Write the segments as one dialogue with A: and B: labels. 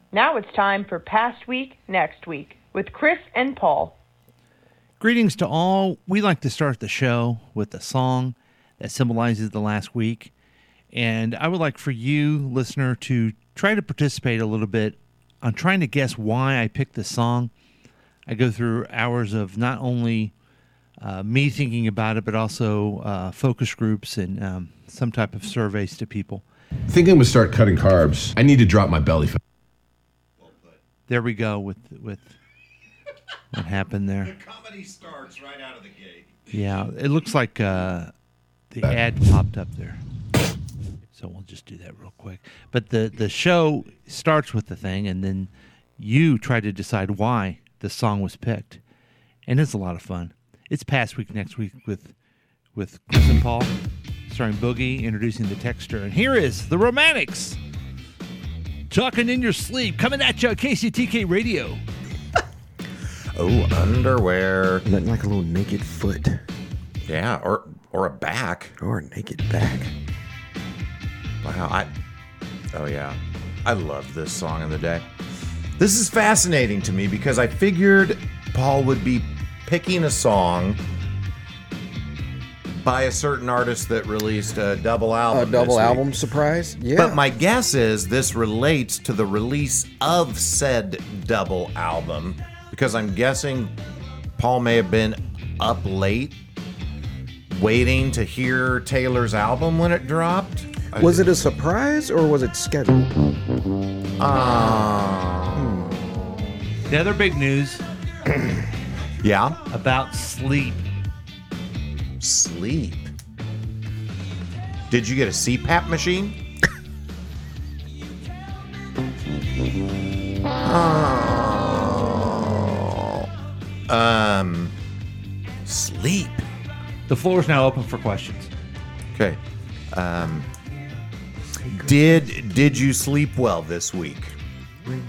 A: Now it's time for Past Week, Next Week with Chris and Paul.
B: Greetings to all. We like to start the show with a song that symbolizes the last week. And I would like for you, listener, to try to participate a little bit on trying to guess why I picked this song. I go through hours of not only me thinking about it, but also focus groups and some type of surveys to people.
C: Thinking to start cutting carbs. I need to drop my belly fat.
B: There we go with what happened there.
D: The comedy starts right out of the gate.
B: Yeah, it looks like the ad popped up there. So we'll just do that real quick. But the show starts with the thing, and then you try to decide why the song was picked. And it's a lot of fun. It's Past Week, Next Week with Chris and Paul, starring Boogie, introducing the texter. And here is The Romantics. Talking in Your Sleep, coming at you on KCTK Radio.
D: Oh, underwear.
E: Nothing like a little naked foot.
D: Yeah, or a back.
E: Or a naked back.
D: Wow, I love this song of the day. This is fascinating to me because I figured Paul would be picking a song by a certain artist that released a double album.
E: A double album surprise? Yeah.
D: But my guess is this relates to the release of said double album because I'm guessing Paul may have been up late waiting to hear Taylor's album when it dropped.
E: Was it a surprise or was it scheduled?
B: The other big news
D: Yeah.
B: about Sleep.
D: Sleep. Did you get a CPAP machine? Sleep.
B: The floor is now open for questions.
D: Okay. Did you sleep well this week?
E: Did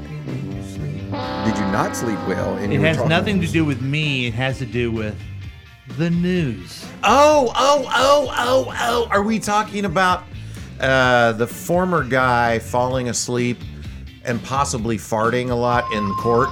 E: you not sleep well? And
B: It
E: you were
B: has
E: talking-
B: nothing to do with me. It has to do with the news.
D: Oh. Are we talking about the former guy falling asleep and possibly farting a lot in court?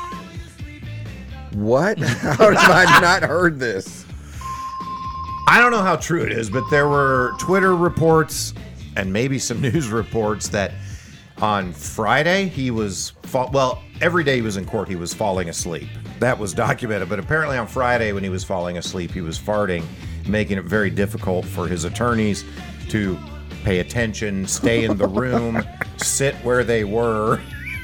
E: What? How have I not heard this?
D: I don't know how true it is, but there were Twitter reports and maybe some news reports that on Friday he was every day he was in court he was falling asleep. That was documented, but apparently on Friday when he was falling asleep he was farting, making it very difficult for his attorneys to pay attention, stay in the room, sit where they were.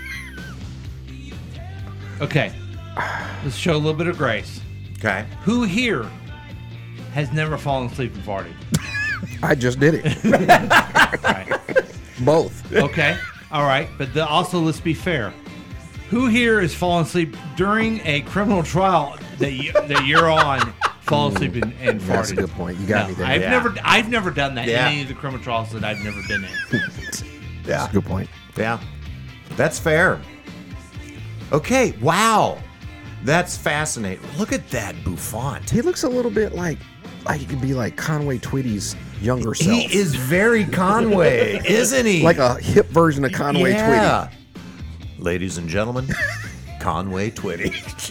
B: Okay. Let's show a little bit of grace.
D: Okay.
B: Who here has never fallen asleep and farted?
E: I just did it.
B: Right.
E: Both.
B: Okay. All right. But also, let's be fair. Who here has fallen asleep during a criminal trial that you're on, fallen asleep and farted?
E: That's a good point. You got me there.
B: I've never done that
D: Yeah.
B: in any of the criminal trials that I've never been in.
E: That's a good point.
D: Yeah. That's fair. Okay. Wow. That's fascinating. Look at that bouffant.
E: He looks a little bit like he could be like Conway Twitty's younger self.
D: He is very Conway, isn't he?
E: like a hip version of Conway
D: yeah. Ladies and gentlemen, Conway Twitty.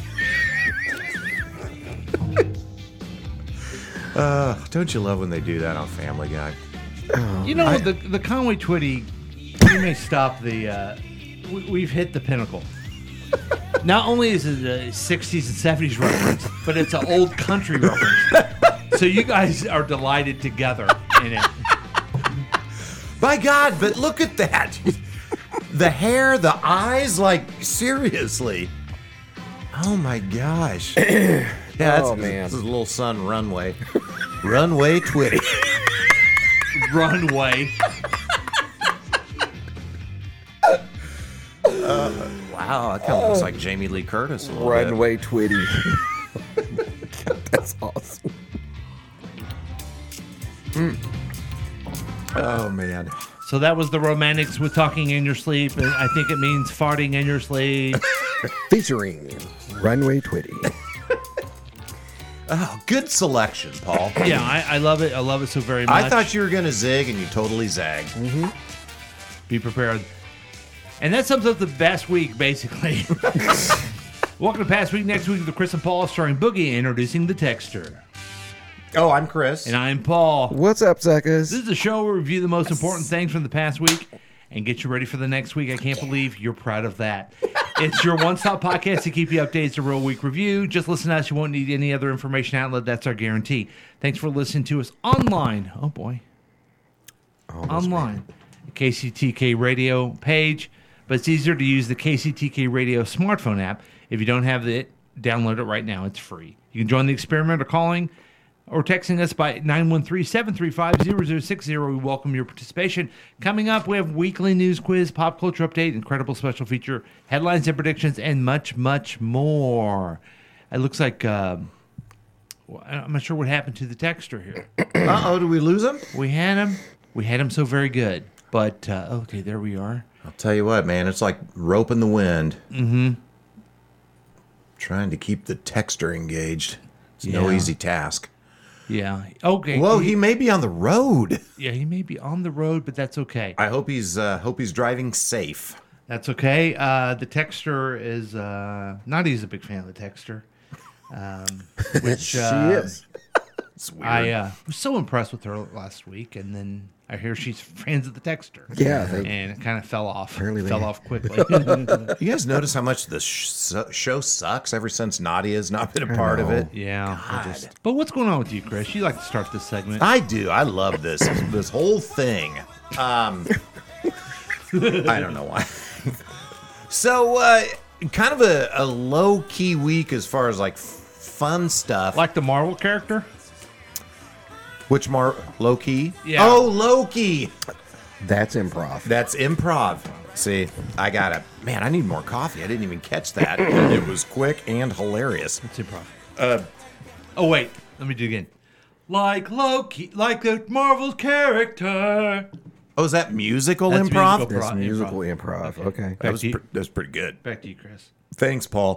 D: Don't you love when they do that on Family Guy?
B: You know, the Conway Twitty, we may stop the... we've hit the pinnacle. Not only is it a 60s and 70s reference, but it's an old country reference. So you guys are delighted together in it.
D: By God, but look at that. The hair, the eyes, like, seriously. Oh, my gosh. Yeah, that's
E: man.
D: This is little son Runway. Runway Twitty.
B: Runway.
D: Wow, that kind of looks like Jamie Lee Curtis a little bit.
E: Runway Twitty. That's awesome.
D: Oh, man.
B: So that was the Romantics with Talking in Your Sleep. And I think it means farting in your sleep.
E: Featuring Runway Twitty.
D: Oh, good selection, Paul.
B: Yeah, I love it. I love it so very much.
D: I thought you were going to zig, and you totally zagged.
B: Be prepared. And that sums up the past week, basically. Welcome to Past Week, Next Week with Chris and Paul, starring Boogie, introducing the Texter.
D: Oh, I'm Chris.
B: And I'm Paul.
E: What's up, suckers?
B: This is a show where we review the most important things from the past week and get you ready for the next week. I can't believe you're proud of that. It's your one-stop podcast to keep you updated to Real Week Review. Just listen to us. You won't need any other information outlet. That's our guarantee. Thanks for listening to us online. Oh, boy. Online. KCTK Radio page. But it's easier to use the KCTK Radio smartphone app. If you don't have it, download it right now. It's free. You can join the experiment or calling or texting us by 913-735-0060. We welcome your participation. Coming up, we have weekly news quiz, pop culture update, incredible special feature, headlines and predictions, and much, much more. It looks like I'm not sure what happened to the texter here.
D: Uh-oh, did we lose him?
B: We had him. We had him so very good. But, okay, there we are.
D: I'll tell you what, man. It's like rope in the wind.
B: Mm-hmm.
D: Trying to keep the texter engaged. It's no easy task.
B: Yeah. Okay.
D: Whoa, he may be on the road.
B: Yeah, he may be on the road, but that's okay.
D: I hope he's driving safe.
B: That's okay. The texter is not. He's a big fan of the texter, which
E: She is.
D: It's weird.
B: I was so impressed with her last week, and then I hear she's friends of the texter.
E: Yeah,
B: and it kind of fell off.
E: Apparently they-
B: Fell off quickly.
D: You guys notice how much the show sucks ever since Nadia's not been a part of it?
B: Yeah. But what's going on with you, Chris? You like to start this segment.
D: I do. I love this whole thing. I don't know why. So, kind of a low key week as far as like fun stuff.
B: Like the Marvel character?
D: Which Loki?
B: Yeah.
D: Oh, Loki.
E: That's improv.
D: That's improv. See, I need more coffee. I didn't even catch that. It was quick and hilarious.
B: It's improv. Oh, wait. Let me do it again. Like Loki, like the Marvel's character.
D: Oh, is that musical
B: That's
D: improv?
B: musical.
E: That's
B: Improv.
E: musical improv. Okay.
D: That was pretty good.
B: Back to you, Chris.
D: Thanks, Paul.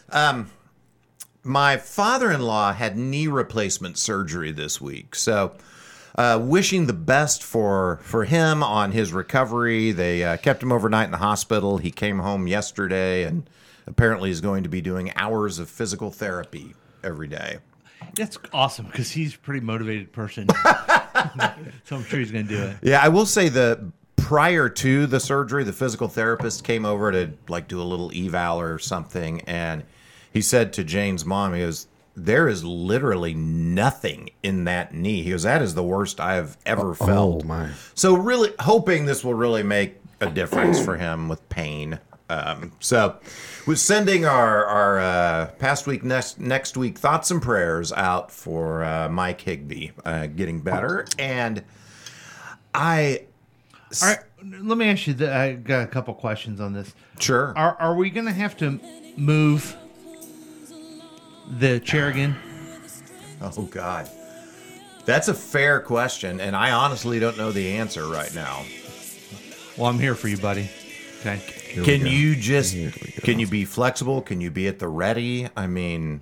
D: My father-in-law had knee replacement surgery this week, so wishing the best for him on his recovery. They kept him overnight in the hospital. He came home yesterday and apparently is going to be doing hours of physical therapy every day.
B: That's awesome because he's a pretty motivated person. So I'm sure he's going to do it.
D: Yeah, I will say prior to the surgery, the physical therapist came over to like do a little eval or something, and he said to Jane's mom, he goes, there is literally nothing in that knee. He goes, that is the worst I have ever felt.
E: Oh, my.
D: So really hoping this will really make a difference for him with pain. So we're sending our past week, next week thoughts and prayers out for Mike Higbee getting better. And
B: All right, let me ask you. I got a couple questions on this.
D: Sure.
B: Are we going to have to move the chair again?
D: Oh, God. That's a fair question, and I honestly don't know the answer right now.
B: Well, I'm here for you, buddy. Okay.
D: Can you be flexible? Can you be at the ready? I mean,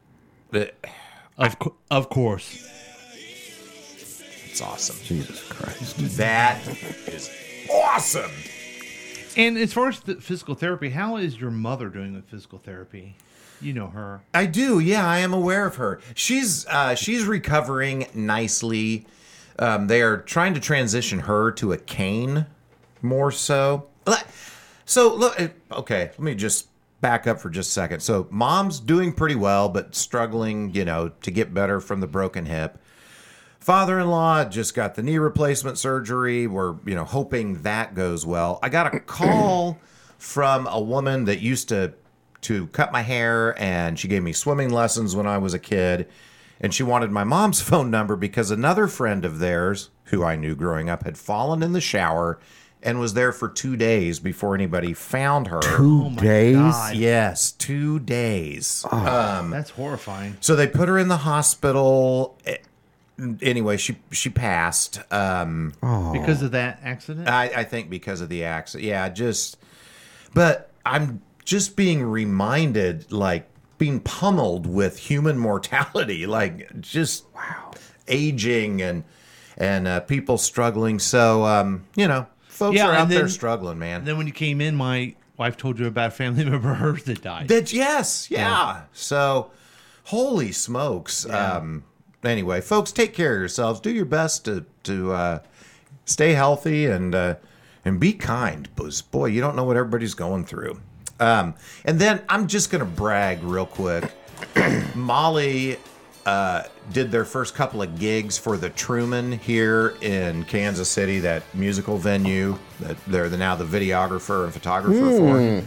B: Of course.
D: it's awesome.
E: Jesus Christ.
D: That is awesome.
B: And as far as the physical therapy, how is your mother doing with physical therapy? You know her.
D: I do. Yeah, I am aware of her. She's recovering nicely. They are trying to transition her to a cane more so. So, look, okay, let me just back up for just a second. So, mom's doing pretty well, but struggling, to get better from the broken hip. Father-in-law just got the knee replacement surgery. We're, hoping that goes well. I got a call from a woman that used to cut my hair, and she gave me swimming lessons when I was a kid. And she wanted my mom's phone number because another friend of theirs, who I knew growing up, had fallen in the shower and was there for 2 days before anybody found her.
E: 2 days?
B: God.
D: Yes, 2 days.
B: That's horrifying.
D: So they put her in the hospital. Anyway, she passed.
B: Because of that accident?
D: I think because of the accident. Yeah, but I'm just being reminded, like, being pummeled with human mortality, like, just aging and people struggling. So, Folks
B: Yeah,
D: are
B: and
D: out there
B: then-
D: struggling, man.
B: And then when you came in, my wife told you about a family member of hers that died.
D: Yes, yeah. So, holy smokes. Anyway, folks, take care of yourselves. Do your best to stay healthy and be kind. Because, boy, you don't know what everybody's going through. And then I'm just going to brag real quick. Molly did their first couple of gigs for the Truman here in Kansas City, that musical venue that they're now the videographer and photographer for.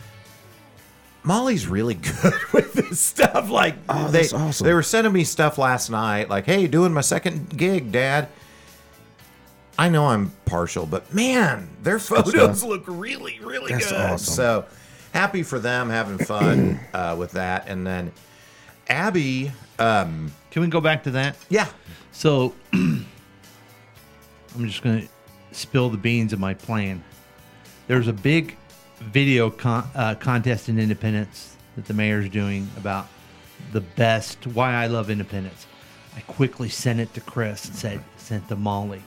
D: Molly's really good with this stuff. Like,
E: that's awesome.
D: They were sending me stuff last night, like, "Hey, doing my second gig, Dad." I know I'm partial, but man, their photos look really, really
E: That's
D: good.
E: awesome.
D: So happy for them, having fun with that. And then Abby,
B: Can we go back to that?
D: yeah,
B: So I'm just going to spill the beans of my plan. There's a big video contest in Independence that the mayor's doing about the best, why I love Independence. I quickly sent it to Chris and sent to Molly.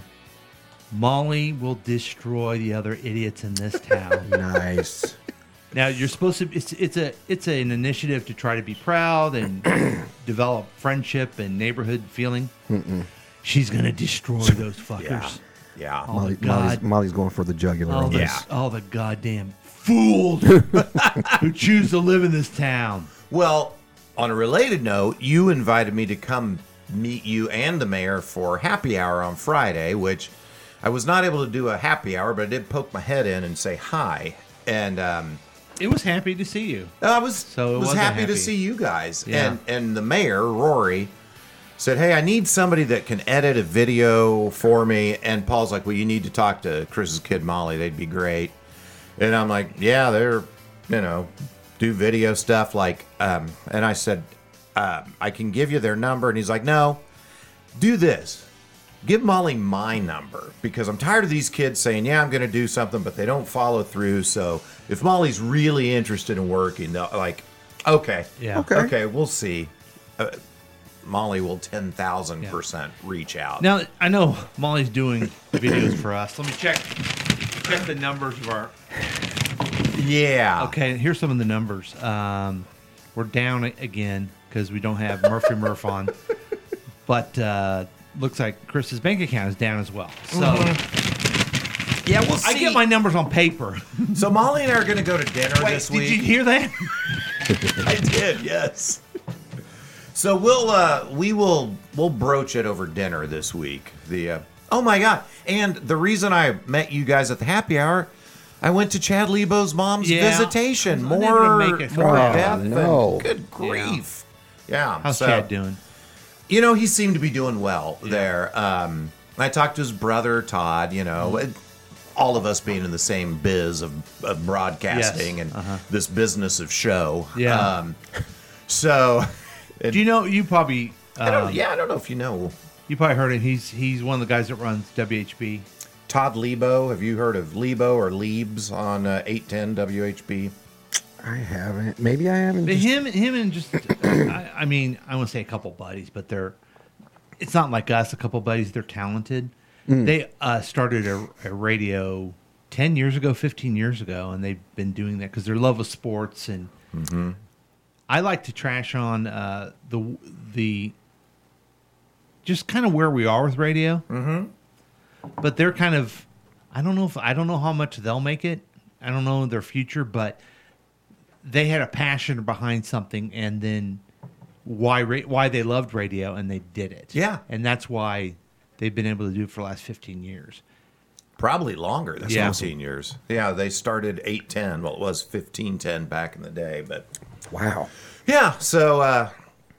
B: Molly will destroy the other idiots in this town.
E: Nice.
B: Now you're supposed to. It's an initiative to try to be proud and develop friendship and neighborhood feeling. She's gonna destroy those fuckers.
D: yeah.
B: Oh my God!
E: Molly's going for the jugular.
B: All
E: on
B: the
E: this.
B: all the goddamn fools who choose to live in this town.
D: Well, on a related note, you invited me to come meet you and the mayor for happy hour on Friday, which I was not able to do a happy hour, but I did poke my head in and say hi. And
B: It was happy to see you.
D: I was
B: So it
D: was
B: wasn't
D: happy to
B: happy.
D: see you guys.
B: Yeah.
D: And the mayor, Rory, said, "Hey, I need somebody that can edit a video for me." And Paul's like, "Well, you need to talk to Chris's kid Molly. They'd be great." And I'm like, "Yeah, they're, do video stuff like." And I said, "I can give you their number." And he's like, "No, do this. Give Molly my number, because I'm tired of these kids saying, yeah, I'm going to do something, but they don't follow through. So if Molly's really interested in working, they'll like, okay,
B: Yeah.
D: okay, we'll see." Molly will 10,000% reach out.
B: Now I know Molly's doing videos for us. Let me check the numbers of our.
D: Yeah.
B: Okay, here's some of the numbers. We're down again because we don't have Murphy Murph on, but looks like Chris's bank account is down as well. So
D: Yeah, we'll see.
B: I get my numbers on paper.
D: So Molly and I are going to go to dinner this week.
B: Did you hear that?
D: I did, yes. So we'll broach it over dinner this week. Oh my God! And the reason I met you guys at the happy hour, I went to Chad Lebo's mom's
B: Yeah.
D: visitation.
B: I was unable to make it for
D: More
B: that.
D: death.
E: no.
D: And good grief. Yeah.
B: How's
D: so,
B: Chad doing?
D: He seemed to be doing well there. I talked to his brother Todd. All of us being in the same biz of broadcasting
B: Yes.
D: and this business of show.
B: Yeah.
D: So.
B: Do you know? You probably.
D: I don't know if you know.
B: You probably heard him. He's one of the guys that runs WHB.
D: Todd Lebo. Have you heard of Lebo or Liebs on 810 WHB?
E: I haven't. Maybe I haven't.
B: But
E: just-
B: him and just. I mean, I want to say a couple buddies, but it's not like us. A couple buddies. They're talented. They started a radio 10 years ago, 15 years ago, and they've been doing that because their love of sports and. I like to trash on the just kind of where we are with radio. But they're kind of I don't know how much they'll make it. I don't know their future, but they had a passion behind something, and then why they loved radio, and they did it.
D: Yeah.
B: And that's why they've been able to do it for the last 15 years.
D: Probably longer than
B: Yeah.
D: 15 years. Yeah, they started 810. Well, it was 1510 back in the day, but
E: Wow.
D: yeah. So,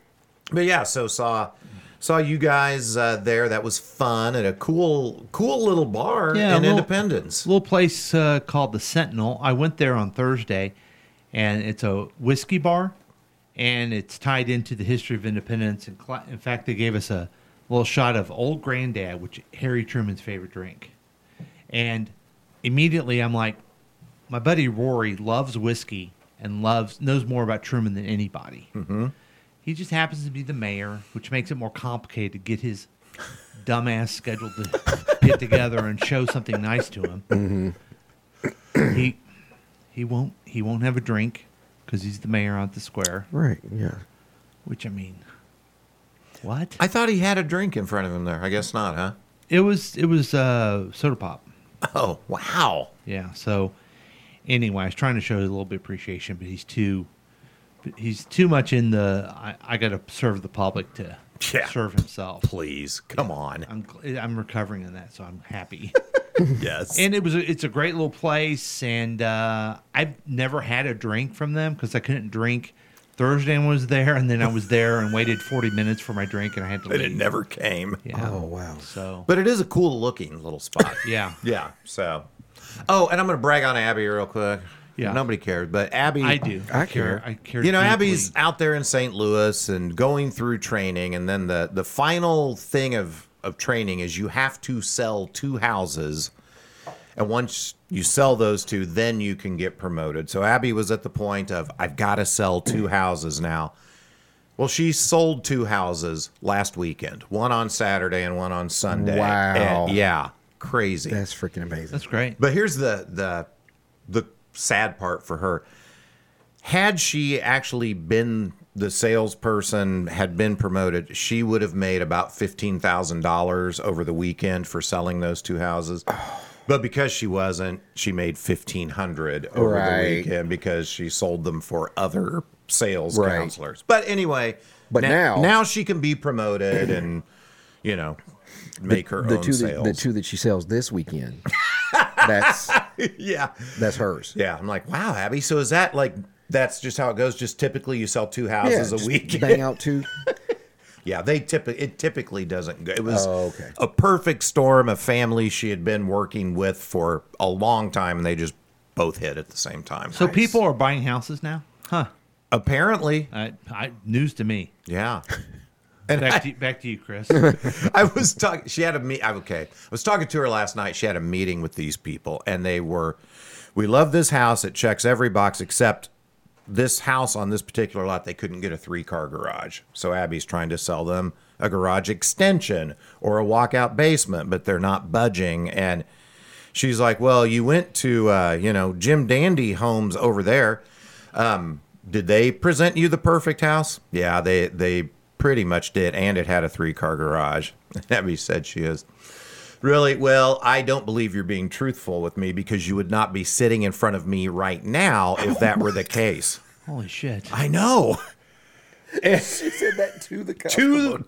D: so saw you guys there. That was fun at a cool little bar
B: Yeah,
D: in
B: a little-
D: Independence.
B: Little place called the Sentinel. I went there on Thursday, and it's a whiskey bar, and it's tied into the history of Independence. And in fact, they gave us a little shot of Old Granddad, which Harry Truman's favorite drink. And immediately, I'm like, my buddy Rory loves whiskey and knows more about Truman than anybody. Mm-hmm. He just happens to be the mayor, which makes it more complicated to get his dumbass scheduled to get together and show something nice to him. Mm-hmm. He won't have a drink because he's the mayor at the square.
E: Right. Yeah.
B: Which, I mean, what?
D: I thought he had a drink in front of him there. I guess not, huh?
B: It was soda pop.
D: Oh, wow.
B: Yeah. So anyway, I was trying to show a little bit of appreciation, but he's too much in the I got to serve the public to serve himself.
D: Please, come on.
B: I'm recovering in that, so I'm happy.
D: Yes.
B: And it's a great little place, and I've never had a drink from them because I couldn't drink. Thursday I was there, and then I was there and waited 40 minutes for my drink, and I had to leave.
D: And it never came.
B: Yeah.
E: Oh, wow.
B: So,
D: But it is a cool looking little spot.
B: yeah.
D: Yeah. So, oh, and I'm going to brag on Abby real quick.
B: Yeah.
D: Nobody cares, but Abby.
B: I do.
E: I care.
B: I care.
D: You know,
B: deeply.
D: Abby's out there in St. Louis and going through training, and then the final thing of training is you have to sell 2 houses, and once you sell those 2, then you can get promoted. So Abby was at the point of, I've got to sell 2 houses now. Well, she sold 2 houses last weekend, one on Saturday and one on Sunday.
E: Wow.
D: And, yeah, crazy.
E: That's freaking amazing.
B: That's great.
D: But here's the sad part for her. Had she actually been the salesperson, had been promoted, she would have made about $15,000 over the weekend for selling those 2 houses. But because she wasn't, she made $1,500 over the weekend because she sold them for other sales counselors. But anyway,
E: But
D: now she can be promoted and, you know, make her own sales.
E: The 2 that she sells this weekend, that's
D: Yeah.
E: that's hers.
D: Yeah. I'm like, wow, Abby. So is that like, that's just how it goes? Just typically you sell 2 houses a
E: just
D: week?
E: Bang out 2.
D: Yeah, it typically doesn't go. It was
E: okay.
D: a perfect storm of family she had been working with for a long time, and they just both hit at the same time.
B: So people are buying houses now? Huh.
D: Apparently,
B: News to me.
D: yeah. And
B: Back to you, Chris.
D: I was talking. She had I was talking to her last night. She had a meeting with these people, and we love this house. It checks every box except this house on this particular lot. They couldn't get a 3-car garage, so Abby's trying to sell them a garage extension or a walkout basement, but they're not budging. And she's like, "Well, you went to Jim Dandy Homes over there. Did they present you the perfect house?" Yeah, they pretty much did, and it had a 3-car garage. Abby said she is. Really? Well, I don't believe you're being truthful with me because you would not be sitting in front of me right now if that were the case.
B: Holy shit.
D: I know.
E: She said that to the customer.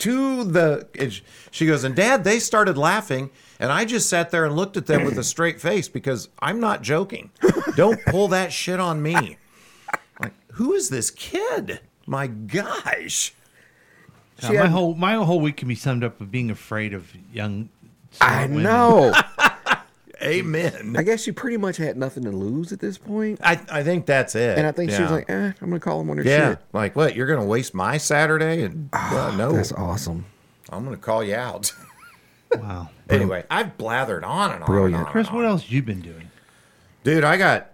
D: She goes, and Dad, they started laughing, and I just sat there and looked at them with a straight face because I'm not joking. Don't pull that shit on me. Like, who is this kid? My gosh.
B: My whole week can be summed up with being afraid of young.
E: I
B: women.
E: know.
D: Amen.
E: I guess she pretty much had nothing to lose at this point.
D: I think that's it.
E: And I think she was like, I'm going to call him on her
D: yeah.
E: shit.
D: Like, what? You're going to waste my Saturday? And no.
E: That's awesome.
D: I'm going to call you out.
B: Wow.
D: Anyway, I've blathered on and on.
E: Brilliant.
D: And on
B: Chris,
D: and
B: what
D: on.
B: else you been doing?
D: Dude, I got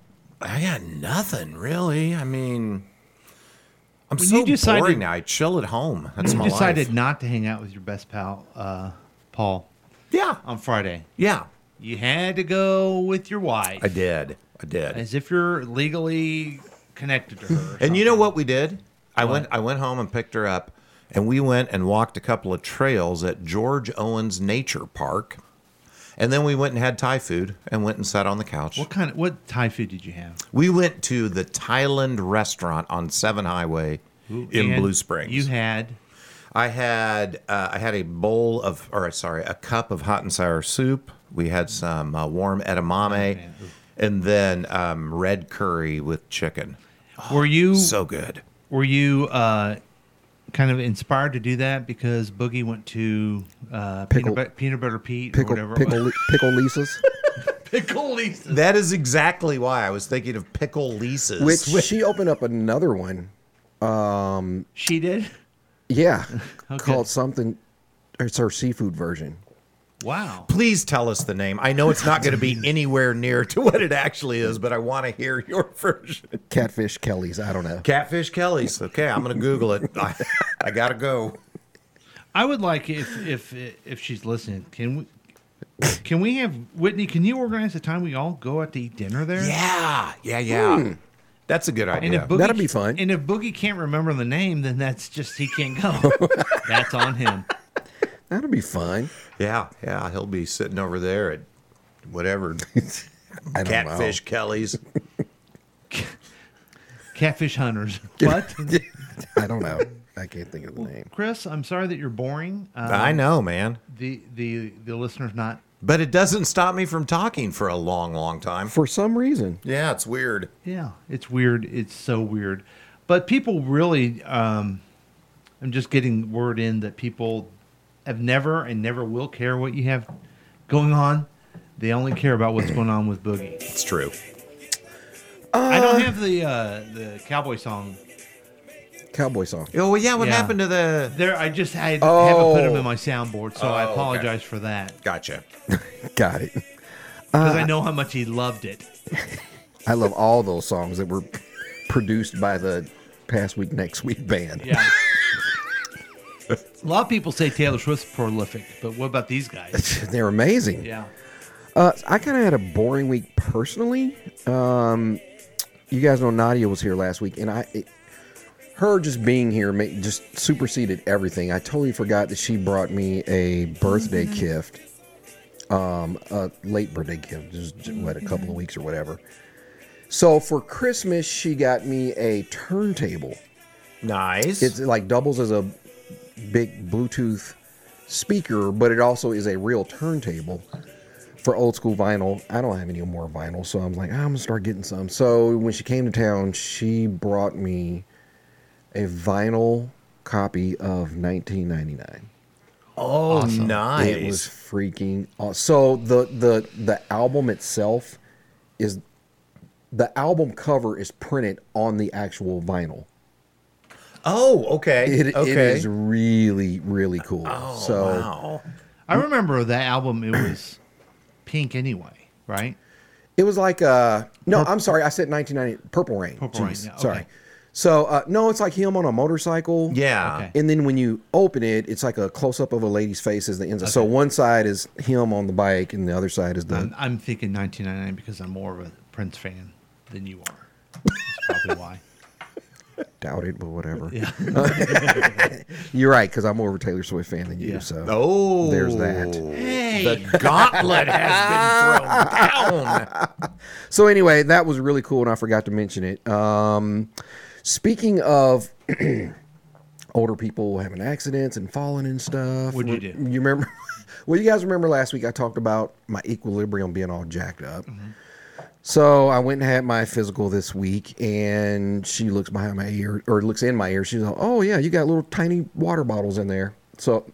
D: nothing really. I mean, I'm
B: When
D: so
B: you decided-
D: boring now. I chill at home. That's
B: You
D: my
B: decided
D: life.
B: not to hang out with your best pal, Paul,
D: Yeah.
B: on Friday.
D: Yeah.
B: You had to go with your wife.
D: I did.
B: As if you're legally connected to her.
D: And you know what we did? I went home and picked her up, and we went and walked a couple of trails at George Owens Nature Park. And then we went and had Thai food and went and sat on the couch.
B: What Thai food did you have?
D: We went to the Thailand restaurant on 7 Highway in
B: And
D: Blue Springs.
B: You had
D: I had a cup of hot and sour soup. We had some warm edamame, and then red curry with chicken.
B: Were you
D: So good.
B: Were you kind of inspired to do that because Boogie went to Peanut Butter Pete or whatever?
E: Pickle Lisa's,
B: Pickle Lisa.
D: That is exactly why I was thinking of Pickle Lisa's.
E: which she opened up another one.
B: She did?
E: Yeah,
B: Okay.
E: called something. It's her seafood version.
B: Wow.
D: Please tell us the name. I know it's not going to be anywhere near to what it actually is, but I want to hear your version.
E: Catfish Kelly's. I don't know.
D: Catfish Kelly's. Okay, I'm going to Google it. I got to go.
B: I would like if she's listening. Can we have Whitney? Can you organize a time we all go out to eat dinner there?
D: Yeah. That's a good
B: And
D: idea.
B: if Boogie,
E: That'd be fun.
B: And if Boogie can't remember the name, then that's just he can't go. That's on him.
E: That'll be fun.
D: Yeah. He'll be sitting over there at whatever
E: I don't
D: Catfish Kelly's.
B: Catfish Hunters. What?
E: know. I don't know. I can't think of the name.
B: Chris, I'm sorry that you're boring.
D: I know, man.
B: The listener's not.
D: But it doesn't stop me from talking for a long, long time.
E: For some reason.
D: Yeah, it's weird.
B: Yeah, it's weird. It's so weird. But people really, I'm just getting word in that people have never and never will care what you have going on. They only care about what's going on with Boogie.
D: It's true.
B: I don't have the cowboy song
E: Cowboy song.
D: Oh, well, yeah, what
B: Yeah.
D: happened to the...
B: there. I just haven't put them in my soundboard, so I apologize for that
D: Gotcha.
E: Got it.
B: because I know how much he loved it.
E: I love all those songs that were produced by the Past Week, Next Week band.
B: Yeah. A lot of people say Taylor Swift's prolific, but what about these guys?
E: They're amazing.
B: Yeah.
E: I kind of had a boring week personally. You guys know Nadia was here last week, and her just being here just superseded everything. I totally forgot that she brought me a birthday gift, a late birthday gift, just a couple of weeks or whatever. So for Christmas, she got me a turntable.
D: Nice.
E: It's like doubles as a big Bluetooth speaker, but it also is a real turntable for old school vinyl. I don't have any more vinyl, so I'm like, I'm gonna start getting some. So when she came to town, she brought me a vinyl copy of 1999.
D: Oh,
B: Awesome.
D: nice.
E: It was freaking awesome. So the album itself is, the album cover is printed on the actual vinyl.
D: Oh, okay.
E: It
D: okay.
E: is really, really cool.
D: Oh,
E: So
D: wow.
B: I remember that album. It was pink anyway, right?
E: it was like no, I'm sorry, I said 1990 Purple Rain.
B: Purple Rain,
E: Jeez,
B: yeah, okay.
E: Sorry. So no, it's like him on a motorcycle.
D: Yeah.
B: Okay.
E: And then when you open it, it's like a close up of a lady's face as the inside. So one side is him on the bike, and the other side is the.
B: I'm thinking 1999 because I'm more of a Prince fan than you are. That's probably why.
E: Doubt it, but whatever.
B: Yeah.
E: You're right, because I'm more of a Taylor Swift fan than you.
B: Yeah.
E: So
D: Oh.
E: there's that.
B: Hey.
D: The gauntlet has been thrown down.
E: So anyway, that was really cool, and I forgot to mention it. Speaking of older people having accidents and falling and stuff,
B: What'd you do?
E: You remember? Well, you guys remember last week I talked about my equilibrium being all jacked up.
B: Mm-hmm.
E: So I went and had my physical this week, and she looks behind my ear, or looks in my ear. She's like, "Oh yeah, you got little tiny water bottles in there." So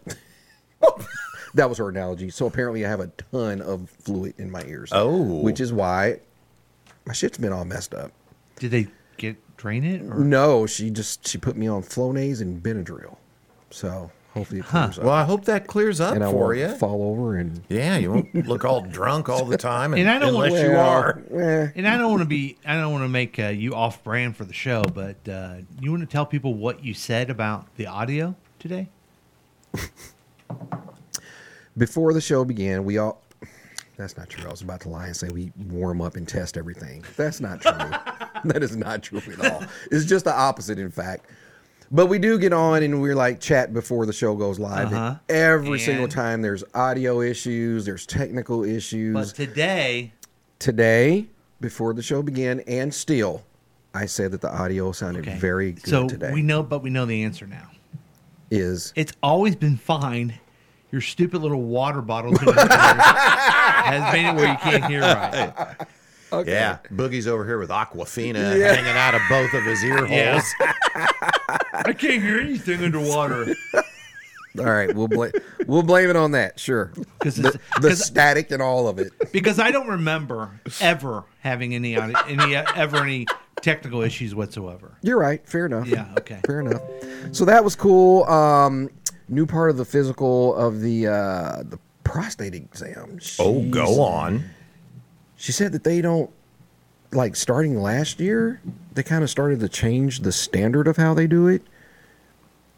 E: that was her analogy. So apparently I have a ton of fluid in my ears.
D: Oh.
E: Which is why my shit's been all messed up.
B: Did they drain it? Or?
E: No, she put me on Flonase and Benadryl. So hopefully it clears up.
D: Well, I hope that clears up
E: and I
D: for
E: won't
D: you.
E: fall over and
D: Yeah, you won't look all drunk all the time,
B: And I don't want-
D: unless you
E: Well,
D: are.
B: And I don't want to make you off brand for the show, but you want to tell people what you said about the audio today?
E: Before the show began, we all. That's not true. I was about to lie and say we warm up and test everything. That's not true. That is not true at all. It's just the opposite, in fact. But we do get on and we're like chat before the show goes live.
B: Uh-huh.
E: And every
B: And-
E: single time there's audio issues, there's technical issues.
B: But today,
E: Today, before the show began, and still, I said that the audio sounded
B: okay.
E: very good
B: so
E: today.
B: we know the answer now.
E: Is
B: It's always been fine. Your stupid little water bottles in your ears has made it where you can't hear right.
E: okay.
D: Yeah, Boogie's over here with Aquafina hanging out of both of his ear holes.
B: Yeah. I can't hear anything underwater.
E: All right, we'll blame it on that. Sure, the static and all of it.
B: Because I don't remember ever having any technical issues whatsoever.
E: You're right. Fair enough.
B: Yeah, okay.
E: Fair enough. So that was cool. New part of the physical of the prostate exam.
D: Oh, go on.
E: She said that they don't, like, starting last year, they kind of started to change the standard of how they do it.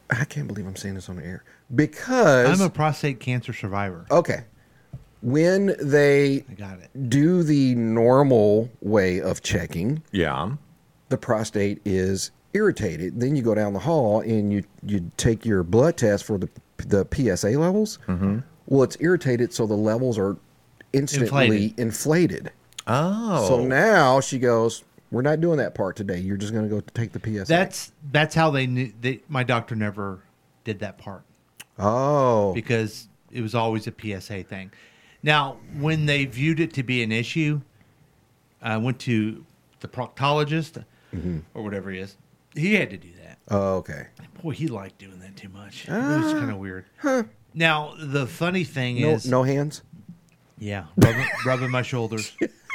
E: I can't believe I'm saying this on the air because
B: I'm a prostate cancer survivor.
E: okay. When they
B: I got it.
E: do the normal way of checking,
D: Yeah.
E: the prostate is irritated. Then you go down the hall and you take your blood test for the PSA levels. Mm-hmm. Well, it's irritated, so the levels are instantly inflated.
D: Oh.
E: So now she goes, "We're not doing that part today. You're just going to go take the PSA."
B: That's how they knew. My doctor never did that part
E: oh,
B: because it was always a PSA thing. Now, when they viewed it to be an issue, I went to the proctologist or whatever he is. He had to do that.
E: oh, okay.
B: Boy, he liked doing that too much. It was kind of weird. Now, the funny thing is...
E: No hands?
B: Yeah, rubbing my shoulders.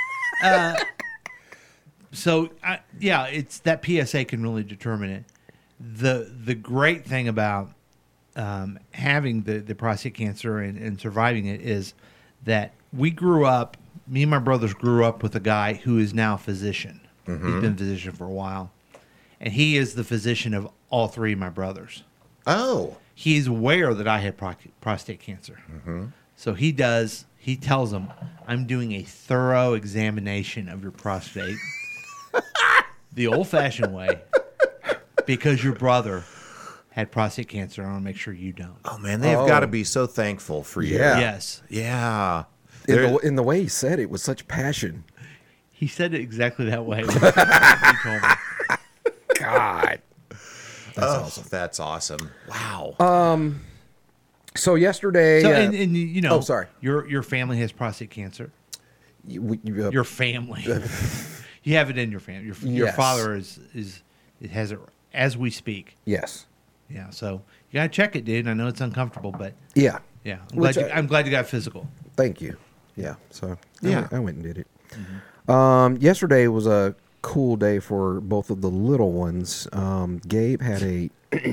B: It's that PSA can really determine it. The great thing about having the prostate cancer and surviving it is that me and my brothers grew up with a guy who is now a physician. He's been a physician for a while. And he is the physician of all three of my brothers.
D: Oh.
B: He's aware that I had prostate cancer. So he tells them, I'm doing a thorough examination of your prostate the old-fashioned way because your brother had prostate cancer. I want to make sure you don't.
D: Oh, man, they've got to be so thankful for you.
E: Yeah.
B: Yes.
D: Yeah.
E: In the way he said it with such passion.
B: He said it exactly that way. He told me.
E: God.
D: That's awesome. Wow.
E: So yesterday...
B: and you know,
E: oh, sorry.
B: Your family has prostate cancer. Your family. You have it in your family. Your
E: Yes.
B: father it has it as we speak.
E: Yes.
B: Yeah, so you gotta check it, dude. I know it's uncomfortable, but
E: Yeah.
B: yeah,
E: Which
B: I'm glad you got physical.
E: Thank you. Yeah. So
D: Yeah.
E: I went and did it. Yesterday was a cool day for both of the little ones. Gabe had a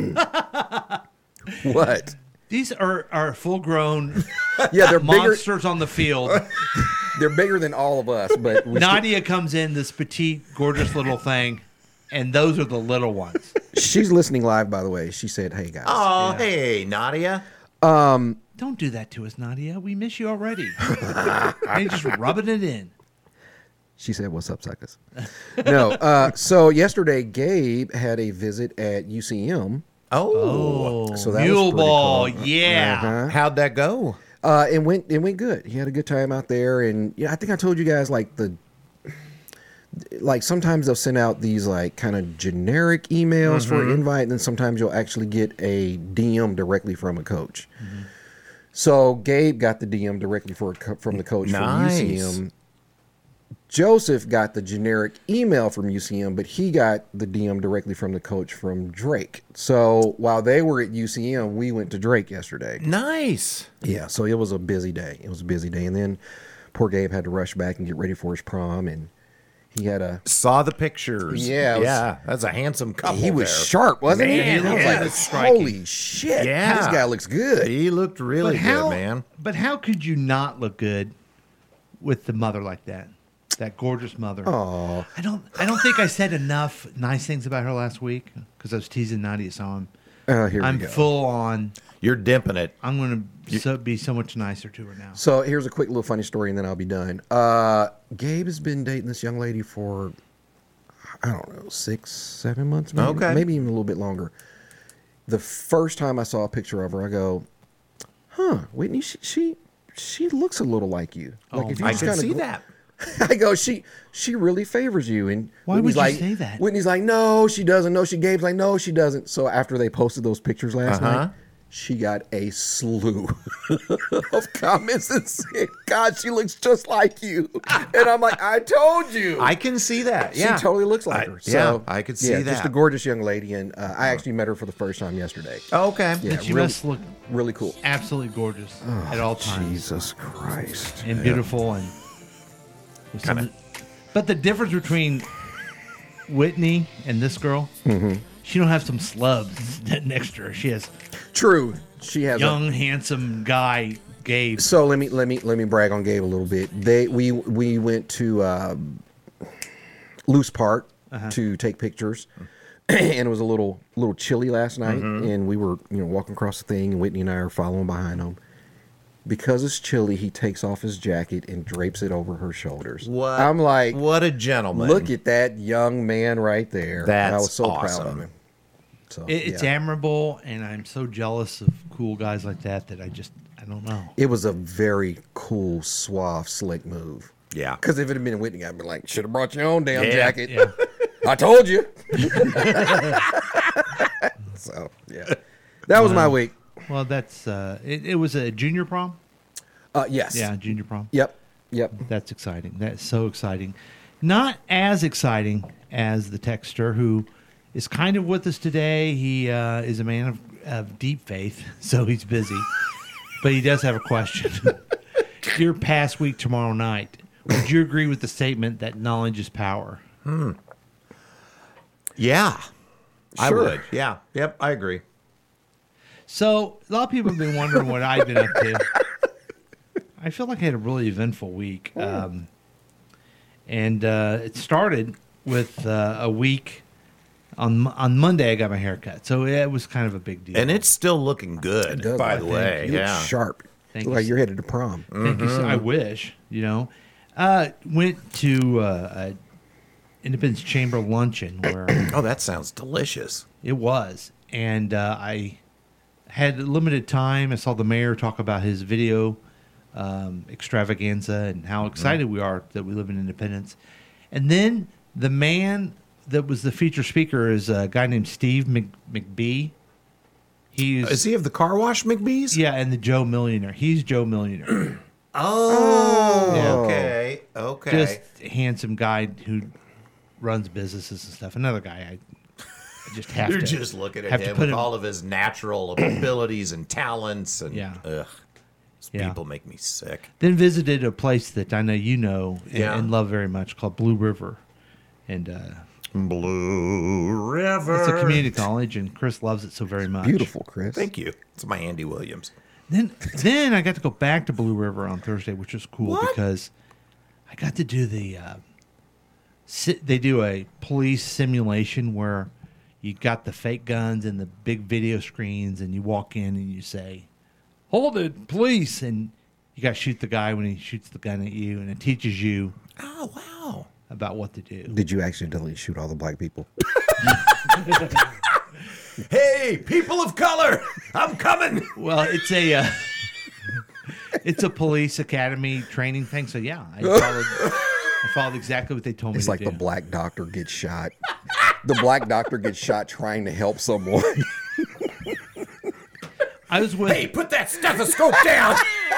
E: what?
B: These are full grown
E: Yeah, they're bigger.
B: monsters on the field.
E: They're bigger than all of us. But
B: Nadia comes in, this petite, gorgeous little thing, and those are the little ones.
E: she's listening live, by the way. She said, "Hey guys."
D: Oh, hey, Nadia.
B: Don't do that to us, Nadia. We miss you already. And just rubbing it in.
E: She said, "What's up, suckers?" No. So yesterday, Gabe had a visit at UCM.
D: Oh.
E: So that
B: Mule
E: was pretty
B: ball,
E: cool.
B: yeah.
E: Uh-huh.
D: How'd that go?
E: It went good. He had a good time out there, and I think I told you guys like sometimes they'll send out these like kind of generic emails for an invite, and then sometimes you'll actually get a DM directly from a coach. So Gabe got the DM directly from the coach
D: Nice.
E: from UCM. Joseph got the generic email from UCM, but he got the DM directly from the coach from Drake. So while they were at UCM, we went to Drake yesterday.
D: Nice.
E: Yeah, so it was a busy day. And then poor Gabe had to rush back and get ready for his prom, and he had a...
D: Saw the pictures.
E: Yeah, it was-
D: Yeah. That's a handsome couple.
E: He was
D: there.
E: sharp, wasn't
D: Man,
E: he? I was
D: yeah,
E: like,
B: striking.
E: holy shit,
D: Yeah.
E: this guy looks good.
D: He looked really good, man.
B: But how could you not look good with the mother like that? That gorgeous mother.
E: Oh,
B: I don't think I said enough nice things about her last week because I was teasing Nadia. So
E: here
B: I'm
E: we go.
B: full on.
D: You're dimping it.
B: I'm going to be so much nicer to her now.
E: So here's a quick little funny story, and then I'll be done. Gabe has been dating this young lady for, I don't know, 6-7 months, maybe,
D: Okay.
E: maybe even a little bit longer. The first time I saw a picture of her, I go, "Huh, Whitney, she looks a little like you." Like if you
D: I
E: just
D: can
E: kinda
D: see
E: gl-
D: that.
E: I go, she really favors you. And
B: Why
E: Whitney's
B: would you
E: like,
B: say that?
E: Whitney's like, no, she doesn't. No, Gabe's like, no, she doesn't. So after they posted those pictures last night, she got a slew of comments and said, God, she looks just like you. And I'm like, I told you.
D: I can see that. Yeah.
E: She totally looks like her.
D: Yeah,
E: So,
D: I could see that.
E: Just a gorgeous young lady. And I actually met her for the first time yesterday.
D: Okay.
E: Yeah,
B: And she
E: really,
B: must look
E: really cool.
B: absolutely gorgeous at all times.
E: Jesus Christ.
B: And beautiful and with but the difference between Whitney and this girl, she don't have some slubs next to her. She has
E: True. She has
B: young, handsome guy, Gabe.
E: So let me brag on Gabe a little bit. We went to Loose Park to take pictures. and it was a little chilly last night, and we were walking across the thing, and Whitney and I are following behind him. Because it's chilly, he takes off his jacket and drapes it over her shoulders.
D: What?
E: I'm like,
D: what a gentleman.
E: look at that young man right there.
D: That's
E: I was so proud
D: awesome.
E: of him. So
B: It's
E: yeah.
B: admirable, and I'm so jealous of cool guys like that I don't know.
E: It was a very cool, suave, slick move.
D: Yeah.
E: Because if it had been Whitney, I'd be like, should have brought your own damn
D: Yeah,
E: jacket.
B: Yeah.
E: I told you. So, yeah. That was my week.
B: Well, that's it was a junior prom.
E: Yes.
B: Yeah, junior prom.
E: Yep.
B: That's exciting. That's so exciting. Not as exciting as the texter who is kind of with us today. He is a man of deep faith, so he's busy. But he does have a question. Your past week tomorrow night, would you agree with the statement that knowledge is power?
D: Yeah. I
E: Sure.
D: would. Yeah. Yep. I agree.
B: So a lot of people have been wondering what I've been up to. I feel like I had a really eventful week. And it started with a week. On Monday, I got my hair cut. So it was kind of a big deal.
D: And it's still looking good,
E: It does
D: by
E: look
D: the
E: like
D: way.
E: You look
D: Yeah.
E: sharp.
B: Thank
E: Look
B: you.
E: like you're headed to prom.
B: Thank you. I wish, went to Independence Chamber luncheon where
D: Oh, that sounds delicious.
B: it was. And I had limited time. I saw the mayor talk about his video extravaganza and how excited we are that we live in Independence. And then the man that was the feature speaker is a guy named Steve McBee. He's
D: Is he of the car wash McBee's?
B: yeah, and the Joe Millionaire. He's Joe Millionaire.
D: Oh,
B: Yeah.
D: okay. Okay.
B: Just a handsome guy who runs businesses and stuff. Another guy I just have
D: You're
B: to
D: just looking at
B: have to
D: him
B: put
D: with
B: him-
D: all of his natural abilities and talents. And,
B: Yeah.
D: ugh. These
B: Yeah.
D: people make me sick.
B: Then visited a place that I know you know
D: Yeah.
B: and love very much called Blue River, and
D: Blue River.
B: it's a community college, and Chris loves it so very much.
E: Beautiful, Chris.
D: Thank you. It's my Andy Williams.
B: Then I got to go back to Blue River on Thursday, which was cool
D: What?
B: because I got to do they do a police simulation where you got the fake guns and the big video screens, and you walk in and you say, "Hold it, police!" and you got to shoot the guy when he shoots the gun at you, and it teaches you
D: Oh, wow.
B: about what to do.
E: Did you accidentally shoot all the black people?
D: Hey, people of color, I'm coming.
B: Well, it's a police academy training thing. So yeah, I followed exactly what they told me
E: It's
B: to
E: like
B: do.
E: the black doctor gets shot. The black doctor gets shot trying to help someone.
B: I was with.
D: Hey, put that stethoscope down.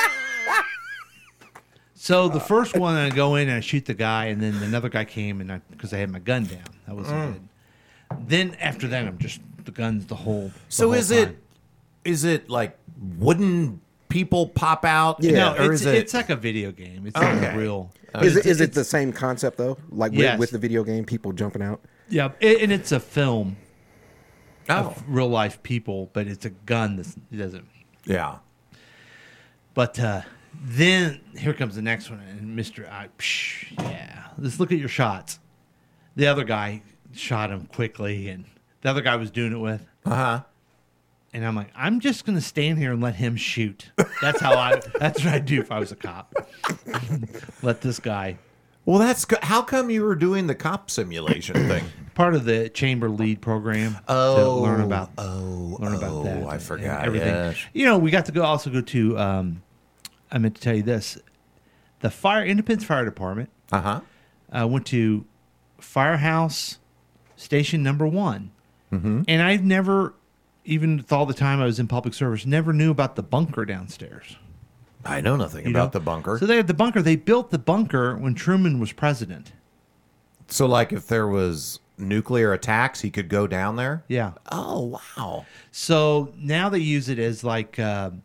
B: So the first one, I go in and I shoot the guy, and then another guy came, and because I had my gun down, that wasn't good. Then after that, I'm just the guns the whole.
D: So
B: whole
D: is
B: time.
D: it like wooden people pop out?
E: Yeah.
B: No,
D: or
B: it's,
D: is it?
B: it's like a video game. It's not
D: Okay.
B: a real.
E: Is it the same concept though? Like
B: Yes.
E: with the video game, people jumping out?
B: Yeah, and it's a film
D: Oh,
B: of real life people, but it's a gun that doesn't.
D: yeah.
B: But then here comes the next one, and yeah, let's look at your shots. The other guy shot him quickly, and the other guy was doing it with. And I'm like, I'm just gonna stand here and let him shoot. That's what I'd do if I was a cop. Let this guy.
D: Well, that's good. How come you were doing the cop simulation thing?
B: Part of the chamber lead program to learn about that.
D: I
B: and
D: forgot.
B: everything.
D: Yes.
B: You know, we got to also go to. I meant to tell you this: the Independence Fire Department went to Firehouse Station Number 1, and I've never, even with all the time I was in public service, never knew about the bunker downstairs.
D: I know nothing
B: You
D: about
B: know?
D: the bunker.
B: So they had the bunker. They built the bunker when Truman was president.
D: So, like, if there was nuclear attacks, he could go down there?
B: Yeah.
D: Oh, wow.
B: So now they use it as like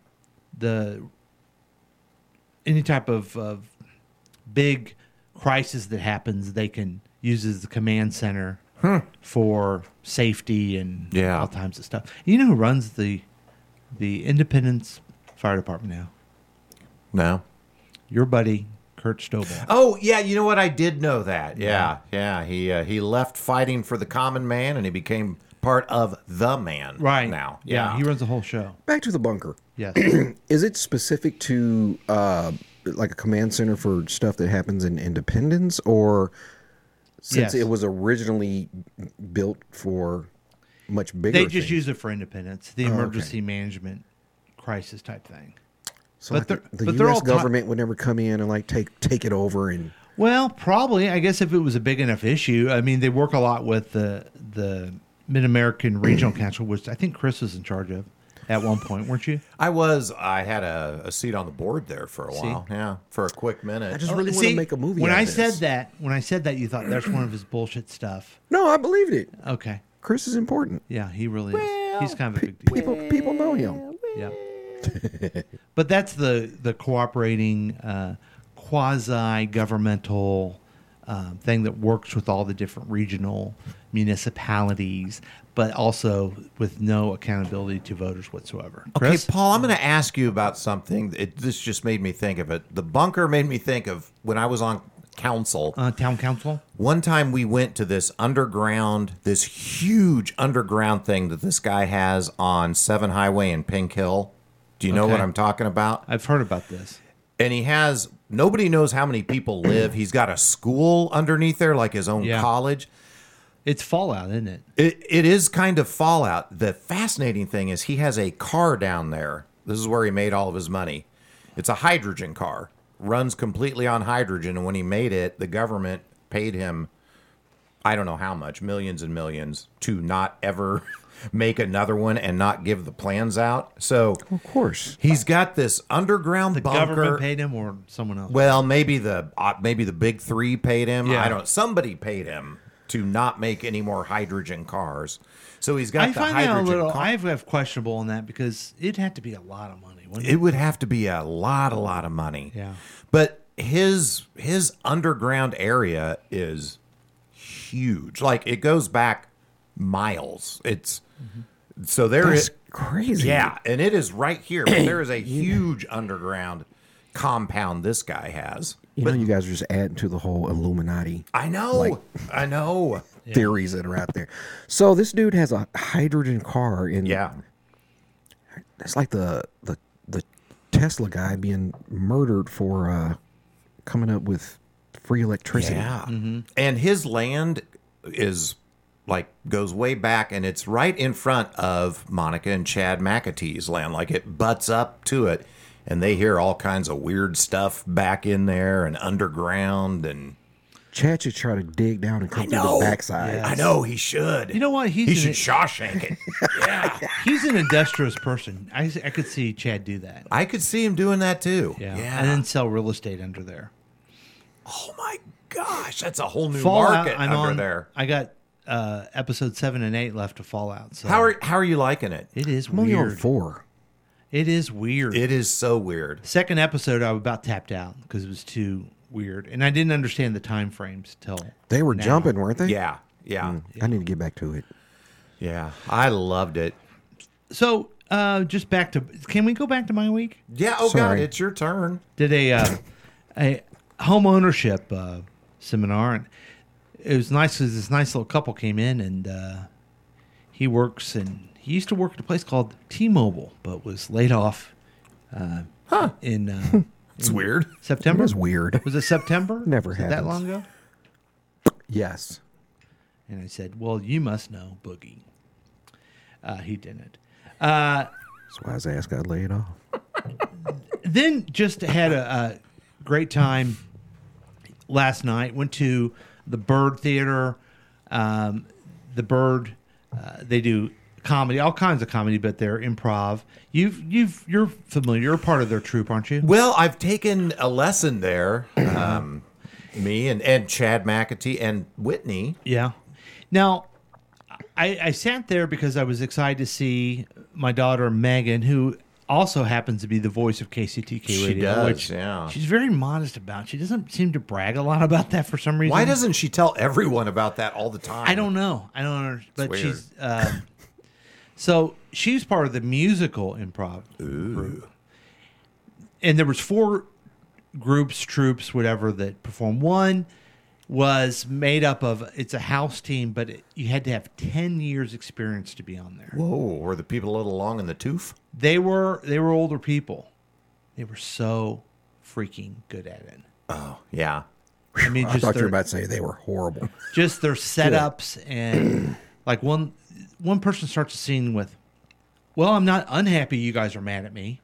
B: any type of big crisis that happens, they can use as the command center for safety and
D: Yeah.
B: all kinds of stuff. You know who runs the Independence Fire Department now?
D: No.
B: Your buddy Kurt Stovall.
D: Oh yeah, you know what? I did know that. Yeah. He left fighting for the common man, and he became part of the man.
B: Right
D: now.
B: Yeah, he runs the whole show.
E: Back to the bunker.
B: Yes.
E: Is it specific to like a command center for stuff that happens in Independence, or since
B: Yes.
E: it was originally built for much bigger?
B: They just
E: things?
B: use it for Independence, the emergency management crisis type thing.
E: So
B: but
E: like
B: they're-
E: the
B: they're
E: U.S.
B: all
E: government would never come in and like take it over and.
B: Well, probably. I guess if it was a big enough issue. I mean, they work a lot with the Mid American Regional Council, which I think Chris was in charge of at one point, weren't you?
D: I had a seat on the board there for a while. Yeah, for a quick minute.
E: I just really want to make a movie.
B: When
E: out
B: I
E: of this.
B: said that, you thought that's one of his bullshit stuff.
E: No, I believed it.
B: Okay.
E: Chris is important.
B: Yeah, he really is. He's kind of a big deal.
E: People know him.
B: Yeah. But that's the cooperating quasi-governmental thing that works with all the different regional municipalities, but also with no accountability to voters whatsoever.
D: Okay,
B: Chris?
D: Paul, I'm going to ask you about something. This just made me think of it. The bunker made me think of when I was on council.
B: Town council?
D: One time we went to this huge underground thing that this guy has on 7 Highway in Pink Hill. Do you know
B: Okay.
D: what I'm talking about?
B: I've heard about this.
D: And he has, nobody knows how many people live. He's got a school underneath there, like his own
B: Yeah.
D: college.
B: It's Fallout, isn't it?
D: It is kind of Fallout. The fascinating thing is he has a car down there. This is where he made all of his money. It's a hydrogen car. Runs completely on hydrogen. And when he made it, the government paid him, I don't know how much, millions and millions, to not ever make another one and not give the plans out. So
E: Of course.
D: he's got this underground
B: The
D: bunker.
B: government paid him or someone else?
D: Well, maybe the big three paid him.
B: Yeah.
D: I don't. Somebody paid him to not make any more hydrogen cars. So he's got
B: I
D: the
B: find that a
D: hydrogen
B: little.
D: car.
B: I have questionable on that because it'd have to be a lot of money, wouldn't it?
D: It would have to be a lot of money.
B: Yeah.
D: But his underground area is huge. Like it goes back miles. It's so there
E: That's
D: is
E: crazy.
D: yeah, and it is right here. But there is a huge underground compound this guy has.
E: You know, you guys are just adding to the whole Illuminati
D: I know. I know.
E: theories that are out there. So this dude has a hydrogen car, and
D: Yeah.
E: it's like the Tesla guy being murdered for coming up with free electricity.
D: Yeah. And his land is like goes way back, and it's right in front of Monica and Chad McAtee's land. Like it butts up to it, and they hear all kinds of weird stuff back in there and underground. And
E: Chad should try to dig down and come through the backside.
B: Yeah.
D: I know he should.
B: You know what?
D: He should Shawshank it. Yeah.
B: He's an industrious person. I could see Chad do that.
D: I could see him doing that too.
B: Yeah. And then sell real estate under there.
D: Oh my gosh, that's a whole new
B: Fallout,
D: market
B: I'm
D: under
B: on
D: there.
B: I got episode 7 and 8 left to Fallout. So
D: How are you liking it?
B: it is
E: I'm only on
B: weird.
E: 4.
B: It is weird.
D: It is so weird.
B: Second episode, I was about tapped out because it was too weird, and I didn't understand the time frames till
E: They were
B: now.
E: jumping, weren't they?
D: Yeah. Yeah.
E: I need to get back to it.
D: Yeah. I loved it.
B: So just back to. Can we go back to my week?
D: Yeah. Oh, God,
E: Sorry.
D: it's your turn.
B: Did a home ownership seminar, and it was nice because this nice little couple came in, and he used to work at a place called T-Mobile, but was laid off in
D: It's weird.
B: September.
E: It was weird.
B: Was it September?
E: Never
B: Was it that
E: happens.
B: long ago?
E: Yes.
B: And I said, "Well, you must know Boogie." He didn't.
E: That's why his ass got laid off.
B: Then just had a great time last night. Went to the Bird Theater. The Bird, they do comedy, all kinds of comedy, but they're improv. You're familiar. You're a part of their troupe, aren't you?
D: Well, I've taken a lesson there. Me and Chad McAtee and Whitney.
B: Yeah. Now, I sat there because I was excited to see my daughter Megan, who also happens to be the voice of KCTK
D: She
B: Radio,
D: does,
B: which
D: yeah.
B: she's very modest about. She doesn't seem to brag a lot about that for some reason.
D: Why doesn't she tell everyone about that all the time?
B: I don't know. I don't know. But
D: weird.
B: she's so she's part of the musical improv group. And there was 4 groups, troops, whatever that performed. One was made up of, it's a house team, but you had to have 10 years experience to be on there.
D: Whoa, were the people a little long in the tooth?
B: They were older people. They were so freaking good at it.
D: Oh, yeah.
B: I mean,
E: I
B: just
E: thought you were
B: their,
E: about to say they were horrible.
B: just their setups and like one person starts a scene with, well, I'm not unhappy you guys are mad at me.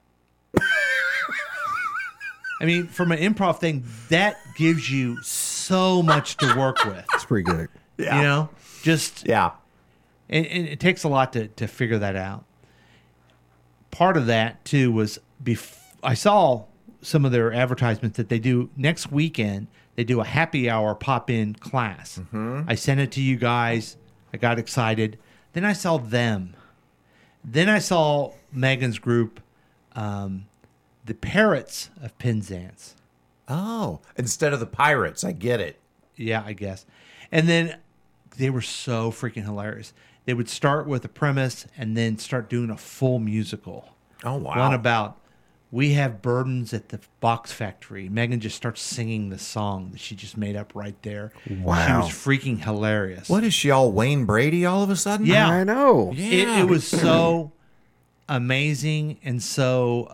B: I mean, from an improv thing, that gives you so much to work with.
E: It's pretty good.
D: Yeah.
B: You know, just
D: Yeah.
B: and it takes a lot to figure that out. Part of that too was I saw some of their advertisements that they do next weekend. They do a happy hour pop-in class. I sent it to you guys. I got excited. Then I saw them. Then I saw Megan's group, the Parrots of Penzance.
D: Oh, instead of the pirates. I get it.
B: Yeah, I guess. And then they were so freaking hilarious. They would start with a premise and then start doing a full musical.
D: Oh, wow.
B: One about, we have burdens at the box factory. Megan just starts singing the song that she just made up right there.
E: Wow.
B: She was freaking hilarious.
D: What is she, all Wayne Brady all of a sudden?
B: Yeah.
E: I know.
D: Yeah.
B: It was so amazing and so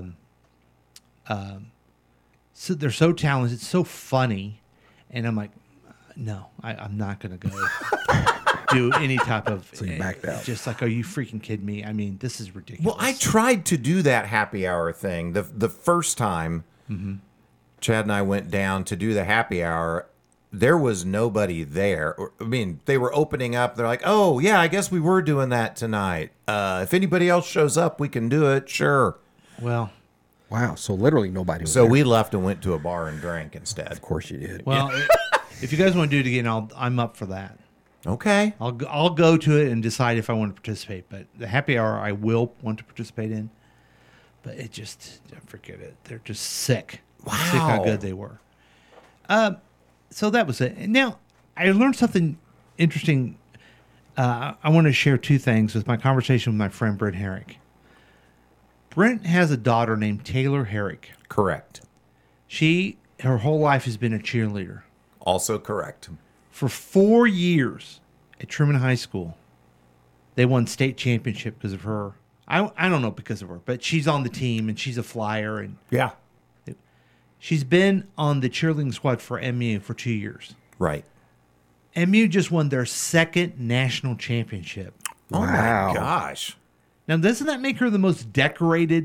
B: so they're so talented, so funny, and I'm like, no, I'm not gonna go do any type of.
E: So you backed out.
B: Just like, are you freaking kidding me? I mean, this is ridiculous.
D: Well, I tried to do that happy hour thing the first time Chad and I went down to do the happy hour. There was nobody there. I mean, they were opening up. They're like, oh, yeah, I guess we were doing that tonight. If anybody else shows up, we can do it. Sure.
B: Well,
E: Wow. So literally nobody was
D: So
E: there.
D: we left and went to a bar and drank instead.
E: Of course you did.
B: well, if you guys want to do it again, I'm up for that.
D: Okay.
B: I'll go to it and decide if I want to participate. But the happy hour, I will want to participate in. But it just, forget it. They're just sick. Sick how
D: Wow.
B: good they were. So that was it. And now I learned something interesting. I want to share two things with my conversation with my friend Brent Herrick. Brent has a daughter named Taylor Herrick.
D: Correct.
B: Her whole life has been a cheerleader.
D: Also correct.
B: For 4 years at Truman High School, they won state championship because of her. I don't know because of her, but she's on the team and she's a flyer, and
D: Yeah.
B: she's been on the cheerleading squad for MU for 2 years.
D: Right.
B: MU just won their second national championship.
D: Oh,
E: Wow.
D: my gosh.
B: Now, doesn't that make her the most decorated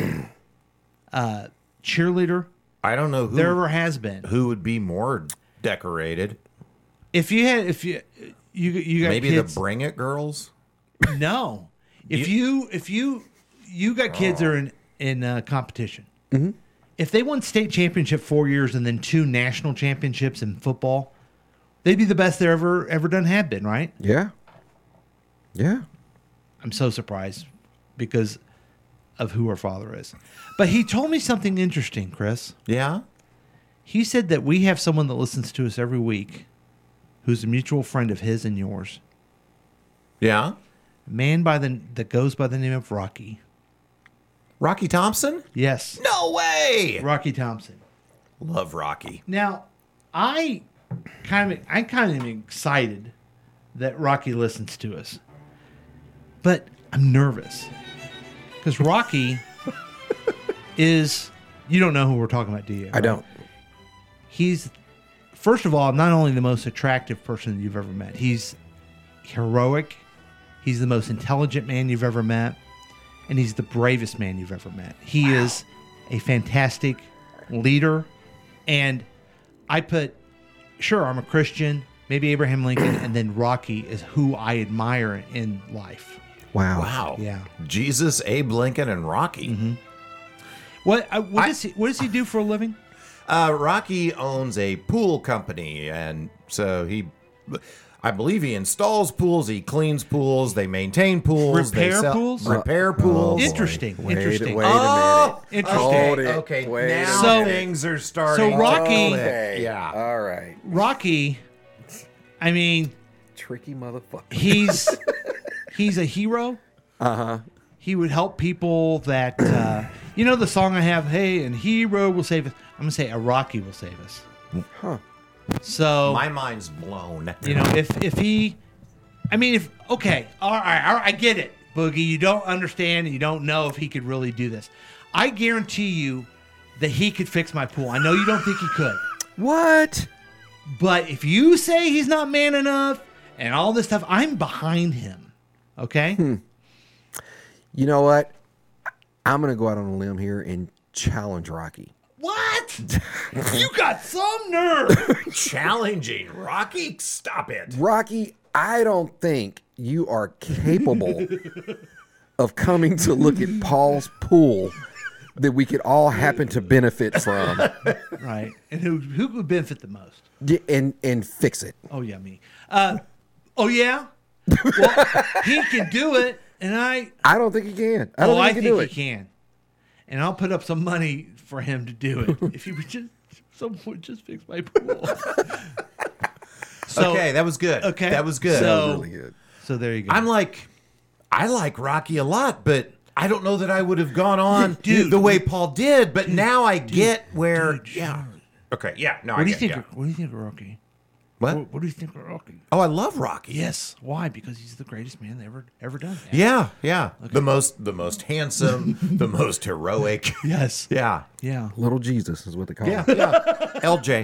B: cheerleader
D: I don't know who
B: there ever has been?
D: who would be more decorated.
B: If you got
D: Maybe
B: kids,
D: the Bring It girls.
B: no. If you got kids that are in competition, if they won state championship 4 years and then 2 national championships in football, they'd be the best there ever done have been, right?
E: Yeah. Yeah.
B: I'm so surprised because of who her father is. But he told me something interesting, Chris.
D: Yeah.
B: He said that we have someone that listens to us every week who's a mutual friend of his and yours.
D: Yeah.
B: A man that goes by the name of Rocky.
D: Rocky Thompson?
B: Yes.
D: No way.
B: Rocky Thompson.
D: Love Rocky.
B: Now, I kind of am excited that Rocky listens to us. But I'm nervous. Because Rocky is, you don't know who we're talking about, do you?
E: I don't.
B: He's, first of all, not only the most attractive person you've ever met, he's heroic, he's the most intelligent man you've ever met, and he's the bravest man you've ever met. He is a fantastic leader, and I'm a Christian, maybe Abraham Lincoln, and then Rocky is who I admire in life.
E: Wow.
D: Wow.
B: Yeah.
D: Jesus, Abe Lincoln, and Rocky.
B: What does he do for a living?
D: Rocky owns a pool company, and so I believe he installs pools, he cleans pools, they maintain pools,
B: Repair pools?
D: repair pools.
B: Interesting.
E: Wait a
B: Interesting.
E: minute.
B: Interesting.
E: Hold it.
D: Okay,
E: Wait a
D: now
B: minute.
D: things are starting.
B: So Rocky-
D: to click.
E: Okay.
D: Yeah.
E: All right.
B: Rocky, I mean,
E: Tricky motherfucker.
B: he's a hero. He would help people that You know the song I have, hey, and hero will save us. I'm going to say a Rocky will save us.
E: Huh.
B: So,
D: My mind's blown.
B: you know, if he, I mean, if, okay, all right, I get it, Boogie. You don't understand and you don't know if he could really do this. I guarantee you that he could fix my pool. I know you don't think he could.
E: What?
B: But if you say he's not man enough and all this stuff, I'm behind him. Okay?
E: You know what? I'm going to go out on a limb here and challenge Rocky.
B: What? You got some nerve.
D: Challenging Rocky? Stop it.
E: Rocky, I don't think you are capable of coming to look at Paul's pool that we could all happen to benefit from.
B: Right. And who would benefit the most?
E: And fix it.
B: Oh, yeah, me. Oh, yeah? Well, he can do it, and I
E: don't think he can. I don't think he can do it.
B: he can. And I'll put up some money for him to do it if he would someone would just fix my pool. So,
D: okay, that was good.
B: Okay.
D: That was good.
B: So,
E: That was really good.
B: So there you go.
D: I like Rocky a lot, but I don't know that I would have gone on
B: Dude.
D: the way Paul did. But now I get where.
B: yeah.
D: Okay. Yeah. No.
B: What
D: I
B: do you
D: get,
B: think?
D: yeah.
B: What do you think of Rocky?
D: What?
B: What do you think of Rocky?
D: Oh, I love Rocky.
B: Yes. Why? Because he's the greatest man ever done.
D: Yeah. Yeah. The most handsome, the most heroic.
B: Yes.
D: Yeah.
B: Yeah.
E: Little Jesus is what they call
D: Yeah.
E: him.
D: Yeah. LJ.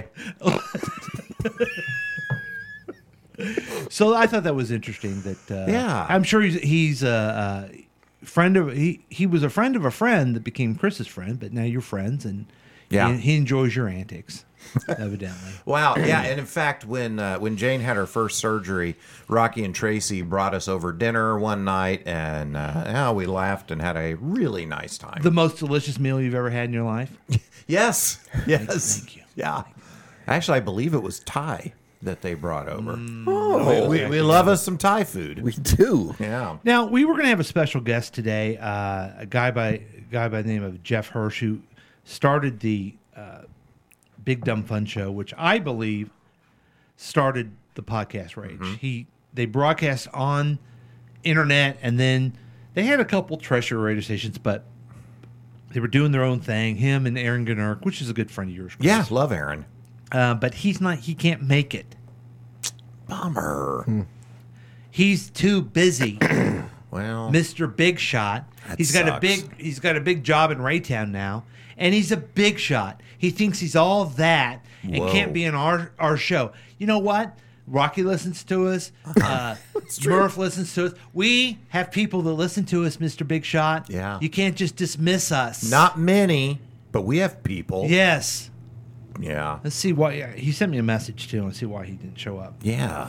B: So I thought that was interesting. That
D: Yeah.
B: I'm sure he's a friend of he was a friend of a friend that became Chris's friend, but now you're friends, and
D: Yeah.
B: he enjoys your antics, evidently.
D: Wow. Yeah. And in fact, when Jane had her first surgery, Rocky and Tracy brought us over dinner one night, and we laughed and had a really nice time.
B: The most delicious meal you've ever had in your life.
D: Yes. Yes.
B: Thank you.
D: Yeah. Actually, I believe it was Thai that they brought over.
E: Oh,
D: We love us some Thai food.
E: we do.
D: Yeah.
B: Now we were going to have a special guest today, a guy by the name of Jeff Hirsch, who started the Big Dumb Fun Show, which I believe started the podcast rage. They broadcast on internet, and then they had a couple terrestrial radio stations, but they were doing their own thing. Him and Aaron Gunnerk, which is a good friend of yours, Chris.
D: Yeah. Love Aaron.
B: But he can't make it.
D: Bummer.
B: He's too busy.
D: Well,
B: Mr. Big Shot.
D: That
B: He's got
D: sucks.
B: a big job in Raytown now, and he's a big shot. He thinks he's all that and
D: Whoa.
B: can't be in our show. You know what? Rocky listens to us. Murph listens to us. We have people that listen to us, Mr. Big Shot.
D: Yeah.
B: You can't just dismiss us.
D: not many, but we have people.
B: Yes.
D: Yeah.
B: Let's see why he sent me a message too, and see why he didn't show up.
D: Yeah.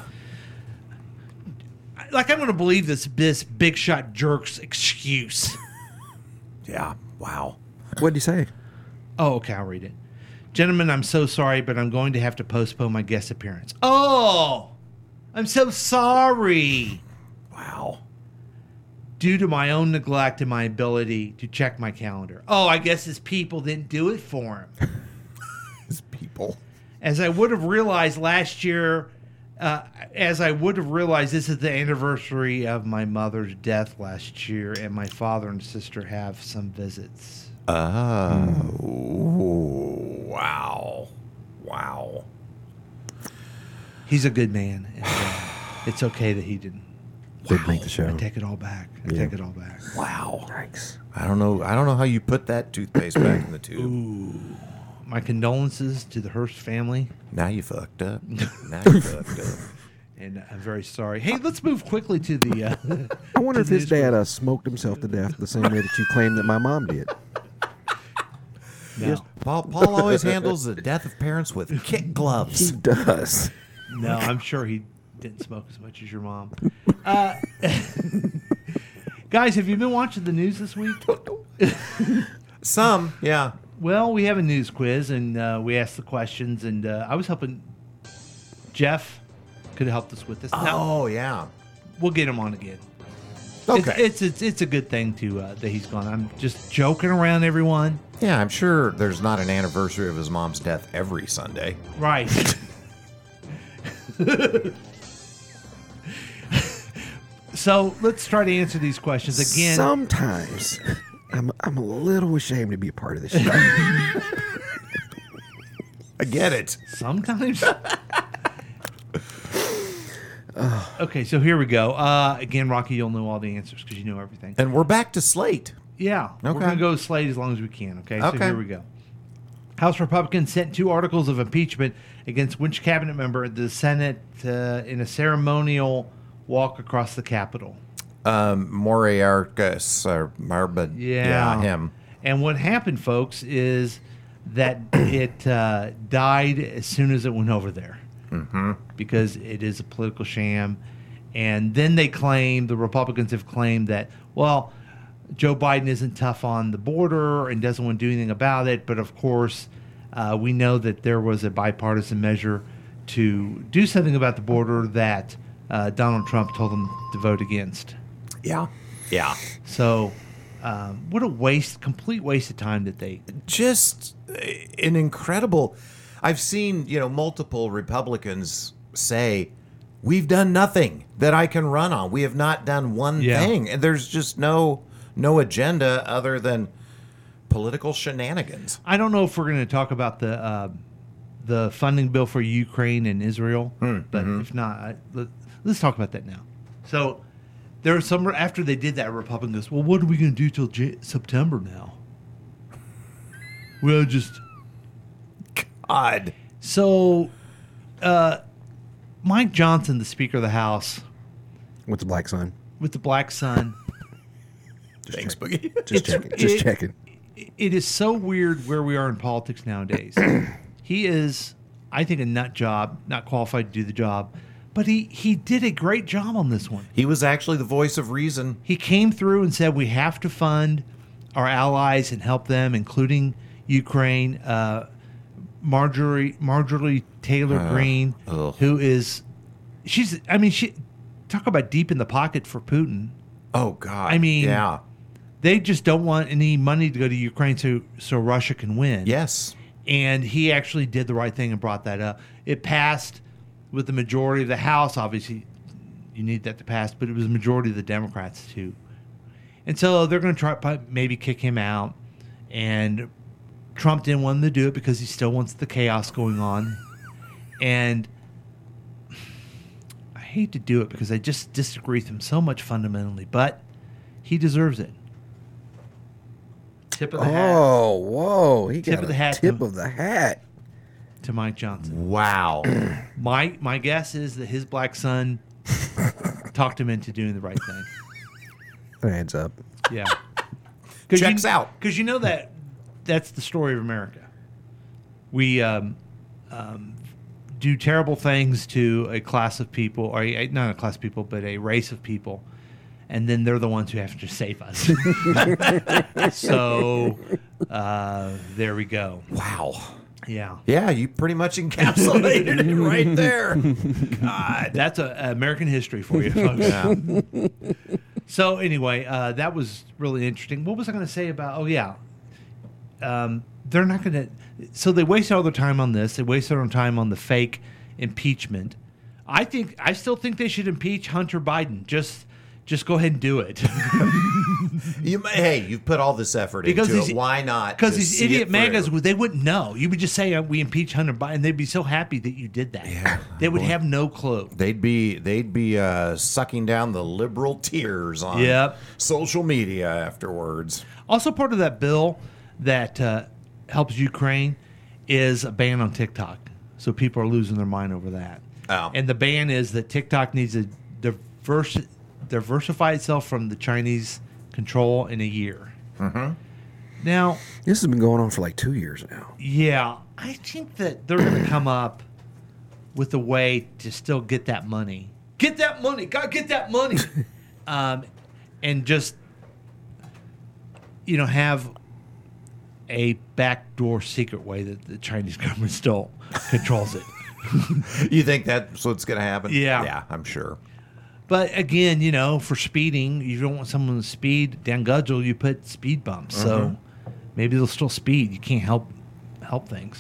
B: Like, I'm going to believe this Big Shot jerk's excuse.
D: Yeah. Wow.
E: What'd you say?
B: Oh, okay, I'll read it. Gentlemen, I'm so sorry, but I'm going to have to postpone my guest appearance. Oh, I'm so sorry.
D: Wow.
B: Due to my own neglect and my ability to check my calendar. Oh, I guess his people didn't do it for him.
D: His people.
B: As I would have realized last year, this is the anniversary of my mother's death last year, and my father and sister have some visits.
D: Oh. Wow. Wow.
B: He's a good man. And, it's okay that he didn't.
E: Did make the show.
B: I take it all back. Take it all back.
D: Wow.
E: Thanks.
D: I don't know how you put that toothpaste back in the tube.
B: My condolences to the Hearst family,
D: Now you fucked up. Now you fucked up.
B: and I'm very sorry. Hey, let's move quickly to the.
E: I wonder if
B: to the
E: his
B: news
E: dad smoked himself to death the same way that you claim that my mom did.
B: No,
D: Paul always handles the death of parents with kid
E: He
D: gloves.
E: does.
B: no, I'm sure he didn't smoke as much as your mom. Guys, have you been watching the news this week?
D: Some, yeah.
B: Well, we have a news quiz, and we asked the questions, and I was hoping Jeff could have helped us with this. Now,
D: Oh, yeah.
B: we'll get him on again.
D: Okay.
B: It's a good thing to that he's gone. I'm just joking around, everyone.
D: Yeah, I'm sure there's not an anniversary of his mom's death every Sunday.
B: Right. So let's try to answer these questions again.
E: Sometimes. I'm a little ashamed to be a part of this show.
D: I get it.
B: Sometimes. Okay, so here we go. Again, Rocky, you'll know all the answers because you know everything.
D: And we're back to Slate.
B: Yeah, we're
D: Okay.
B: going to go Slate as long as we can. Okay, so
D: Okay.
B: here we go. House Republicans sent 2 articles of impeachment against which cabinet member of the Senate in a ceremonial walk across the Capitol?
D: Mayorkas or Marba. Yeah, him.
B: And what happened, folks, is that it died as soon as it went over there. Mm-hmm. Because it is a political sham. And then they claim, the Republicans have claimed that, well, Joe Biden isn't tough on the border and doesn't want to do anything about it. But, of course, we know that there was a bipartisan measure to do something about the border that Donald Trump told them to vote against.
D: Yeah. Yeah.
B: So, what a waste, complete waste of time that they...
D: Just an incredible... I've seen, multiple Republicans say, we've done nothing that I can run on. We have not done one thing. And there's just no agenda other than political shenanigans.
B: I don't know if we're going to talk about the funding bill for Ukraine and Israel, but if not, let's talk about that now. So there are some, after they did that, Republican goes, well, what are we going to do till September now? Well, just...
D: God.
B: So, Mike Johnson, the Speaker of the House,
E: With the black sun.
B: with the black sun,
D: Thanks, Boogie.
E: Just checking.
B: it is so weird where we are in politics nowadays. He is, I think, a nut job, not qualified to do the job, but he did a great job on this one.
D: He was actually the voice of reason.
B: He came through and said we have to fund our allies and help them, including Ukraine. Marjorie Taylor Greene, who is, she talk about deep in the pocket for Putin.
D: Oh, God.
B: I mean,
D: yeah.
B: They just don't want any money to go to Ukraine so Russia can win.
D: Yes.
B: And he actually did the right thing and brought that up. It passed with the majority of the House. Obviously, you need that to pass, but it was a majority of the Democrats, too. And so they're going to try maybe kick him out. And Trump didn't want him to do it because he still wants the chaos going on. And I hate to do it because I just disagree with him so much fundamentally, but he deserves it. Tip of the hat.
E: Oh, whoa. He
B: Tip
E: got
B: of the
E: a
B: hat
E: tip
B: to-
E: of the hat.
B: To Mike Johnson.
D: Wow.
B: My guess is that his black son talked him into doing the right thing.
E: Hands up.
B: Yeah.
D: Checks out.
B: Because you know that's the story of America. We do terrible things to a class of people, or not a class of people, but a race of people, and then they're the ones who have to save us. So there we go.
D: Wow.
B: Yeah.
D: Yeah, you pretty much encapsulated it right there. God.
B: That's American history for you, folks.
D: Yeah.
B: So anyway, that was really interesting. What was I going to say about? Oh yeah, they're not going to. So they wasted all their time on this. They wasted their time on the fake impeachment. I still think they should impeach Hunter Biden. Just go ahead and do it.
D: Hey, you've put all this effort
B: Because
D: into
B: these-
D: it. Why not?
B: Because
D: just
B: these
D: see
B: idiot
D: it
B: MAGAs,
D: through?
B: they wouldn't know. You would just say we impeach Hunter Biden. They'd be so happy that you did that.
D: Yeah,
B: They would have no clue.
D: They'd be sucking down the liberal tears on
B: Yep.
D: social media afterwards.
B: Also, part of that bill that helps Ukraine is a ban on TikTok. So people are losing their mind over that.
D: Oh.
B: And the ban is that TikTok needs to diversify itself from the Chinese control in a year. Mm-hmm. Now,
E: This has been going on for like 2 years now.
B: yeah, I think that they're going to come up with a way to still get that money. Get that money. God, get that money. And just, have a backdoor secret way that the Chinese government still controls it.
D: You think that's what's going to happen?
B: Yeah.
D: Yeah, I'm sure.
B: But again, for speeding, you don't want someone to speed. Down Gudgel, you put speed bumps. So maybe they'll still speed. You can't help things.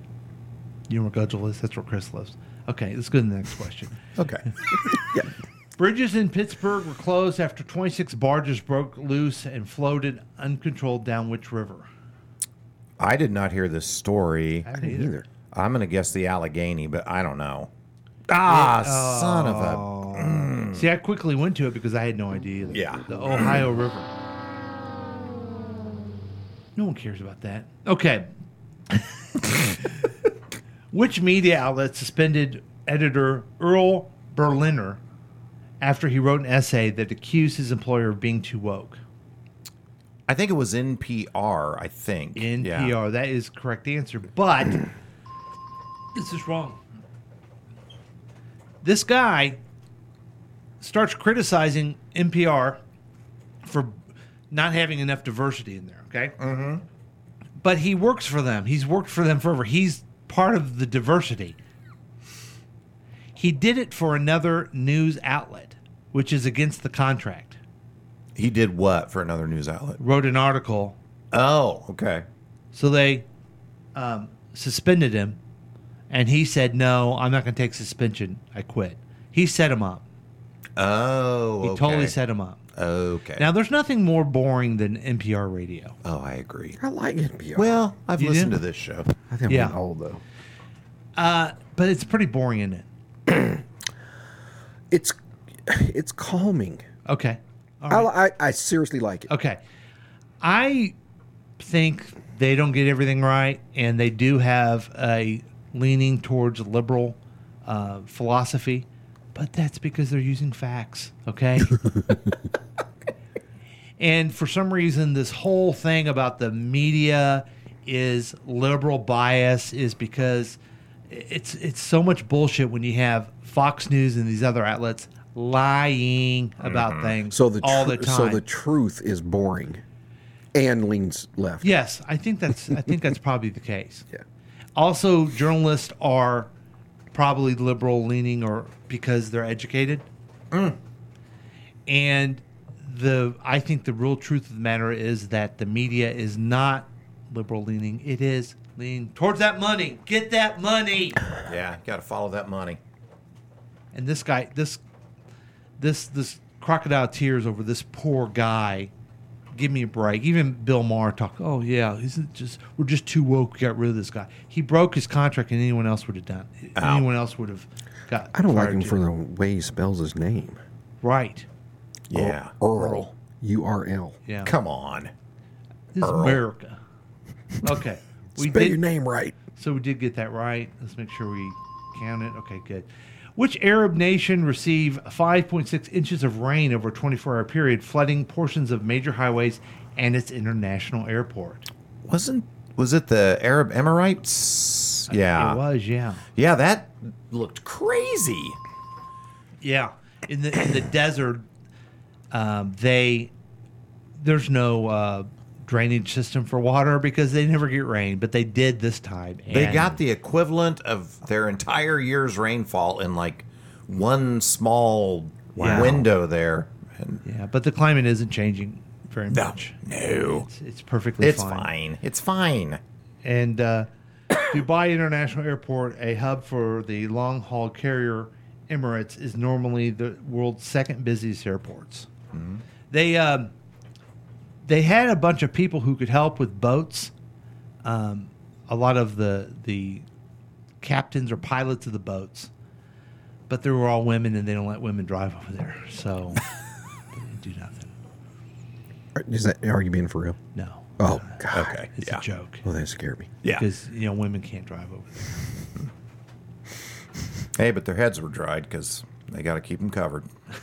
B: You know where Gudgel is? That's where Chris lives. Okay, let's go to the next question.
D: Okay.
B: Bridges in Pittsburgh were closed after 26 barges broke loose and floated uncontrolled down which river?
D: I did not hear this story.
E: I didn't either.
D: I'm going to guess the Allegheny, but I don't know. Son of a...
B: See, I quickly went to it because I had no idea either.
D: Yeah.
B: The Ohio River. No one cares about that. Okay. Which media outlet suspended editor Earl Berliner after he wrote an essay that accused his employer of being too woke?
D: I think it was NPR, I think.
B: NPR.
D: Yeah.
B: That is the correct answer. But this is wrong. This guy starts criticizing NPR for not having enough diversity in there, okay? Mm-hmm. But he works for them. He's worked for them forever. He's part of the diversity. He did it for another news outlet, which is against the contract.
D: He did what for another news outlet?
B: Wrote an article.
D: Oh, okay.
B: So they suspended him, and he said, no, I'm not going to take suspension. I quit. He set him up.
D: Oh,
B: He
D: okay.
B: totally set him up.
D: Okay.
B: Now, there's nothing more boring than NPR radio.
D: Oh, I agree.
E: I like NPR.
D: Well, I've
B: You
D: listened
B: do?
D: to this show.
E: I think I'm
B: yeah.
E: getting old though.
B: But it's pretty boring, isn't it?
E: It's calming.
B: Okay. All right.
E: I seriously like it.
B: Okay. I think they don't get everything right, and they do have a leaning towards liberal philosophy, but that's because they're using facts, okay? And for some reason, this whole thing about the media is liberal bias is because it's so much bullshit when you have Fox News and these other outlets lying about things
E: So the
B: all the time.
E: so the truth is boring, and leans left.
B: Yes, I think that's probably the case.
E: Yeah.
B: Also, journalists are probably liberal leaning or because they're educated. And I think the real truth of the matter is that the media is not liberal leaning. It is leaning towards that money. Get that money.
D: Yeah, got to follow that money.
B: And this guy, this crocodile tears over this poor guy. Give me a break. Even Bill Maher talked. Oh yeah, we're just too woke. We got rid of this guy. He broke his contract, and anyone else would have done.
D: Ow.
B: Anyone else would have got.
E: I don't like
B: fired
E: him
B: too.
E: for the way he spells his name.
B: Right.
D: Yeah.
E: Earl. URL.
B: Yeah.
E: Oh.
B: Come
D: Come on.
B: This is America. Okay.
E: Spell your name right.
B: So we did get that right. Let's make sure we count it. Okay, good. Which Arab nation received 5.6 inches of rain over a 24-hour period, flooding portions of major highways and its international airport?
D: Was it the Arab Emirates? Yeah.
B: It was, yeah.
D: Yeah, that looked crazy.
B: Yeah. In the desert, there's no drainage system for water because they never get rain, but they did this time.
D: They
B: And
D: got the equivalent of their entire year's rainfall in like one small window there. And
B: yeah, but the climate isn't changing very much.
D: No.
B: It's perfectly
D: It's
B: fine.
D: fine. It's fine.
B: And Dubai International Airport, a hub for the long-haul carrier Emirates, is normally the world's second busiest airports. Mm-hmm. They had a bunch of people who could help with boats. A lot of the captains or pilots of the boats, but they were all women, and they don't let women drive over there, so they didn't do nothing.
E: Are you being for real?
B: No.
E: Oh, God.
D: Okay.
B: It's
D: Yeah.
B: a joke.
E: Well, that scared me.
D: Yeah.
B: Because women can't drive over there.
D: Hey, but their heads were dried because they got to keep them covered.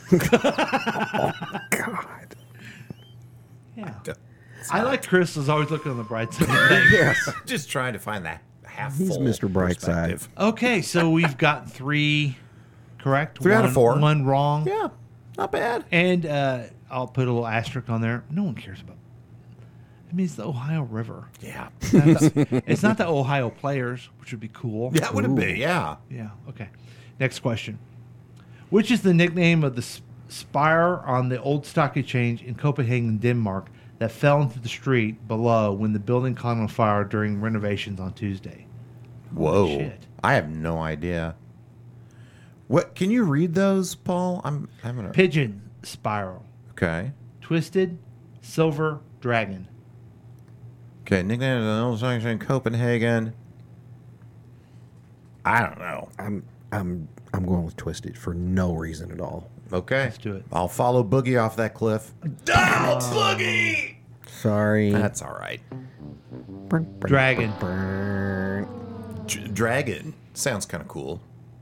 E: God.
B: Yeah. I like Chris is always looking on the bright side of things.
E: Yes.
D: Just trying to find that half
E: He's
D: full
E: Mr. Brightside.
D: perspective.
B: Okay, so we've got 3 correct.
D: 3 out of 4.
B: 1 wrong.
D: Yeah, not bad.
B: And I'll put a little asterisk on there. No one cares about. I mean, it's the Ohio River.
D: Yeah.
B: It's not the Ohio players, which would be cool.
D: That would have been, yeah.
B: Yeah. Okay. Next question. Which is the nickname of the spire on the old stock exchange in Copenhagen, Denmark, that fell into the street below when the building caught on fire during renovations on Tuesday?
D: Whoa.
B: Shit.
D: I have no idea. What can you read those, Paul? I'm having a
B: Pigeon Spiral.
D: okay.
B: Twisted Silver Dragon.
D: Okay, nickname of the in Copenhagen. I don't know.
E: I'm going with Twisted for no reason at all.
D: Okay,
B: Let's do it.
D: I'll follow Boogie off that cliff. Donald Boogie.
E: Sorry.
D: That's all right.
B: Dragon.
D: Dragon sounds kind of cool.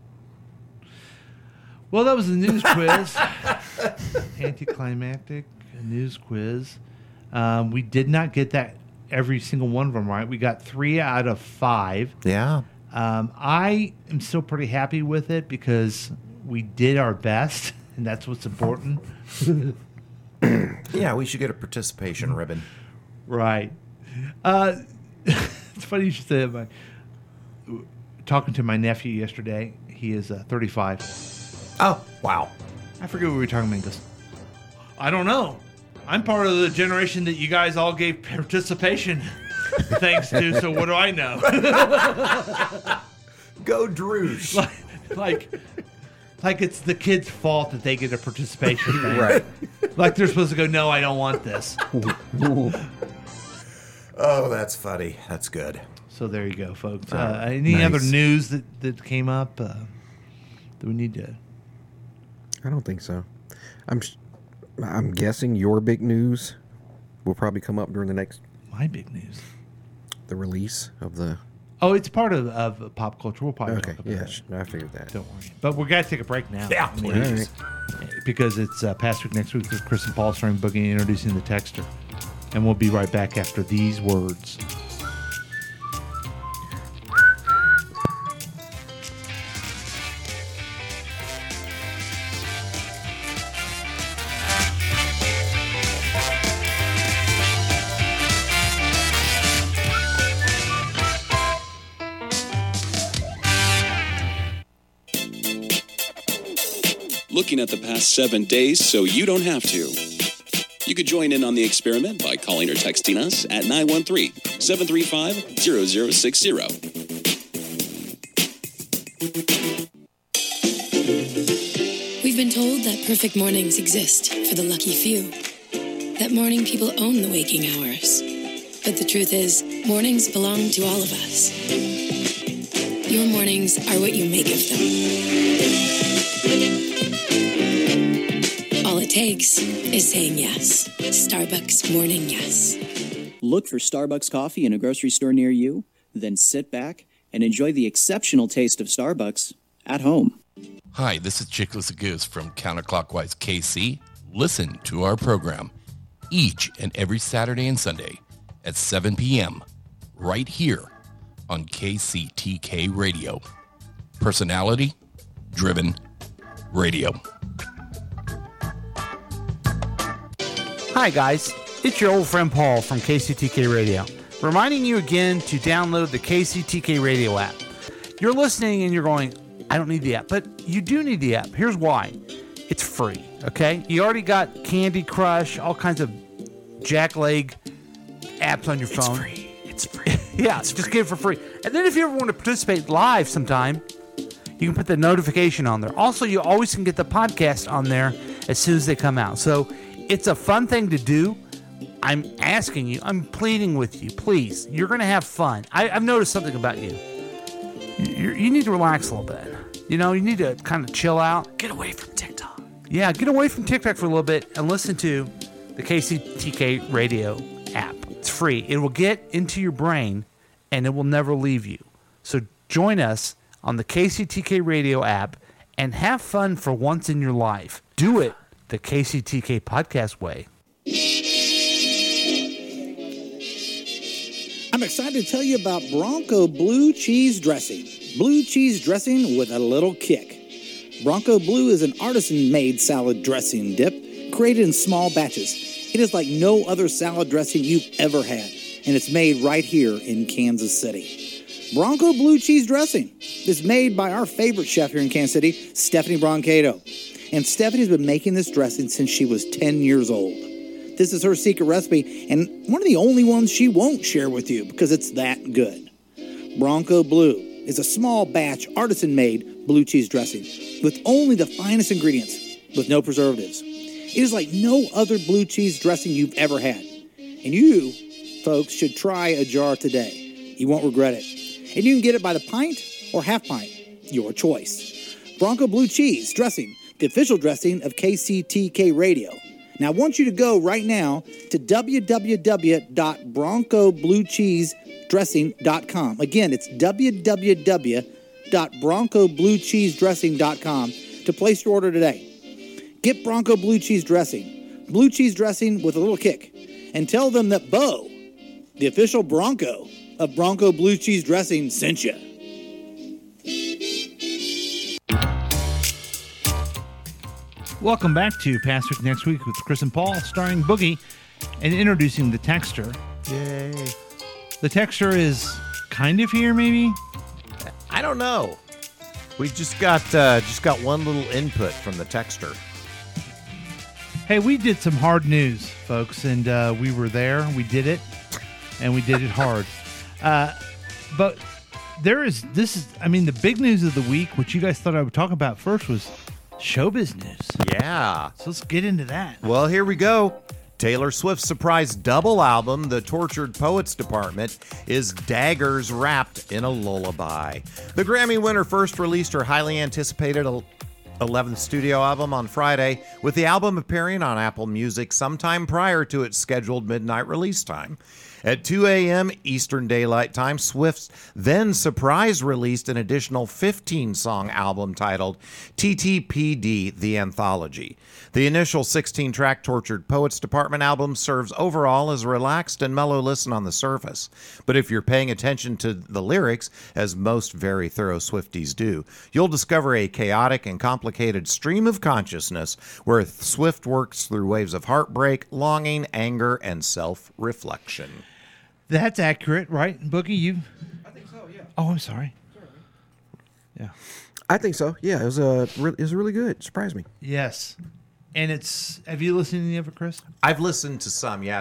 B: Well, that was the news quiz. Anticlimactic news quiz. We did not get that every single one of them right. We got 3 out of 5.
D: Yeah.
B: I am still pretty happy with it because we did our best, and that's what's important.
D: Yeah, we should get a participation ribbon.
B: Right. It's funny you should say that. Talking to my nephew yesterday, he is 35.
D: Oh, wow.
B: I forget what we were talking about. He goes, I don't know. I'm part of the generation that you guys all gave participation thanks to, so what do I know?
D: Go Droosh.
B: like it's the kid's fault that they get a participation thing.
E: Right.
B: Like they're supposed to go, no, I don't want this.
D: Oh, that's funny. That's good.
B: So there you go, folks. Any other news that came up that we need to...
E: I don't think so. I'm guessing your big news will probably come up during the next...
B: My big news.
E: The release of the...
B: Oh, it's part of pop culture. We'll probably
E: Okay,
B: talk about
E: yeah,
B: it.
E: I figured that.
B: Don't worry. But we're going to take a break now.
D: Yeah, please.
B: Because it's past week, next week with Chris and Paul starring Boogie introducing the texter. And we'll be right back after these words.
F: Looking at the past 7 days so you don't have to. You could join in on the experiment by calling or texting us at 913-735-0060.
G: We've been told that perfect mornings exist for the lucky few. That morning people own the waking hours. But the truth is, mornings belong to all of us. Your mornings are what you make of them. All it takes is saying yes. Starbucks Morning Yes.
H: Look for Starbucks coffee in a grocery store near you, then sit back and enjoy the exceptional taste of Starbucks at home.
I: Hi, this is Chickless Goose from Counterclockwise KC. Listen to our program each and every Saturday and Sunday at 7 p.m. right here on KCTK Radio. Personality-driven radio.
J: Hi guys, it's your old friend Paul from KCTK Radio, reminding you again to download the KCTK Radio app. You're listening and you're going, I don't need the app, but you do need the app. Here's why. It's free, okay? You already got Candy Crush, all kinds of jackleg apps on your phone.
E: It's free.
J: Yeah, just get it for free. And then if you ever want to participate live sometime, you can put the notification on there. Also, you always can get the podcast on there as soon as they come out. So it's a fun thing to do. I'm asking you, I'm pleading with you, please. You're going to have fun. I've noticed something about you. You need to relax a little bit. You know, you need to kind of chill out.
E: Get away from TikTok.
J: Yeah, get away from TikTok for a little bit and listen to the KCTK Radio app. It's free. It will get into your brain and it will never leave you. So join us on the KCTK Radio app and have fun for once in your life. Do it the KCTK podcast way.
K: I'm excited to tell you about Bronco Blue Cheese Dressing. Blue cheese dressing with a little kick. Bronco Blue is an artisan-made salad dressing dip created in small batches. It is like no other salad dressing you've ever had, and it's made right here in Kansas City. Bronco Blue Cheese Dressing is made by our favorite chef here in Kansas City, Stephanie Broncato. And Stephanie's been making this dressing since she was 10 years old. This is her secret recipe, and one of the only ones she won't share with you because it's that good. Bronco Blue. is a small batch artisan-made blue cheese dressing with only the finest ingredients, with no preservatives. It is like no other blue cheese dressing you've ever had. And you, folks, should try a jar today. You won't regret it. And you can get it by the pint or half pint, your choice. Bronco Blue Cheese Dressing, the official dressing of KCTK Radio. Now, I want you to go right now to www.broncobluecheesedressing.com. Again, it's www.broncobluecheesedressing.com to place your order today. Get Bronco Blue Cheese Dressing with a little kick, and tell them that Bo, the official Bronco of Bronco Blue Cheese Dressing, sent you.
B: Welcome back to Past Week Next Week with Chris and Paul, starring Boogie, and introducing the Texter.
D: Yay.
B: The Texter is kind of here, maybe?
D: I don't know. We just got one little input from the texter.
B: Hey, we did some hard news, folks, and we were there. We did it, and we did it hard. But the big news of the week, which you guys thought I would talk about first, was showbiz news.
D: Yeah.
B: So let's get into that.
D: Well, here we go. Taylor Swift's surprise double album, The Tortured Poets Department, is daggers wrapped in a lullaby. The Grammy winner first released her highly anticipated 11th studio album on Friday, with the album appearing on Apple Music sometime prior to its scheduled midnight release time. At 2 a.m. Eastern Daylight Time, Swift then surprise released an additional 15-song album titled TTPD, The Anthology. The initial 16-track Tortured Poets Department album serves overall as a relaxed and mellow listen on the surface. But if you're paying attention to the lyrics, as most very thorough Swifties do, you'll discover a chaotic and complicated stream of consciousness where Swift works through waves of heartbreak, longing, anger, and self-reflection.
B: That's accurate, right, Boogie? I think so, yeah. Oh, I'm sorry. Yeah.
E: I think so. Yeah, it was really good. Surprised me.
B: Yes. And have you listened to any of it, Chris?
D: I've listened to some, yeah.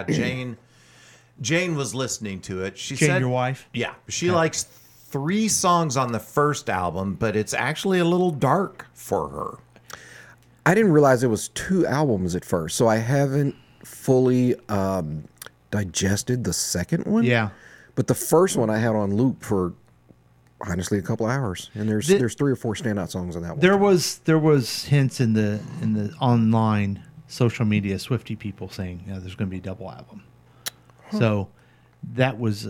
D: Jane was listening to it. She said,
B: your wife?
D: Yeah. She likes 3 songs on the first album, but it's actually a little dark for her.
E: I didn't realize it was 2 albums at first, so I haven't fully digested the second one.
B: Yeah.
E: But the first one I had on loop for honestly a couple of hours, and there's 3 or 4 standout songs on that one.
B: There was hints in the online social media Swiftie people saying, there's going to be a double album. Huh. So that was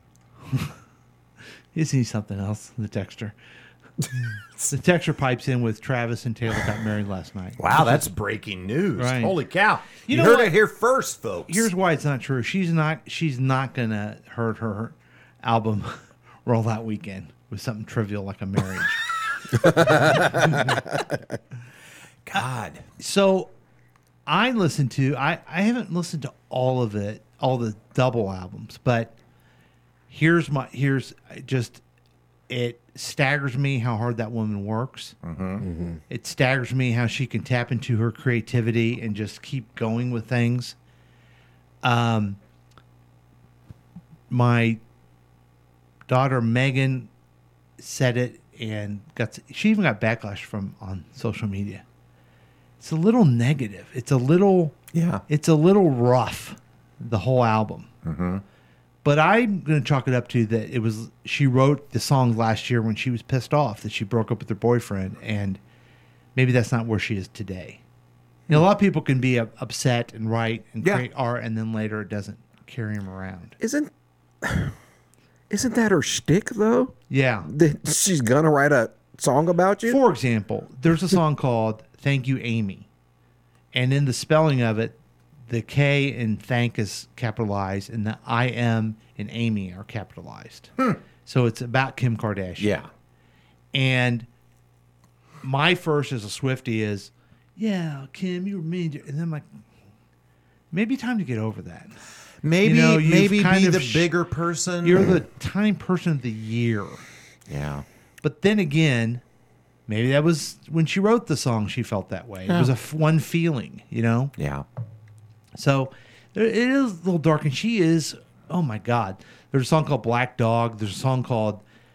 B: isn't he something else? The texter. The texter pipes in with Travis and Taylor got married last night.
D: Wow, that's breaking news.
B: Right.
D: Holy cow. You heard it here first, folks.
B: Here's why it's not true. She's not gonna hurt her album roll out weekend with something trivial like a marriage.
D: God.
B: So I haven't listened to all of it, all the double albums, but it staggers me how hard that woman works.
D: Mm-hmm.
E: Mm-hmm.
B: It staggers me how she can tap into her creativity and just keep going with things. My daughter Megan said it and she even got backlash on social media. It's a little negative. It's a little rough, the whole album.
D: Mm-hmm.
B: But I'm going to chalk it up to that she wrote the song last year when she was pissed off that she broke up with her boyfriend, and maybe that's not where she is today. A lot of people can be upset and write and create art, and then later it doesn't carry them around.
E: Isn't that her shtick, though?
B: Yeah.
E: That she's going to write a song about you?
B: For example, there's a song called Thank You, Amy. And in the spelling of it, the K in thank is capitalized, and the I M and Amy are capitalized. So it's about Kim Kardashian.
D: Yeah.
B: And my first as a Swiftie is, Kim, you were mean. And then I'm like, maybe time to get over that.
D: Maybe be the bigger person.
B: You're the Time Person of the Year.
D: Yeah.
B: But then again, maybe that was when she wrote the song, she felt that way. It was one feeling,
D: Yeah.
B: So it is a little dark, and she is, oh my God. There's a song called Black Dog. There's a song called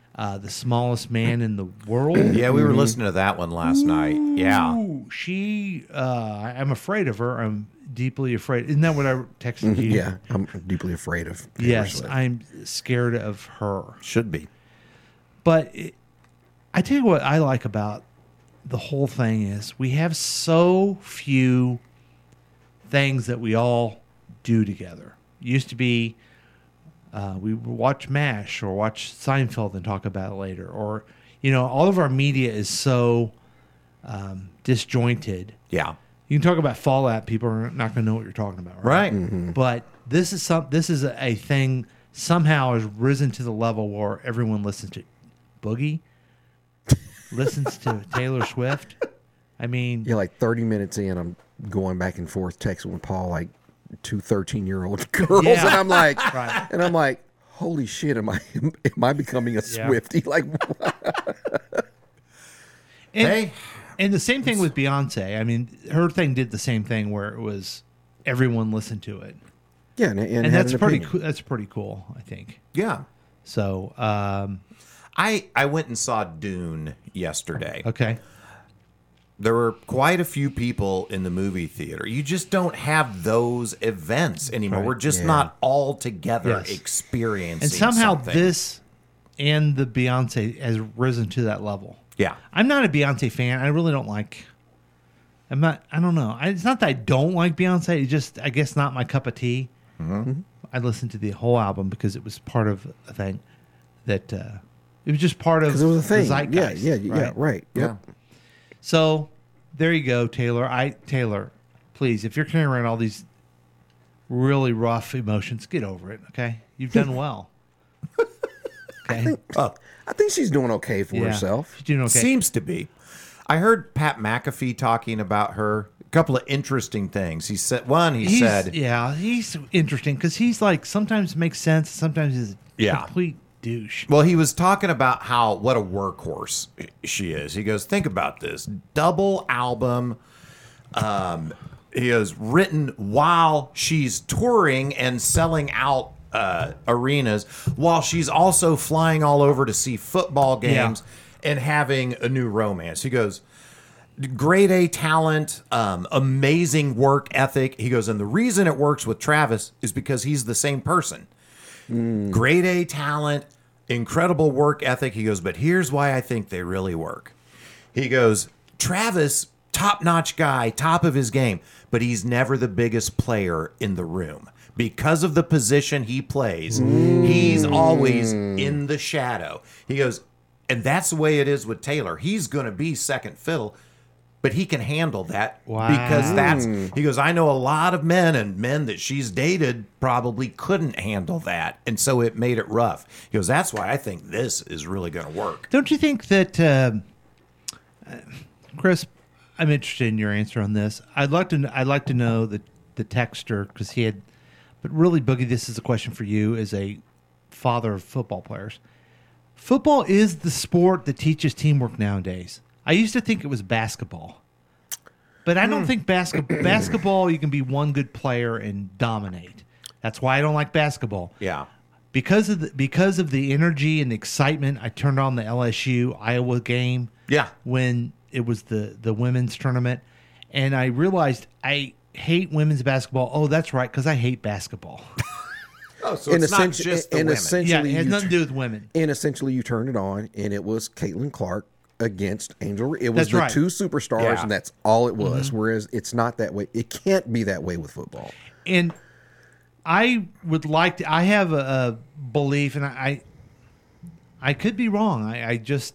B: The Smallest Man in the World.
D: Yeah, we were listening to that one last night. Yeah.
B: Ooh, I'm afraid of her. I'm deeply afraid. Isn't that what I texted you?
E: Yeah, I'm deeply afraid of Taylor
B: Yes,
E: Swift.
B: I'm scared of her.
D: Should be.
B: But I tell you what I like about the whole thing is we have so few things that we all do together. It used to be we would watch MASH or watch Seinfeld and talk about it later. Or, all of our media is so disjointed.
D: Yeah.
B: You can talk about Fallout, people are not going to know what you're talking about, right?
D: Right.
B: But this is a thing somehow has risen to the level where everyone listens to Boogie, listens to Taylor Swift. I mean,
E: Yeah, like 30 minutes in, I'm going back and forth texting with Paul like 2 13-year-old girls,
B: Yeah.
E: and I'm like,
B: Right.
E: holy shit, am I becoming a
B: Yeah.
E: Swiftie? Like,
B: and the same thing with Beyonce. I mean, her thing did the same thing where it was everyone listened to it.
E: yeah, and had
B: that's
E: an
B: pretty
E: opinion.
B: cool. That's pretty cool, I think.
D: Yeah.
B: So,
D: I went and saw Dune yesterday.
B: Okay.
D: There were quite a few people in the movie theater. You just don't have those events anymore.
B: Right.
D: We're just
E: Yeah.
D: not all together
B: Yes.
D: experiencing
B: And somehow
D: something.
B: this and the Beyonce has risen to that level.
D: Yeah.
B: I'm not a Beyonce fan. I really don't like. I don't know. It's not that I don't like Beyonce. It's just, I guess, not my cup of tea.
D: Mm-hmm.
B: I listened to the whole album because it was part of a thing that it was just part of
E: 'Cause it was a thing.
B: the zeitgeist.
E: Yeah, right. Yep.
B: So there you go, Taylor. Taylor, please, if you're carrying around all these really rough emotions, get over it. Okay, you've done well. Okay,
E: I think she's doing okay for herself.
B: She's doing okay.
D: Seems to be. I heard Pat McAfee talking about her. A couple of interesting things. He said,
B: he's interesting because he's like sometimes makes sense, sometimes he's a complete douche.
D: Well, he was talking about what a workhorse she is. He goes, think about this double album. He goes, written while she's touring and selling out arenas, while she's also flying all over to see football games and having a new romance. He goes, grade A talent, amazing work ethic. He goes, and the reason it works with Travis is because he's the same person. Grade A talent, incredible work ethic. He goes, but here's why I think they really work. He goes, Travis, top-notch guy, top of his game, but he's never the biggest player in the room. Because of the position he plays, he's always in the shadow. He goes, and that's the way it is with Taylor. He's going to be second fiddle, but he can handle that because he goes, I know a lot of men, and men that she's dated probably couldn't handle that. And so it made it rough. He goes, that's why I think this is really going to work.
B: Don't you think that, Chris? I'm interested in your answer on this. I'd like to know the texter because he had, but really, Boogie, this is a question for you as a father of football players. Football is the sport that teaches teamwork nowadays. I used to think it was basketball, but I don't think basketball you can be one good player and dominate. That's why I don't like basketball.
D: Yeah.
B: Because of the energy and the excitement, I turned on the LSU Iowa game.
D: Yeah.
B: When it was the women's tournament, and I realized I hate women's basketball. Oh, that's right, because I hate basketball.
D: Oh, so it's not just the women.
B: Yeah, it has nothing to do with women.
E: And essentially, you turned it on, and it was Caitlin Clark against Angel. It was
B: That's
E: the
B: right.
E: two superstars,
D: Yeah.
E: and that's all it was. Whereas it's not that way. It can't be that way with football.
B: And I would like to. I have a belief, and I could be wrong. I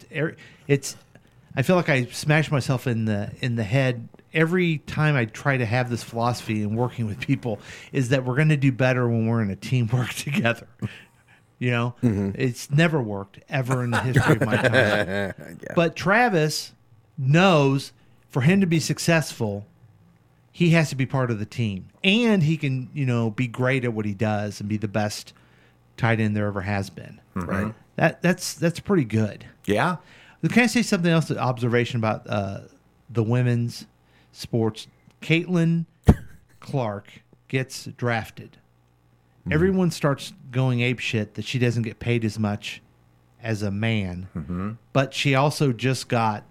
B: feel like I smash myself in the head every time I try to have this philosophy in working with people. Is that we're going to do better when we're in a teamwork together. You know, it's never worked ever in the history of my time.
E: Yeah.
B: But Travis knows for him to be successful, he has to be part of the team, and he can, be great at what he does and be the best tight end there ever has been.
E: Right.
B: That's pretty good.
D: Yeah.
B: Can I say something else? An observation about the women's sports. Caitlin Clark gets drafted. Everyone starts going apeshit that she doesn't get paid as much as a man, but she also just got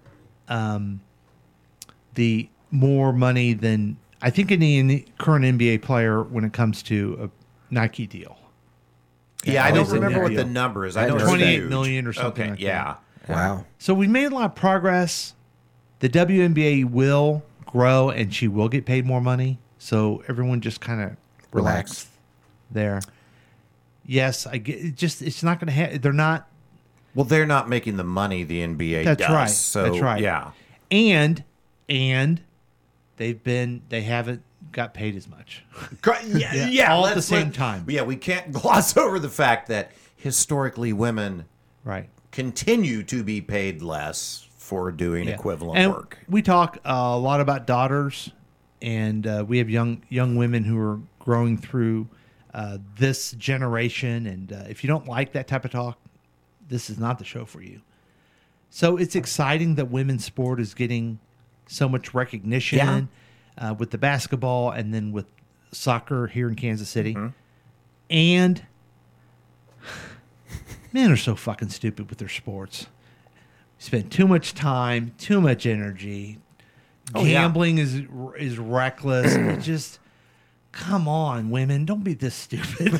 B: the more money than I think any current NBA player when it comes to a Nike deal.
D: Yeah, I don't remember what the number is. I know it's
B: 28
D: huge.
B: million or something
D: Okay,
B: like
D: yeah.
B: that.
E: Wow.
B: So we made a lot of progress. The WNBA will grow and she will get paid more money. So everyone just kind of relax there. Yes, I get it. Just it's not going to have. They're not.
D: Well, they're not making the money the NBA
B: That's
D: does.
B: right.
D: So,
B: That's right.
D: Yeah.
B: And they haven't got paid as much.
D: Yeah.
B: all at the same time.
D: Yeah, we can't gloss over the fact that historically women
B: Right.
D: continue to be paid less for doing equivalent
B: and
D: work.
B: We talk a lot about daughters, and we have young women who are growing through this generation. And if you don't like that type of talk, this is not the show for you. So it's exciting that women's sport is getting so much recognition with the basketball and then with soccer here in Kansas City. And men are so fucking stupid with their sports. Spend too much time, too much energy. Gambling is reckless. It's just come on, women, don't be this stupid.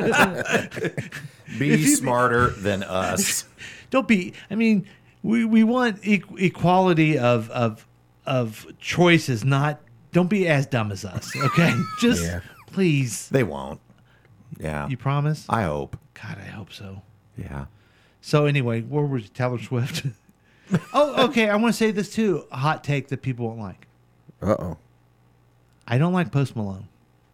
D: Be smarter than us.
B: Don't be. I mean, we want equality of choices. Not don't be as dumb as us. Okay, just please.
D: They won't. Yeah,
B: You promise?
D: I hope.
B: God, I hope so.
D: Yeah.
B: So anyway, where was Taylor Swift? Oh, okay. I want to say this too. A hot take that people won't like.
E: Uh-oh.
B: I don't like Post Malone.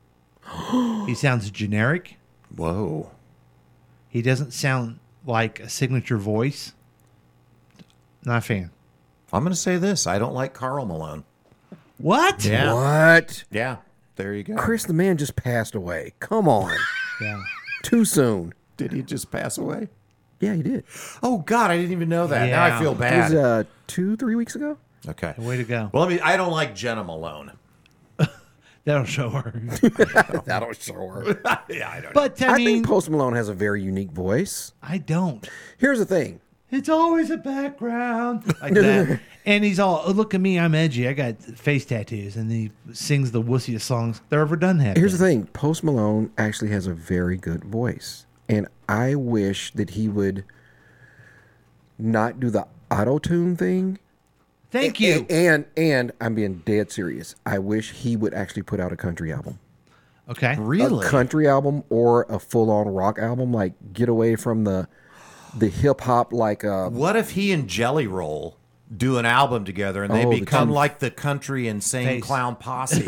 B: He sounds generic.
D: Whoa.
B: He doesn't sound like a signature voice. Not a fan.
D: I'm going to say this. I don't like Karl Malone.
B: What?
D: Yeah.
E: What?
D: Yeah. There you go.
E: Chris, the man just passed away. Come on.
B: Yeah.
E: Too soon.
D: Did he just pass away?
E: Yeah, he did.
D: Oh, God. I didn't even know that. Now
B: Yeah.
D: I feel
E: It
D: bad.
E: was 2-3 weeks ago.
D: Okay.
B: Way to go.
D: Well, I don't like Jenna Malone.
B: That'll show her.
E: That'll show her.
D: Yeah, I don't
B: But I
E: I
B: mean,
E: think Post Malone has a very unique voice.
B: I don't.
E: Here's the thing.
B: It's always a background like that. And he's all, oh, look at me, I'm edgy. I got face tattoos, and he sings the wussiest songs they're ever done.
E: Here's the thing. Post Malone actually has a very good voice, and I wish that he would not do the auto-tune thing.
B: Thank you.
E: And I'm being dead serious. I wish he would actually put out a country album.
B: Okay.
D: Really?
E: A country album or a full-on rock album. Like, get away from the hip-hop, like...
D: What if he and Jelly Roll do an album together and they
E: Oh, the
D: become
E: two-
D: like the country insane
B: Face.
D: clown posse?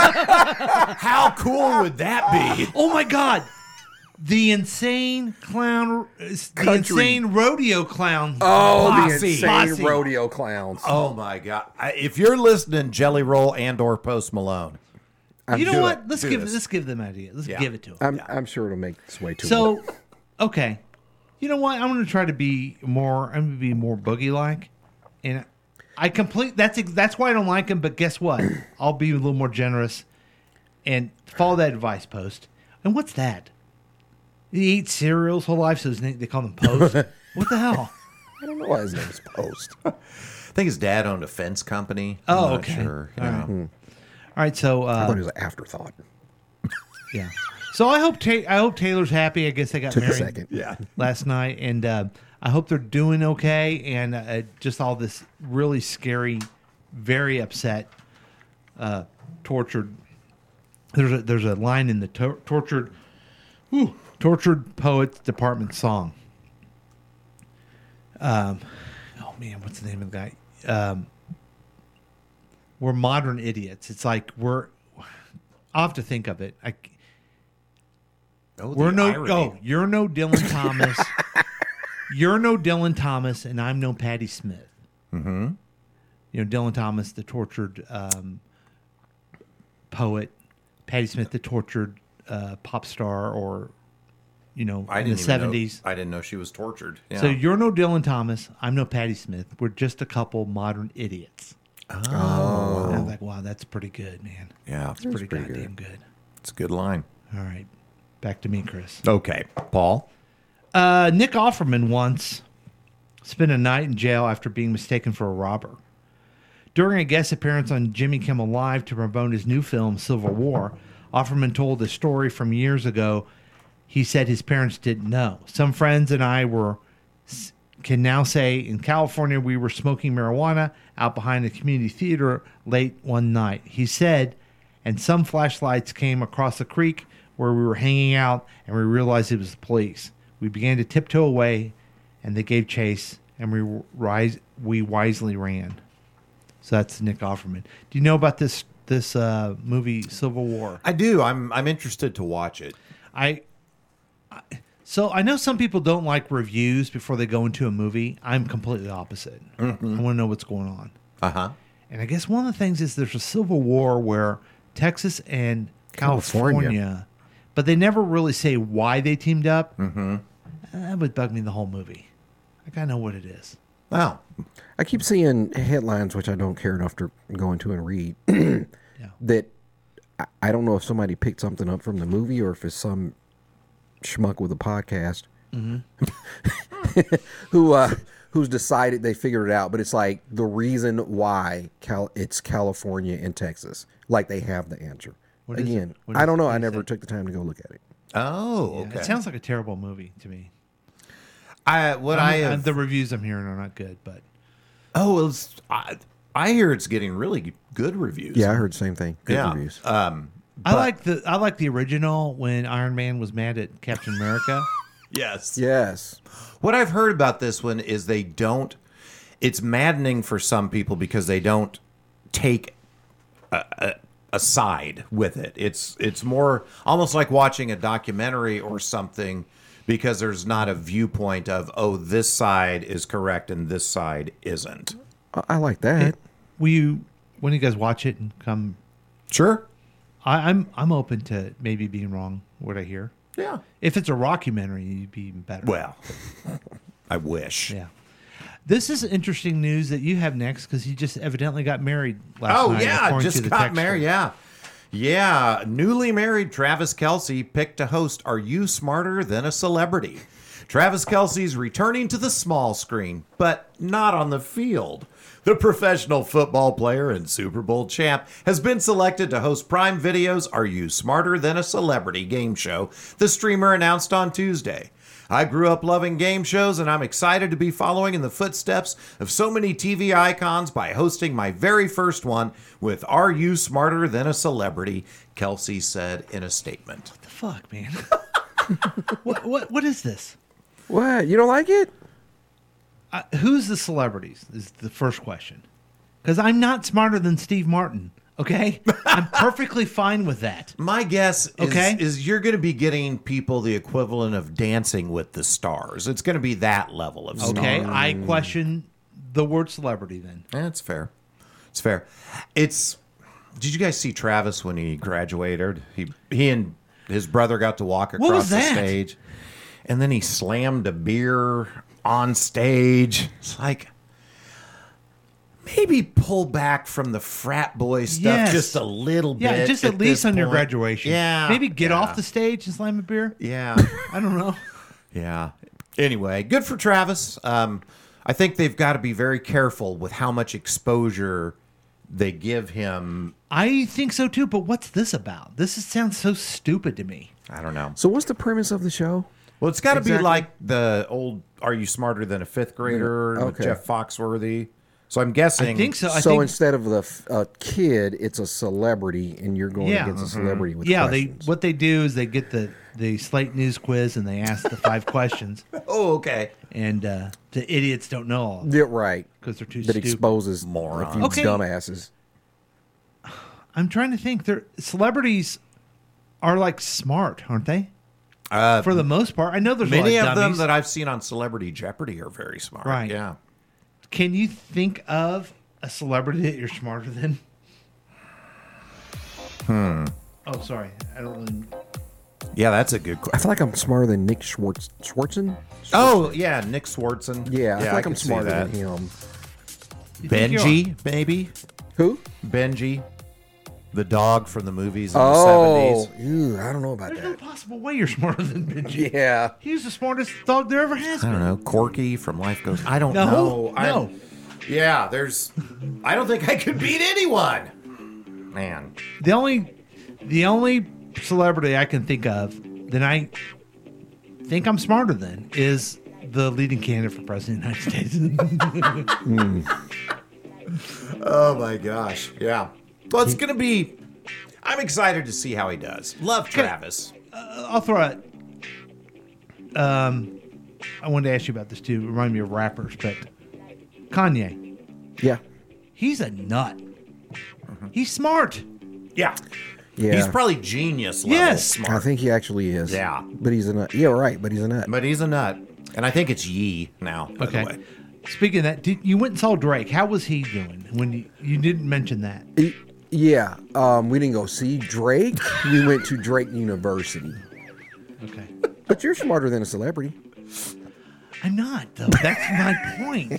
D: How cool would that be?
B: Oh my God. The insane clown, the
E: Country.
B: insane rodeo clown.
E: Oh,
B: posse.
E: the insane
B: Posse.
E: rodeo clowns.
D: Oh my God! If you're listening, Jelly Roll and or Post Malone,
B: You know
D: do
B: what?
D: it.
B: Let's
D: Do
B: give
D: this.
B: let's give them an idea. Let's
D: Yeah.
B: give it to them.
E: I'm sure it'll make its way to
B: So, okay, you know what? I'm going to try to be more. I'm going to be more boogie like, and That's why I don't like him. But guess what? I'll be a little more generous and follow that advice, Post. And what's that? He eats cereal his whole life, so they call him Post. What the hell?
E: I don't know why his name's Post.
D: I think his dad owned a fence company.
B: Oh,
D: I'm not
B: okay.
D: Sure.
B: All right.
D: Yeah.
B: All right. So
E: I thought it was an afterthought.
B: yeah. So I hope Taylor's happy. I guess they got
E: Took a
B: married
E: second.
B: last night, and I hope they're doing okay. And just all this really scary, very upset, tortured. There's a line in the tortured poets department song. Oh man, what's the name of the guy? We're modern idiots. It's like I'll have to think of it. You're no Dylan Thomas. You're no Dylan Thomas, and I'm no Patti Smith.
D: Mm-hmm.
B: You know, Dylan Thomas, the tortured poet. Patti Smith, the tortured pop star, or in the 70s.
D: I didn't know she was tortured. Yeah.
B: So you're no Dylan Thomas. I'm no Patti Smith. We're just a couple modern idiots.
D: Oh.
B: And I'm like, wow, that's pretty good, man.
D: Yeah,
B: That's pretty goddamn good.
D: It's a good line.
B: All right. Back to me, Chris.
D: Okay, Paul.
B: Nick Offerman once spent a night in jail after being mistaken for a robber. During a guest appearance on Jimmy Kimmel Live to promote his new film, Civil War, Offerman told a story from years ago he said his parents didn't know. Some friends and I can now say in California we were smoking marijuana out behind the community theater late one night. He said, and some flashlights came across the creek where we were hanging out, and we realized it was the police. We began to tiptoe away, and they gave chase, and we wisely ran. So that's Nick Offerman. Do you know about this movie, Civil War?
D: I do. I'm interested to watch it.
B: So I know some people don't like reviews before they go into a movie. I'm completely opposite.
D: Mm-hmm.
B: I want to know what's going on.
D: Uh-huh.
B: And I guess one of the things is there's a civil war where Texas and California, but they never really say why they teamed up.
D: Mm-hmm.
B: That would bug me the whole movie. I gotta know what it is.
D: Wow.
E: I keep seeing headlines, which I don't care enough to go into and read, that I don't know if somebody picked something up from the movie or if it's some schmuck with a podcast who's decided they figured it out. But it's like the reason why it's California and Texas. Like they have the answer. Again, I don't know. I never took the time to go look at it.
D: Oh, okay.
B: It sounds like a terrible movie to me.
D: The
B: reviews I'm hearing are not good, but
D: I hear it's getting really good reviews.
E: Yeah, I heard the same thing. Good reviews.
B: I like the original when Iron Man was mad at Captain America.
D: Yes. What I've heard about this one is it's maddening for some people because they don't take a side with it. It's more almost like watching a documentary or something because there's not a viewpoint of, this side is correct and this side isn't.
E: I like that.
B: When you guys watch it and come?
D: Sure.
B: I'm open to maybe being wrong. What I hear.
D: Yeah.
B: If it's a rockumentary, you'd be even better.
D: Well, I wish.
B: Yeah. This is interesting news that you have next because he just evidently got married last night.
D: Oh yeah, just got married.
B: Text.
D: Yeah. Newly married Travis Kelce picked to host Are You Smarter Than a Celebrity? Travis Kelce's returning to the small screen, but not on the field. The professional football player and Super Bowl champ has been selected to host Prime Video's Are You Smarter Than a Celebrity game show, the streamer announced on Tuesday. I grew up loving game shows, and I'm excited to be following in the footsteps of so many TV icons by hosting my very first one with Are You Smarter Than a Celebrity, Kelce said in a statement.
B: What the fuck, man? What is this?
E: What? You don't like it?
B: Who's the celebrities is the first question. Because I'm not smarter than Steve Martin, okay? I'm perfectly fine with that.
D: My guess is you're going to be getting people the equivalent of Dancing with the Stars. It's going to be that level of star.
B: Okay, I question the word celebrity then.
D: That's fair. It's fair. Did you guys see Travis when he graduated? He and his brother got to walk across the stage. And then he slammed a beer on stage. It's like, maybe pull back from the frat boy stuff just a little bit.
B: Yeah, just at least on your graduation.
D: Yeah.
B: Maybe get off the stage and slam a beer.
D: Yeah.
B: I don't know.
D: Yeah. Anyway, good for Travis. I think they've got to be very careful with how much exposure they give him.
B: I think so too, but what's this about? Sounds so stupid to me.
D: I don't know.
E: So what's the premise of the show?
D: Well, it's got to be like the old Are You Smarter Than a Fifth Grader with Jeff Foxworthy. So I'm guessing.
B: I think so.
E: So instead of a kid, it's a celebrity, and you're going against a celebrity with questions.
B: What they do is they get the Slate News quiz, and they ask the 5 questions.
D: Oh, okay.
B: And the idiots don't know all of them.
E: Yeah, right.
B: Because they're too
E: that
B: stupid.
E: Exposes a few dumbasses.
B: I'm trying to think. Celebrities are like smart, aren't they? For the most part. I know there's
D: many
B: a lot
D: of them
B: dummies.
D: that I've seen on Celebrity Jeopardy are very smart.
B: Right.
D: Yeah.
B: Can you think of a celebrity that you're smarter than? Oh, sorry. I don't really.
D: Yeah, that's a good question.
E: I feel like I'm smarter than Nick Swartzen.
D: Oh, yeah, Nick Swartzen.
E: Yeah, I feel like I'm smarter than him.
D: Benji, maybe?
E: Who?
D: Benji. The dog from the movies in
E: Oh,
D: the 70s.
E: ew, I don't know about
B: There's no
E: that.
B: possible way you're smarter than Benji.
E: Yeah.
B: He's the smartest dog there ever has
D: I
B: been.
D: don't know. Corky from Life Goes. I don't
B: No,
D: know.
B: no.
D: Yeah, there's. I don't think I could beat anyone. Man.
B: The only celebrity I can think of that I think I'm smarter than is the leading candidate for president of the United States.
D: Oh my gosh. Yeah. Well, it's gonna be. I'm excited to see how he does. Love Travis.
B: I'll throw it. I wanted to ask you about this too. Remind me of rappers, but Kanye.
E: Yeah.
B: He's a nut. He's smart.
D: Yeah.
E: Yeah.
D: He's probably genius level
B: Yes.
D: smart.
E: I think he actually is.
D: Yeah.
E: But he's a nut. Yeah, right. But he's a nut.
D: But he's a nut. And I think it's Yee now, by the way.
B: Speaking of that, you went and saw Drake. How was he doing? When you didn't mention that.
E: Yeah. We didn't go see Drake. We went to Drake University.
B: Okay.
E: But you're smarter than a celebrity.
B: I'm not, though. That's my point.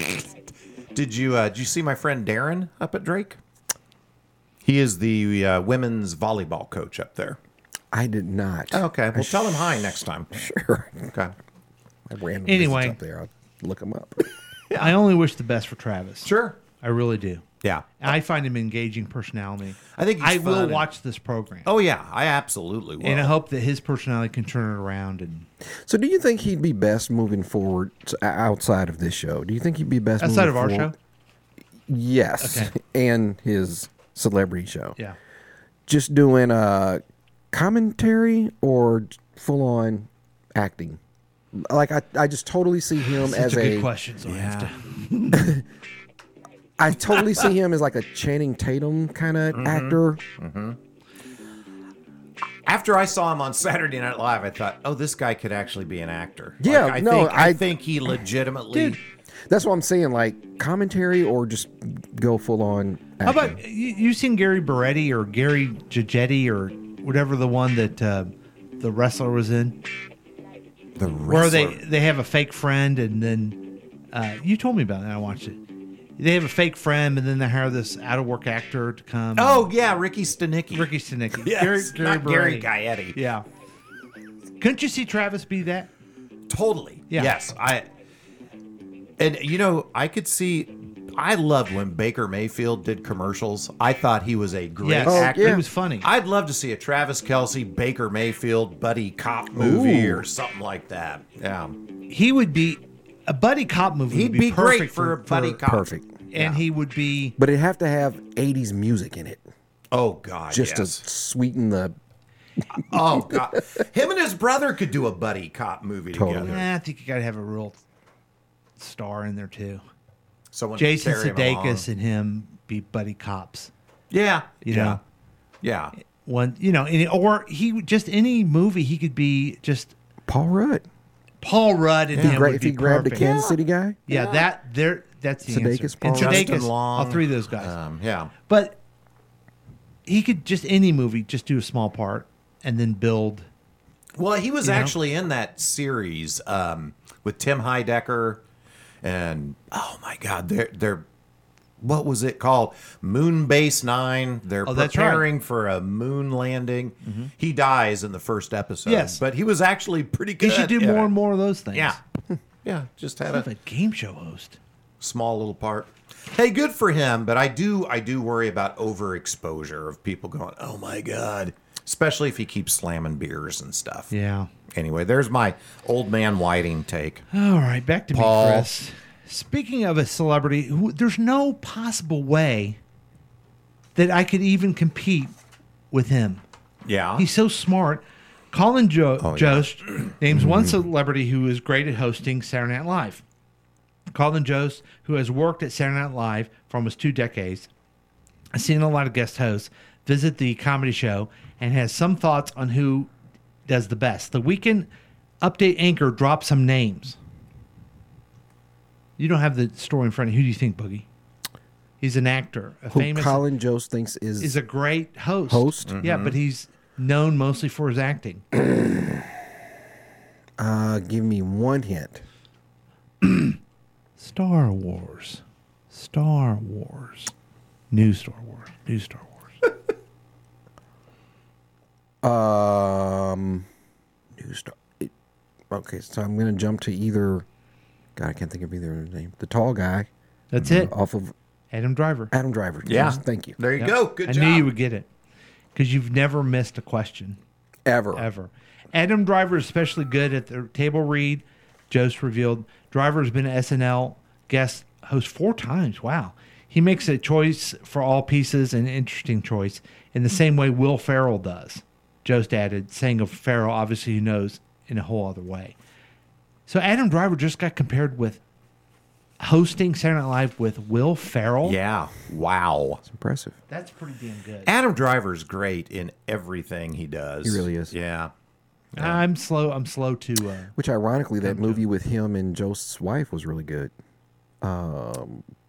D: Did you see my friend Darren up at Drake? He is the women's volleyball coach up there.
E: I did not.
D: Okay. Well, tell him hi next time.
E: Sure.
D: Okay.
E: I ran
B: Anyway.
E: up there. I'll look him up.
B: I only wish the best for Travis.
D: Sure.
B: I really do.
D: Yeah.
B: I find him engaging personality.
D: I think he's
B: I
D: fun
B: will
D: and-
B: watch this program.
D: Oh, yeah. I absolutely will.
B: And I hope that his personality can turn it around. And
E: So, do you think he'd be best moving forward outside of this show? Do you think he'd be best
B: outside
E: moving
B: of our
E: forward?
B: show?
E: Yes.
B: Okay.
E: And his celebrity show.
B: Yeah.
E: Just doing commentary or full on acting? Like, I just totally see him
B: Such
E: as
B: a good question, so I have to.
E: I totally see him as like a Channing Tatum kind of actor.
D: Mm-hmm. After I saw him on Saturday Night Live, I thought, oh, this guy could actually be an actor.
E: Yeah,
D: Like,
E: no,
D: I think he legitimately.
E: Dude, that's what I'm saying. Like commentary or just go full on.
B: How about you seen Gary Beretti or Gary Gigetti or whatever the one that the wrestler was in?
D: The
B: Where
D: wrestler.
B: they have a fake friend and then you told me about it and I watched it. They have a fake friend and then they hire this out of work actor to come.
D: Oh, yeah, Ricky Stanicki.
B: Ricky Stanicki.
D: Yes, not Gary
B: Beretti.
D: Gaetti.
B: Yeah. Couldn't you see Travis be that?
D: Totally.
B: Yeah.
D: Yes. I could see. I loved when Baker Mayfield did commercials. I thought he was a great
B: Yes.
D: actor.
B: He was funny.
D: I'd love to see a Travis Kelce, Baker Mayfield buddy cop movie or something like that. Yeah.
B: He would be a buddy cop movie.
D: He'd
B: would
D: be great
B: perfect
D: for a buddy cop.
E: Perfect.
B: And he would be.
E: But it'd have to have 80s music in it.
D: Oh, God.
E: Just to
D: yes.
E: sweeten the.
D: Oh, God. Him and his brother could do a buddy cop movie together.
B: I think you got to have a real star in there too.
D: Someone to
B: Jason
D: carry him
B: Sudeikis
D: along.
B: and him be buddy cops.
D: Yeah.
B: You
D: yeah.
B: know.
D: Yeah.
B: One, or he just any movie he could be just
E: Paul Rudd.
B: Paul Rudd and him would
E: If
B: be
E: he grabbed
B: perfect.
E: a Kansas City guy.
B: Yeah, that's the
E: Sudeikis,
B: answer.
E: Paul
B: And
E: Rudd.
B: Sudeikis,
D: Justin Long.
B: all three of those guys.
D: Yeah.
B: But he could just any movie just do a small part and then build.
D: Well, he was
B: You know?
D: actually in that series with Tim Heidecker, and oh my God, they're what was it called? Moonbase 9. They're
B: Oh, that's right.
D: preparing for a moon landing. He dies in the first episode.
B: Yes.
D: but he was actually pretty good.
B: He should do
D: in
B: more
D: it.
B: and more of those things.
D: Yeah, yeah. Just had
B: Kind of
D: a
B: a game show host.
D: small little part. Hey, good for him, but I do worry about overexposure of people going, oh my God, especially if he keeps slamming beers and stuff.
B: Yeah.
D: Anyway, there's my old man Whiting take.
B: All right, back to
D: Paul.
B: me, Chris. Speaking of a celebrity, there's no possible way that I could even compete with him.
D: Yeah.
B: He's so smart. Colin Jost names one
D: Mm-hmm.
B: celebrity who is great at hosting Saturday Night Live. Colin Jost, who has worked at Saturday Night Live for almost 2 decades, has seen a lot of guest hosts visit the comedy show and has some thoughts on who does the best. The Weekend Update anchor dropped some names. You don't have the story in front of you. Who do you think, Boogie? He's an actor, a
E: Who
B: famous.
E: Colin Jost thinks
B: is a great host. Yeah,
E: Mm-hmm.
B: but he's known mostly for his acting.
E: Give me one hint.
B: Star Wars. New Star Wars.
E: New star. Okay, so I'm going to jump to either. God, I can't think of either of their name. The tall guy.
B: That's it.
E: Off of
B: Adam Driver.
E: Adam Driver.
D: Yeah.
E: Yes, thank you.
D: There you
B: Yep.
D: go. Good
B: I
D: job.
B: knew you would get it because you've never missed a question.
E: Ever.
B: Adam Driver is especially good at the table read. Jost revealed Driver has been an SNL guest host 4 times. Wow. He makes a choice for all pieces, an interesting choice, in the same way Will Ferrell does. Jost added, saying of Ferrell, obviously he knows in a whole other way. So Adam Driver just got compared with hosting Saturday Night Live with Will Ferrell.
D: Yeah. Wow.
E: It's impressive.
B: That's pretty damn good.
D: Adam Driver's great in everything he does.
E: He really is.
D: Yeah.
B: I'm slow to.
E: Which, ironically, that movie with him and Jost's wife was really good. I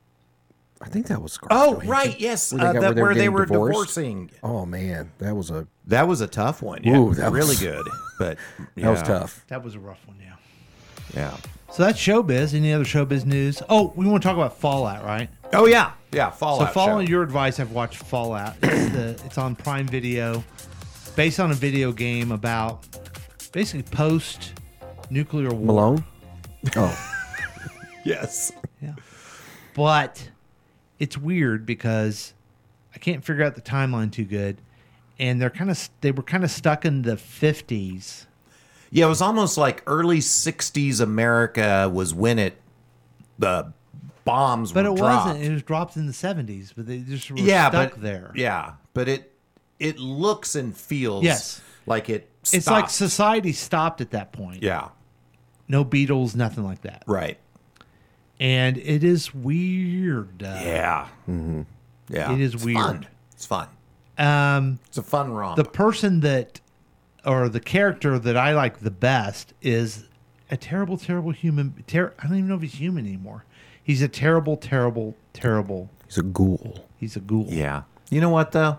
E: think that was Scarlett
D: Oh,
E: Johansson.
D: right. Yes.
E: Where
D: they were
E: divorced.
D: divorcing.
E: Oh, man. That was a
D: tough one. Yeah.
E: Ooh, that
D: really
E: was-
D: good. But
E: that was
D: yeah.
E: tough.
B: That was a rough one, yeah.
D: Yeah.
B: So that's showbiz. Any other showbiz news? Oh, we want to talk about Fallout, right?
D: Oh, yeah. Yeah. Fallout.
B: So following
D: show.
B: your advice, I've watched Fallout. It's on Prime Video, based on a video game about basically post-nuclear war.
E: Malone? Oh.
D: Yes.
B: Yeah. But it's weird because I can't figure out the timeline too good, and they were kind of stuck in the 50s.
D: Yeah, it was almost like early 60s America was when the bombs
B: But
D: were
B: it
D: dropped.
B: wasn't. It was dropped in the 70s, but they just were
D: but,
B: stuck there.
D: Yeah, but it looks and feels
B: Yes.
D: like it stopped.
B: It's like society stopped at that point.
D: Yeah.
B: No Beatles, nothing like that.
D: Right.
B: And it is weird.
D: Yeah. Mm-hmm. Yeah.
B: It is
D: It's
B: weird.
D: Fun. It's fun. It's a fun romp.
B: The person or the character that I like the best is a terrible, terrible human. I don't even know if he's human anymore. He's a terrible, terrible, terrible.
E: He's a ghoul.
B: He's a ghoul.
D: Yeah. You know what, though?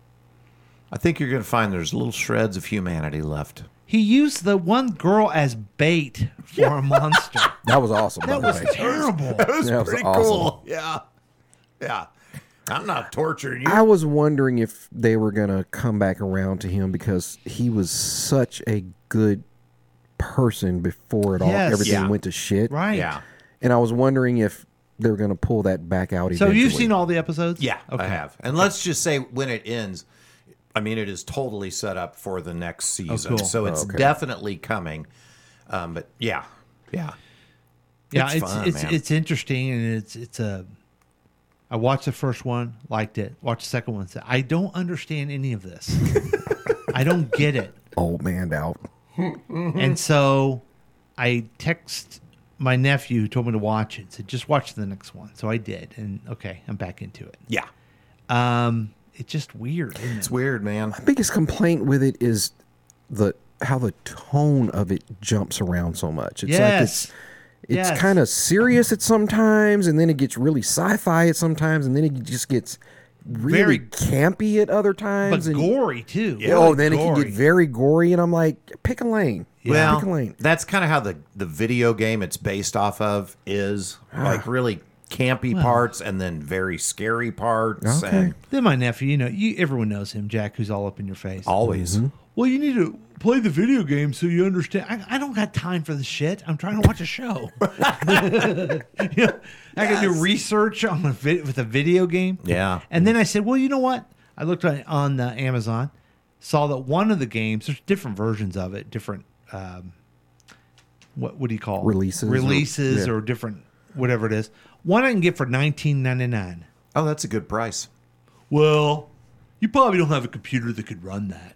D: I think you're going to find there's little shreds of humanity left.
B: He used the one girl as bait for a monster.
E: That was awesome.
B: That was terrible.
D: That was
E: That was
D: pretty
E: awesome.
D: cool. Yeah. Yeah. I'm not torturing you.
E: I was wondering if they were going to come back around to him because he was such a good person before it all
B: Yes.
E: everything
D: Yeah.
E: went to shit.
B: Right.
D: Yeah.
E: And I was wondering if they were going to pull that back out
B: So
E: eventually.
B: you've seen all the episodes?
D: Yeah,
B: Okay.
D: I have. And let's just say when it ends, I mean, it is totally set up for the next season.
B: cool.
D: So it's definitely coming. But yeah.
B: Yeah,
D: It's fun, man.
B: it's interesting, and it's a. I watched the first one, liked it. Watched the second one, said, I don't understand any of this. I don't get it.
E: Old man out.
B: And so I text my nephew who told me to watch it. Said, just watch the next one. So I did, and okay, I'm back into it.
D: Yeah.
B: It's just weird. Isn't
D: It's
B: it?
D: weird, man.
E: My biggest complaint with it is how the tone of it jumps around so much. It's
B: Yes.
E: it's
B: Yes.
E: kind of serious at sometimes, and then it gets really sci-fi at sometimes, and then it just gets really
B: Very-
E: campy at other
B: But
E: times. and,
B: gory too.
E: oh, then it
B: Gory.
E: can get very gory, and I'm like, pick a lane.
D: Well,
E: Pick a lane.
D: that's kind of how the video game it's based off of is like really campy parts and then very scary parts.
E: Okay.
D: And
B: Then my nephew, everyone knows him, Jack, who's all up in your face.
D: always.
B: Well, you need to play the video game so you understand. I don't got time for this shit. I'm trying to watch a show. I can do research on with a video game.
D: Yeah.
B: And then I said, well, you know what? I looked on Amazon, saw that one of the games, there's different versions of it, different, what do you call it?
E: Releases
B: or different, whatever it is. One I can get for $19.99.
D: Oh, that's a good price.
B: Well, you probably don't have a computer that could run that.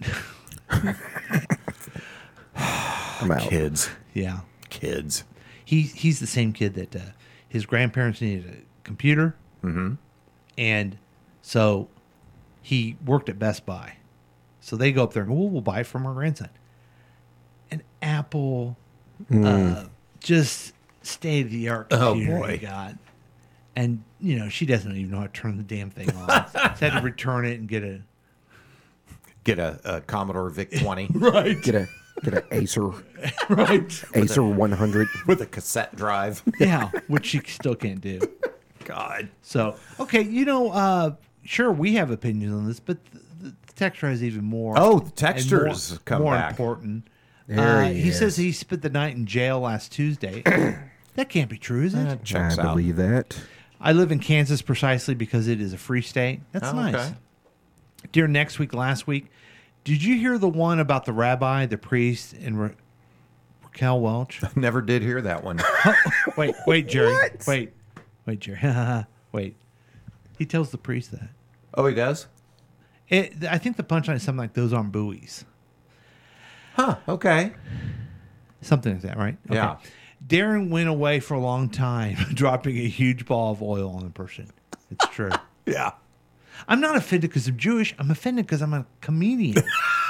E: I'm out.
D: Kids.
B: Yeah.
D: Kids.
B: He's the same kid that his grandparents needed a computer.
D: Mm-hmm.
B: And so he worked at Best Buy. So they go up there and go, well, we'll buy it from our grandson. An Apple, just state-of-the-art computer
D: boy.
B: he got. And, she doesn't even know how to turn the damn thing on. So had to return it and get
D: a Commodore VIC-20
B: Right.
E: Get a Acer
B: Right.
E: Acer 100.
D: with a cassette drive.
B: Yeah, which she still can't do.
D: God.
B: So, okay, sure, we have opinions on this, but the texter has even more.
D: Oh, the
B: and
D: texters come
B: more
D: back.
B: important.
E: There
B: He
E: is.
B: says he spent the night in jail last Tuesday. That can't be true, is it?
D: That checks
E: I
D: out.
E: believe that.
B: I live in Kansas precisely because it is a free state. That's
D: Oh,
B: nice.
D: okay.
B: During last week, did you hear the one about the rabbi, the priest, and Raquel Welch?
D: Never did hear that one.
B: Wait, Jerry. Wait, Jerry. Wait. He tells the priest that.
D: Oh, he does?
B: I think the punchline is something like, those aren't buoys.
D: Huh, okay.
B: Something like that, right? Okay.
D: Yeah.
B: Darren went away for a long time, dropping a huge ball of oil on the person. It's true.
D: Yeah.
B: I'm not offended because I'm Jewish. I'm offended because I'm a comedian.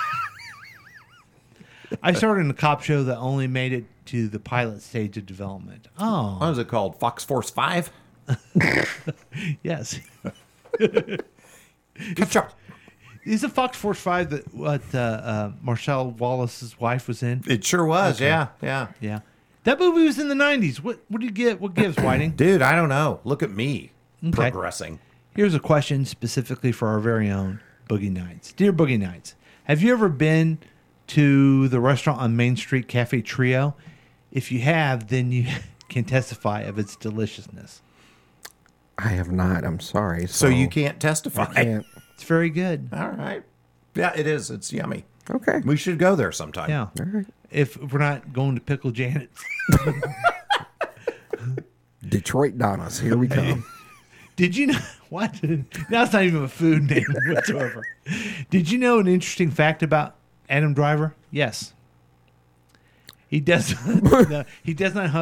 B: I started in a cop show that only made it to the pilot stage of development. Oh.
D: What was it called? Fox Force 5?
B: Yes.
D: Catch up.
B: Is it Fox Force 5 that what Marcel Wallace's wife was in?
D: It sure was,
B: Okay.
D: yeah.
B: That movie was in the 90s. What do you get? What gives, Whiting?
D: Dude, I don't know. Look at me
B: Okay.
D: progressing.
B: Here's a question specifically for our very own Boogie Nights. Dear Boogie Nights, have you ever been to the restaurant on Main Street, Cafe Trio? If you have, then you can testify of its deliciousness.
E: I have not. I'm sorry.
D: So you can't testify.
E: I can't.
B: It's very good.
D: All right. Yeah, it is. It's yummy.
E: Okay.
D: We should go there sometime.
B: Yeah.
E: All right.
B: If we're not going to Pickle Janet's.
E: Detroit Donna's. Here we come.
B: Did you know what? That's not even a food name whatsoever. Did you know an interesting fact about Adam Driver? Yes. He does no, he does not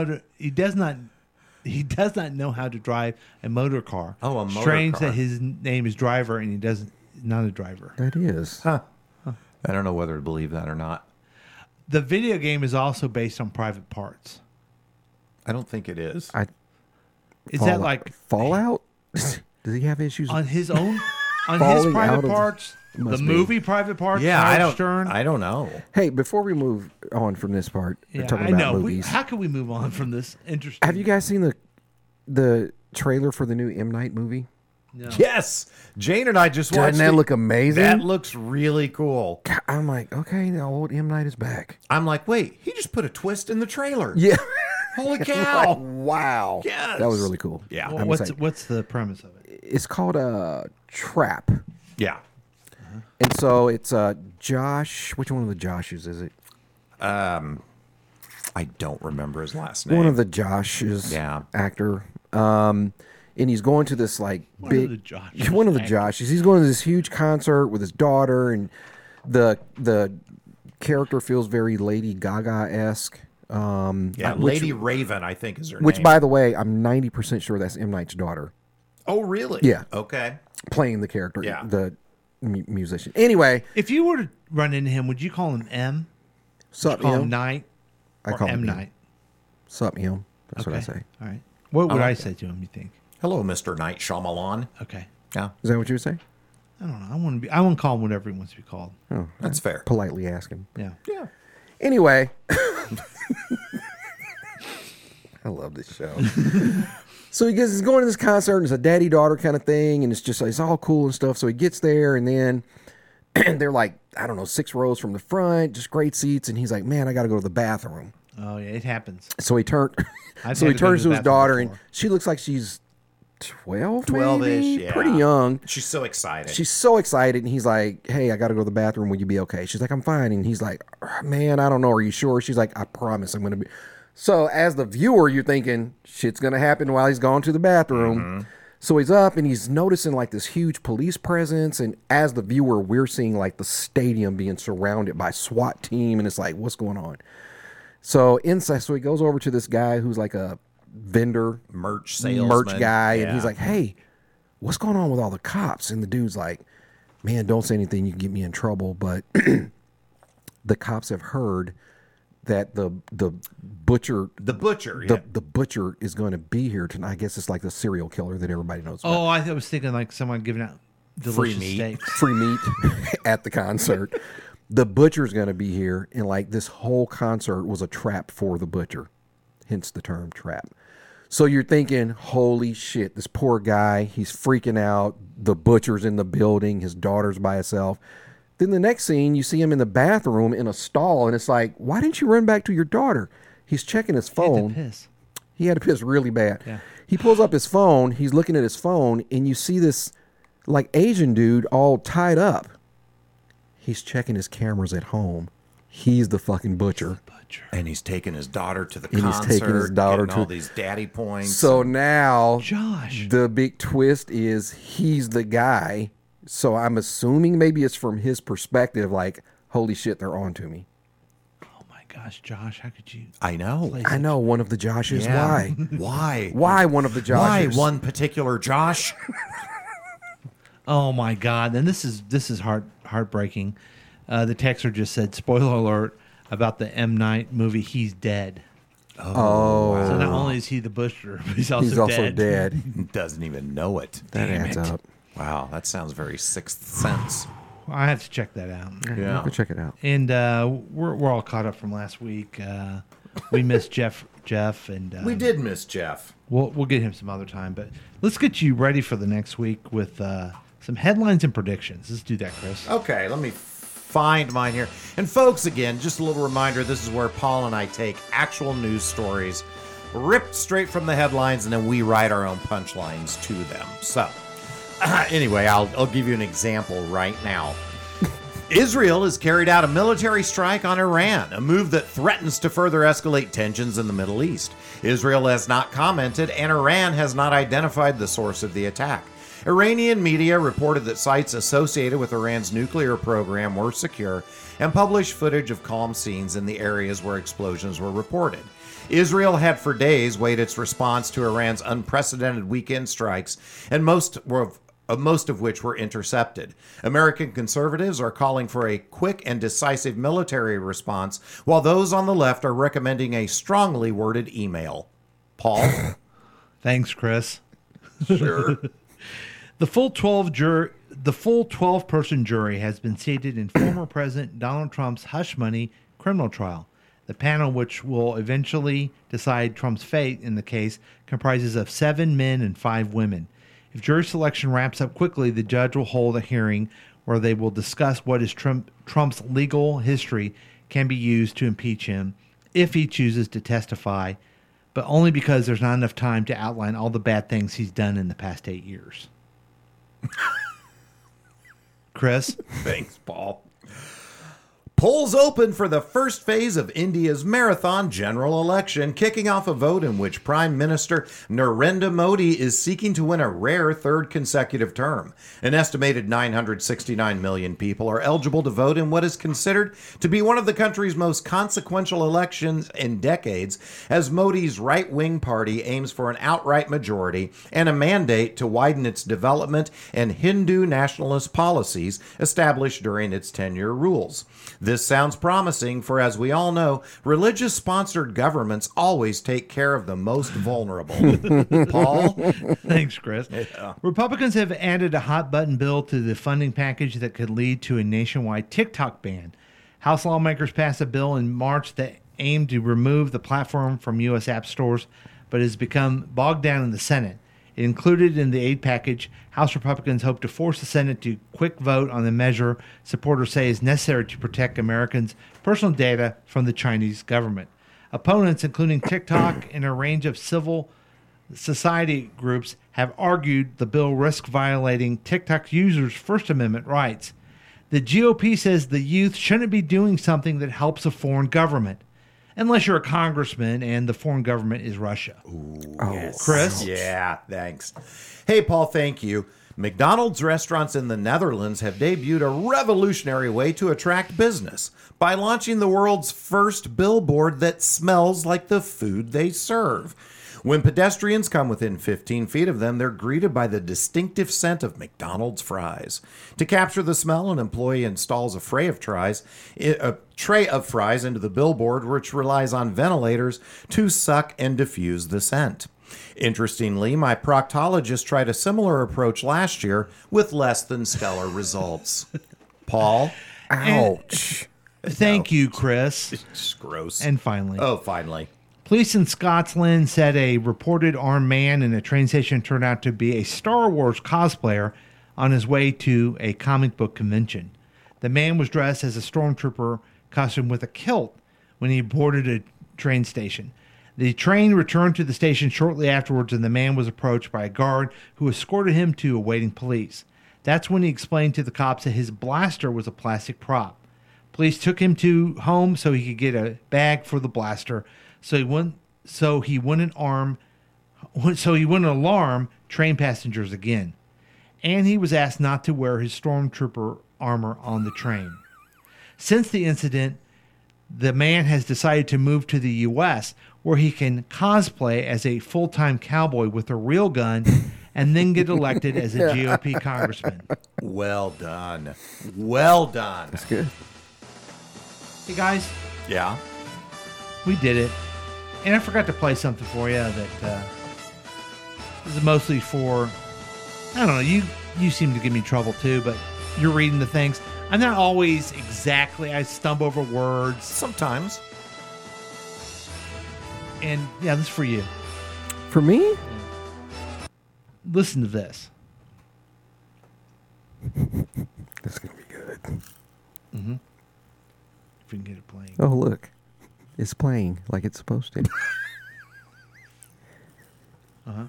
B: know how to drive a motor car.
D: Oh, a motor
B: Strange
D: car.
B: that his name is Driver and he doesn't not a driver.
E: That is.
D: Huh. I don't know whether to believe that or not.
B: The video game is also based on private parts.
D: I don't think it is.
B: Is that like
E: Fallout? Does he have issues
B: on his own on his
E: Falling out
B: private
E: of the-
B: parts? The
E: Must be.
B: movie Private Parts?
D: Yeah,
B: Howard Stern?
D: I don't know.
E: Hey, before we move on from this part,
B: Yeah,
E: talking
B: I
E: about
B: know.
E: movies.
B: How can we move on from this? Interesting.
E: Have you guys seen the trailer for the new M. Night movie?
B: No.
D: Yes. Jane and I just watched
E: Doesn't that
D: it.
E: look amazing?
D: That looks really cool.
E: I'm like, okay, the old M. Night is back.
D: I'm like, wait, he just put a twist in the trailer.
E: Yeah.
D: Holy cow.
E: Wow.
D: Yes.
E: That was really cool.
D: Yeah.
B: Well,
E: I'm
B: what's
E: excited.
B: what's the premise of it?
E: It's called Trap.
D: Yeah.
E: And so it's Josh. Which one of the Joshes is it?
D: I don't remember his last name.
E: One of the Joshes.
D: Yeah.
E: Actor. And he's going to this like
B: One
E: big.
B: of the Joshes
E: One of the
B: actor.
E: Joshes. He's going to this huge concert with his daughter, and the character feels very Lady Gaga esque.
D: Yeah, Lady Raven, I think is her
E: Which,
D: name.
E: by the way, I'm 90% sure that's M. Night's daughter
D: Oh, really?
E: Yeah.
D: Okay.
E: playing the character,
D: Yeah.
E: the musician. Anyway,
B: If you were to run into him, would you call him M?
E: sup,
B: Call him
E: him?
B: Knight?
E: I
B: Or
E: call him
B: M
E: him.
B: Knight?
E: Sup, him? That's what I
B: Okay.
E: say.
B: All right. What would
D: I
B: I
D: like
B: say to him, you think?
D: Hello, Mr. Night Shyamalan.
B: Okay.
D: Yeah,
E: Is that what you would say?
B: I don't know. I want to call him whatever he wants to be called.
E: Oh,
D: that's fair.
E: politely ask him.
B: Yeah.
D: Yeah.
E: Anyway, I love this show. So he's going to this concert, and it's a daddy-daughter kind of thing, and it's all cool and stuff. So he gets there, and then they're like, I don't know, 6 rows from the front, just great seats, and he's like, man, I got to go to the bathroom.
B: Oh, yeah. It happens.
E: So he turns
B: I've
E: so
B: had
E: he
B: to go to
E: turns
B: the
E: to his
B: bathroom
E: daughter, and
B: before.
E: she looks like she's 12,
D: 12-ish,
E: maybe?
D: yeah.
E: Pretty young.
D: She's so excited.
E: She's so excited, and he's like, hey, I got to go to the bathroom. Will you be okay? She's like, I'm fine. And he's like, man, I don't know. Are you sure? She's like, I promise I'm going to be. So as the viewer, you're thinking, shit's going to happen while he's gone to the bathroom.
D: Mm-hmm.
E: So he's up, and he's noticing like this huge police presence. And as the viewer, we're seeing like the stadium being surrounded by SWAT team. And it's like, what's going on? So inside, so he goes over to this guy who's like a vendor,
D: merch salesman.
E: merch guy, and he's
D: Yeah.
E: like, hey, what's going on with all the cops? And the dude's like, man, don't say anything, you can get me in trouble. But the cops have heard that the butcher
D: The butcher. Yeah.
E: the butcher is going to be here tonight. I guess it's like the serial killer that everybody knows about.
B: Oh, I was thinking like someone giving out delicious
D: meat.
B: steaks.
E: Free meat at the concert. The butcher's going to be here, and like this whole concert was a trap for the butcher, hence the term trap. So you're thinking, holy shit, this poor guy, he's freaking out. The butcher's in the building. His daughter's by herself. Then the next scene, you see him in the bathroom in a stall, and it's like, why didn't you run back to your daughter? He's checking his phone. He had to piss really bad.
B: Yeah.
E: He pulls up his phone. He's looking at his phone, and you see this like Asian dude all tied up. He's checking his cameras at home. He's the fucking butcher.
D: And he's taking his daughter to the
E: And
D: concert.
E: he's taking his daughter
D: getting
E: to
D: all these daddy points.
E: So now,
B: Josh,
E: the big twist is he's the guy. So I'm assuming maybe it's from his perspective, like, holy shit, they're on to me.
B: Oh my gosh, Josh, how could you?
D: I know.
E: I know one of the Joshes.
D: Yeah.
E: Why?
D: Why?
E: Why one of the Joshes?
D: Why one particular Josh?
B: Oh my God! And this is heartbreaking. The texter just said, "Spoiler alert about the M. Night movie. He's dead."
E: Oh.
B: So not only is he the butcher, but he's also
E: dead.
D: Doesn't even know it.
E: That
D: Damn
E: adds
D: it.
E: up.
D: Wow, that sounds very Sixth Sense.
B: I have to check that out.
E: Yeah, go check it out.
B: And we're all caught up from last week. We missed Jeff, and
D: We did miss Jeff.
B: We'll get him some other time. But let's get you ready for the next week with some headlines and predictions. Let's do that, Chris.
D: Okay, let me find mine here. And folks, again, just a little reminder, this is where Paul and I take actual news stories, ripped straight from the headlines, and then we write our own punchlines to them. So, anyway, I'll give you an example right now. Israel has carried out a military strike on Iran, a move that threatens to further escalate tensions in the Middle East. Israel has not commented, and Iran has not identified the source of the attack. Iranian media reported that sites associated with Iran's nuclear program were secure and published footage of calm scenes in the areas where explosions were reported. Israel had for days weighed its response to Iran's unprecedented weekend strikes, and most of which were intercepted. American conservatives are calling for a quick and decisive military response, while those on the left are recommending a strongly worded email. Paul?
B: Thanks, Chris.
D: Sure.
B: The full 12-person jury has been seated in former President Donald Trump's hush money criminal trial. The panel, which will eventually decide Trump's fate in the case, comprises of 7 men and 5 women. If jury selection wraps up quickly, the judge will hold a hearing where they will discuss what is Trump's legal history can be used to impeach him if he chooses to testify, but only because there's not enough time to outline all the bad things he's done in the past 8 years. Chris?
D: Thanks, Paul. Polls open for the first phase of India's marathon general election, kicking off a vote in which Prime Minister Narendra Modi is seeking to win a rare third consecutive term. An estimated 969 million people are eligible to vote in what is considered to be one of the country's most consequential elections in decades, as Modi's right-wing party aims for an outright majority and a mandate to widen its development and Hindu nationalist policies established during its 10-year rules. This sounds promising, for as we all know, religious-sponsored governments always take care of the most vulnerable. Paul?
B: Thanks, Chris.
D: Yeah.
B: Republicans have added a hot-button bill to the funding package that could lead to a nationwide TikTok ban. House lawmakers passed a bill in March that aimed to remove the platform from U.S. app stores, but has become bogged down in the Senate. Included in the aid package, House Republicans hope to force the Senate to quick vote on the measure supporters say is necessary to protect Americans' personal data from the Chinese government. Opponents, including TikTok and a range of civil society groups, have argued the bill risks violating TikTok users' First Amendment rights. The GOP says the youth shouldn't be doing something that helps a foreign government. Unless you're a congressman and the foreign government is Russia.
D: Yes.
B: Chris?
D: Yeah, thanks. Hey, Paul, thank you. McDonald's restaurants in the Netherlands have debuted a revolutionary way to attract business by launching the world's first billboard that smells like the food they serve. When pedestrians come within 15 feet of them, they're greeted by the distinctive scent of McDonald's fries. To capture the smell, an employee installs a tray of fries into the billboard, which relies on ventilators to suck and diffuse the scent. Interestingly, my proctologist tried a similar approach last year with less than stellar results. Paul?
E: Ouch.
B: Thank you, Chris.
D: It's gross.
B: And finally.
D: Oh, finally.
B: Police in Scotland said a reported armed man in a train station turned out to be a Star Wars cosplayer on his way to a comic book convention. The man was dressed as a stormtrooper costume with a kilt when he boarded a train station. The train returned to the station shortly afterwards, and the man was approached by a guard who escorted him to awaiting police. That's when he explained to the cops that his blaster was a plastic prop. Police took him to home so he could get a bag for the blaster, so he wouldn't alarm train passengers again. And he was asked not to wear his stormtrooper armor on the train. Since the incident, the man has decided to move to the U.S., where he can cosplay as a full-time cowboy with a real gun and then get elected as a GOP congressman.
D: Well done. Well done.
E: That's good.
B: Hey, guys.
D: Yeah.
B: We did it. And I forgot to play something for you that this is mostly for, I don't know, you seem to give me trouble too, but you're reading the things. I'm not always exactly, I stumble over words.
D: Sometimes.
B: And yeah, this is for you.
E: For me?
B: Listen to this.
E: This is going to be good.
B: Mm-hmm. If we can get it playing.
E: Oh, look. It's playing like it's supposed to.
B: Uh-huh.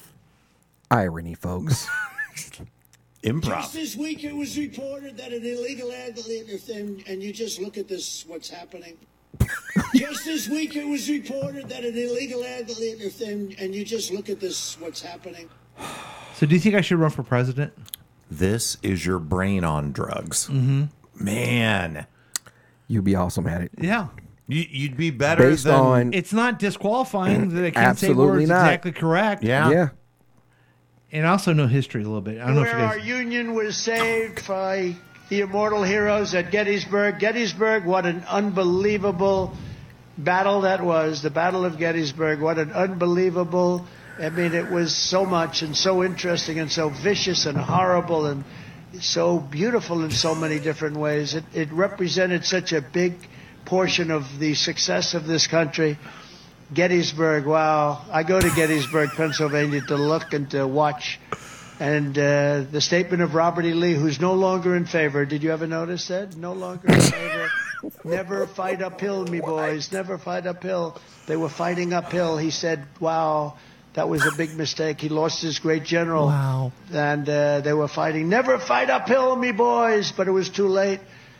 E: Irony, folks.
D: Improv.
L: Just this week it was reported that an illegal thing, and you just look at this, what's happening. Just this week it was reported that an illegal thing, and you just look at this, what's happening.
B: So do you think I should run for president?
D: This is your brain on drugs.
B: Mm-hmm.
D: Man.
E: You'd be awesome at it.
B: Yeah.
D: You'd be better
E: Based
D: than...
E: on...
B: It's not disqualifying that I can't say
E: Absolutely
B: words
E: not.
B: exactly correct.
E: Yeah.
B: And I also know history a little bit. I don't know if you
L: Where our
B: guys...
L: union was saved by the immortal heroes at Gettysburg. Gettysburg, what an unbelievable battle that was. The Battle of Gettysburg, what an unbelievable... I mean, it was so much and so interesting and so vicious and horrible and so beautiful in so many different ways. It represented such a big portion of the success of this country. Gettysburg, wow. I go to Gettysburg, Pennsylvania to look and to watch. And the statement of Robert E. Lee, who's no longer in favor. Did you ever notice that? No longer in favor. Never fight uphill, me boys. Never fight uphill. They were fighting uphill. He said, wow, that was a big mistake. He lost his great general.
B: Wow.
L: And they were fighting. Never fight uphill, me boys. But it was too late.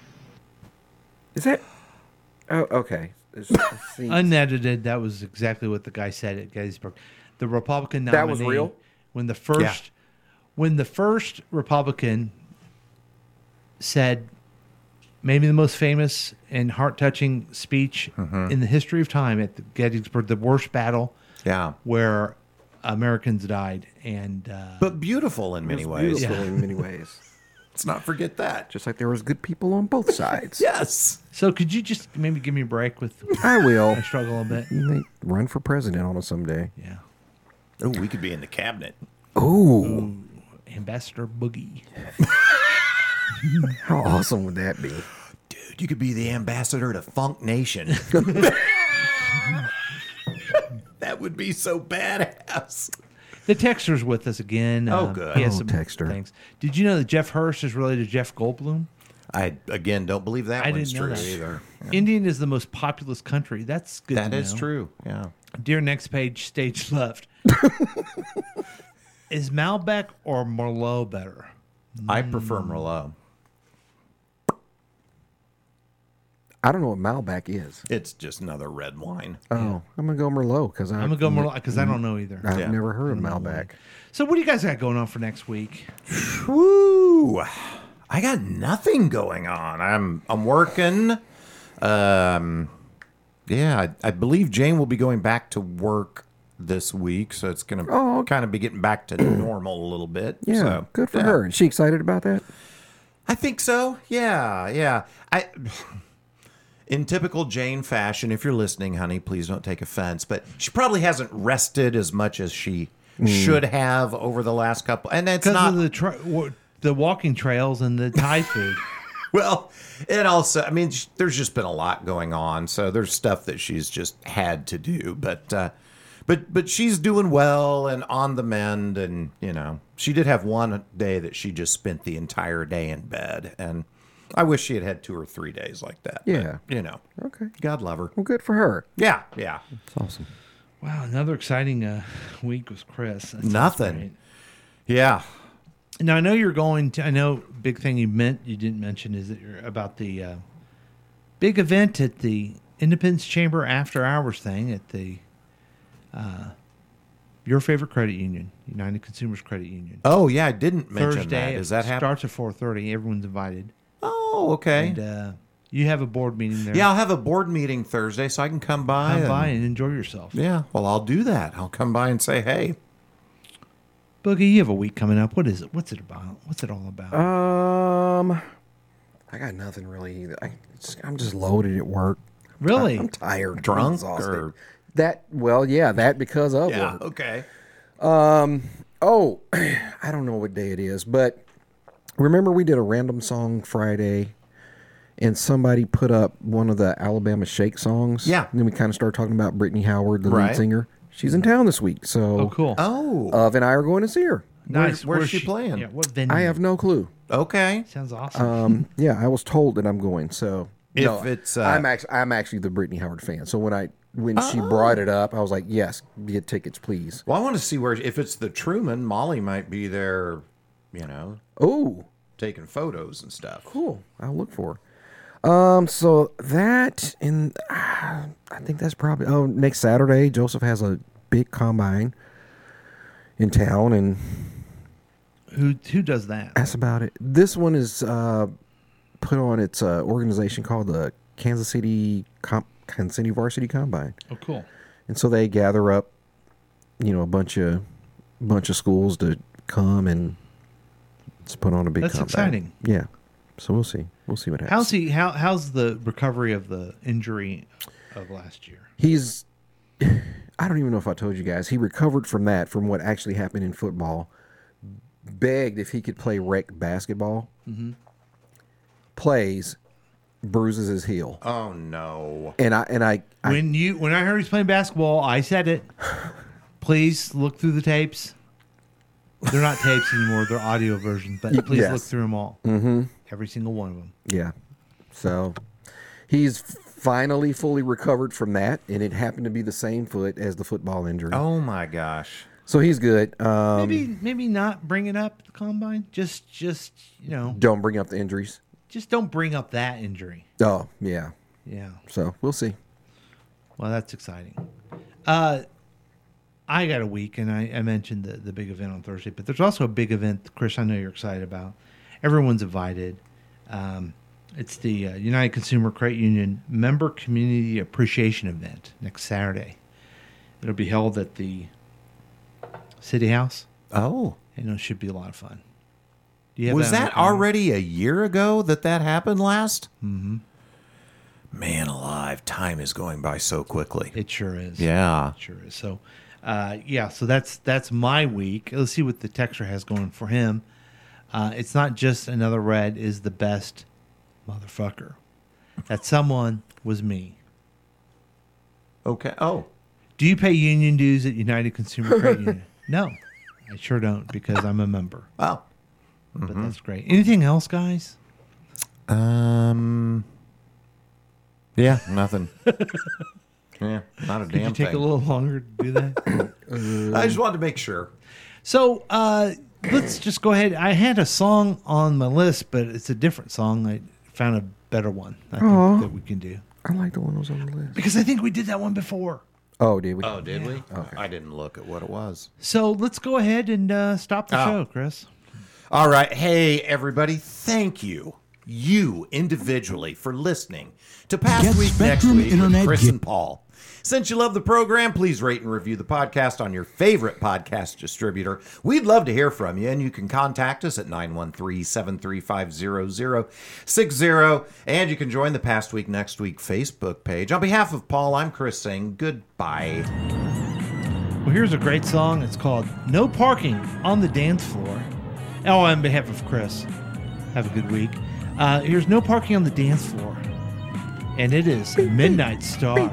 E: Is that... Oh, okay.
B: Unedited, that was exactly what the guy said at Gettysburg. The Republican nominee...
E: That was real?
B: When the first Republican said maybe the most famous and heart-touching speech in the history of time at the Gettysburg, the worst battle where Americans died. And
D: but beautiful in many ways.
E: Beautiful in many ways.
D: Let's not forget that.
E: Just like there was good people on both sides.
D: Yes.
B: So could you just maybe give me a break with...
E: I will.
B: I struggle a bit.
E: You may run for president on us someday.
B: Yeah.
D: Oh, we could be in the cabinet.
E: Ooh.
B: Ambassador Boogie.
E: How awesome would that be?
D: Dude, you could be the ambassador to Funk Nation. That would be so badass.
B: The Texter's with us again.
D: Oh, good.
B: He has some
E: Texter.
B: things. Did you know that Jeff Hurst is related to Jeff Goldblum?
D: I, again, don't believe that
B: I
D: one's
B: didn't know
D: true
B: that.
D: either. Yeah.
B: Indian is the most populous country. That's good
D: That
B: to
D: is
B: know.
D: true, yeah.
B: Dear next page, stage left. Is Malbec or Merlot better?
D: I prefer Merlot.
E: I don't know what Malbec is.
D: It's just another red wine.
E: Oh, I'm going to go Merlot because
B: I'm going to go Merlot because I don't know either.
E: I've never heard of Malbec.
B: So what do you guys got going on for next week?
D: Woo! I got nothing going on. I'm working. Yeah, I believe Jane will be going back to work this week, so it's going to kind of be getting back to normal a little bit.
E: Yeah,
D: so,
E: good for her. Is she excited about that?
D: I think so. Yeah. In typical Jane fashion, if you're listening, honey, please don't take offense, but she probably hasn't rested as much as she should have over the last couple. And it's not
B: of the walking trails and the Thai food.
D: Well, it also, I mean, there's just been a lot going on, so there's stuff that she's just had to do, but she's doing well and on the mend, and you know, she did have one day that she just spent the entire day in bed, and I wish she had 2 or 3 days like that.
E: Yeah.
D: But,
E: Okay.
D: God love her.
E: Well, good for her.
D: Yeah.
E: It's awesome.
B: Wow, another exciting week with Chris. That sounds
D: Nothing.
B: great.
D: Yeah.
B: Now I know you're going to. I know big thing you didn't mention is that you're about the big event at the Independence Chamber after hours thing at the your favorite credit union, United Consumers Credit Union.
D: Oh yeah, I didn't mention
B: Thursday,
D: that. Does that happen?
B: Starts at 4:30. Everyone's invited.
D: Oh, okay.
B: And you have a board meeting there.
D: Yeah, I'll have a board meeting Thursday, so I can come by.
B: and enjoy yourself.
D: Yeah, well, I'll do that. I'll come by and say, hey.
B: Boogie, you have a week coming up. What is it? What's it about? What's it all about?
E: I got nothing really either. I'm just loaded at work.
B: Really?
E: I'm tired.
D: Drunk?
E: I'm exhausted.
D: Or...
E: That because of work.
D: Okay.
E: Oh, I don't know what day it is, but remember we did a random song Friday, and somebody put up one of the Alabama Shake songs.
D: Yeah.
E: And then we kind of started talking about Brittany Howard, the
D: Right.
E: lead singer. She's in town this week, so
B: Oh, cool.
D: Oh.
E: and I are going to see her.
B: Nice.
D: Where's she playing?
B: Yeah, what venue?
E: I have no clue.
D: Okay.
B: Sounds awesome.
E: Yeah, I was told that I'm going. So
D: If it's,
E: I'm actually the Brittany Howard fan. So when she brought it up, I was like, yes, get tickets, please.
D: Well, I want to see if it's the Truman, Molly might be there,
E: Oh,
D: taking photos and stuff.
E: cool. I'll look for her. So that and I think that's probably next Saturday. Joseph has a big combine in town, and
B: Who does that?
E: that's about it. This one is put on its organization called the Kansas City Varsity Combine,
B: Oh, cool.
E: and so they gather up, a bunch of schools to come and just put on a big.
B: That's
E: combine.
B: exciting.
E: Yeah. So we'll see. We'll see what happens.
B: How's the recovery of the injury of last year?
E: He's. I don't even know if I told you guys. He recovered from what actually happened in football. Begged if he could play rec basketball.
B: Mm-hmm.
E: Plays, bruises his heel.
D: Oh no!
E: And I
B: When I heard he's playing basketball, I said it. Please look through the tapes. They're not tapes anymore; they're audio versions. But please
E: Yes.
B: look through them all.
E: Mm-hmm.
B: Every single one of them.
E: Yeah. So he's finally fully recovered from that, and it happened to be the same foot as the football injury.
D: Oh my gosh!
E: So he's good.
B: Maybe not bring it up at the combine. Just
E: Don't bring up the injuries.
B: just don't bring up that injury.
E: Oh yeah.
B: Yeah.
E: So we'll see.
B: Well, that's exciting. I got a week, and I mentioned the big event on Thursday, but there's also a big event, Chris, I know you're excited about. Everyone's invited. It's the United Consumer Credit Union Member Community Appreciation Event next Saturday. It'll be held at the City House.
D: Oh.
B: And it should be a lot of fun. Do you have
D: Was that
B: on your
D: already a year ago that happened last?
B: Mm-hmm.
D: Man alive, time is going by so quickly.
B: It sure is.
D: Yeah.
B: It sure is. So, so that's my week. Let's see what the texter has going for him. It's not just another red is the best motherfucker. That someone was me.
D: Okay. Oh.
B: Do you pay union dues at United Consumer Credit Union? No, I sure don't because I'm a member.
D: Oh.
B: But that's great. Anything else, guys?
D: Yeah, nothing. Yeah, not a
B: Could
D: damn
B: you take
D: thing.
B: a little longer to do that?
D: I just wanted to make sure.
B: So let's just go ahead. I had a song on my list, but it's a different song. I found a better one I think that we can do.
E: I like the one that was on the list.
B: Because I think we did that one before.
E: Oh, did we?
D: Oh, did we?
E: Okay.
D: I didn't look at what it was.
B: So let's go ahead and stop the show, Chris.
D: All right. Hey, everybody. Thank you individually, for listening to Past
M: Get
D: Week, Next
M: Spectrum
D: Week
M: Internet
D: with Chris
M: Get-
D: and Paul. Since you love the program, please rate and review the podcast on your favorite podcast distributor. We'd love to hear from you, and you can contact us at 913-735-0060, and you can join the Past Week, Next Week Facebook page. On behalf of Paul, I'm Chris saying goodbye.
B: Well, here's a great song. It's called No Parking on the Dance Floor. Oh, on behalf of Chris, have a good week. Here's No Parking on the Dance Floor. And it is Midnight Star.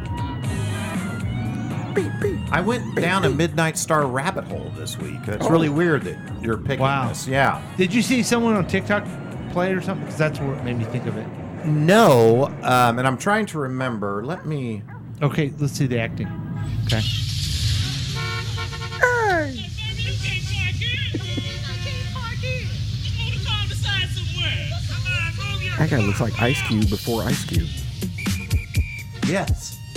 D: I went down a Midnight Star rabbit hole this week. It's really weird that you're picking this. Yeah.
B: Did you see someone on TikTok play it or something? Because that's what made me think of it.
D: No, and I'm trying to remember. Let me.
B: Okay, let's see the acting. Okay.
E: That guy looks like Ice Cube before Ice Cube.
D: Yes.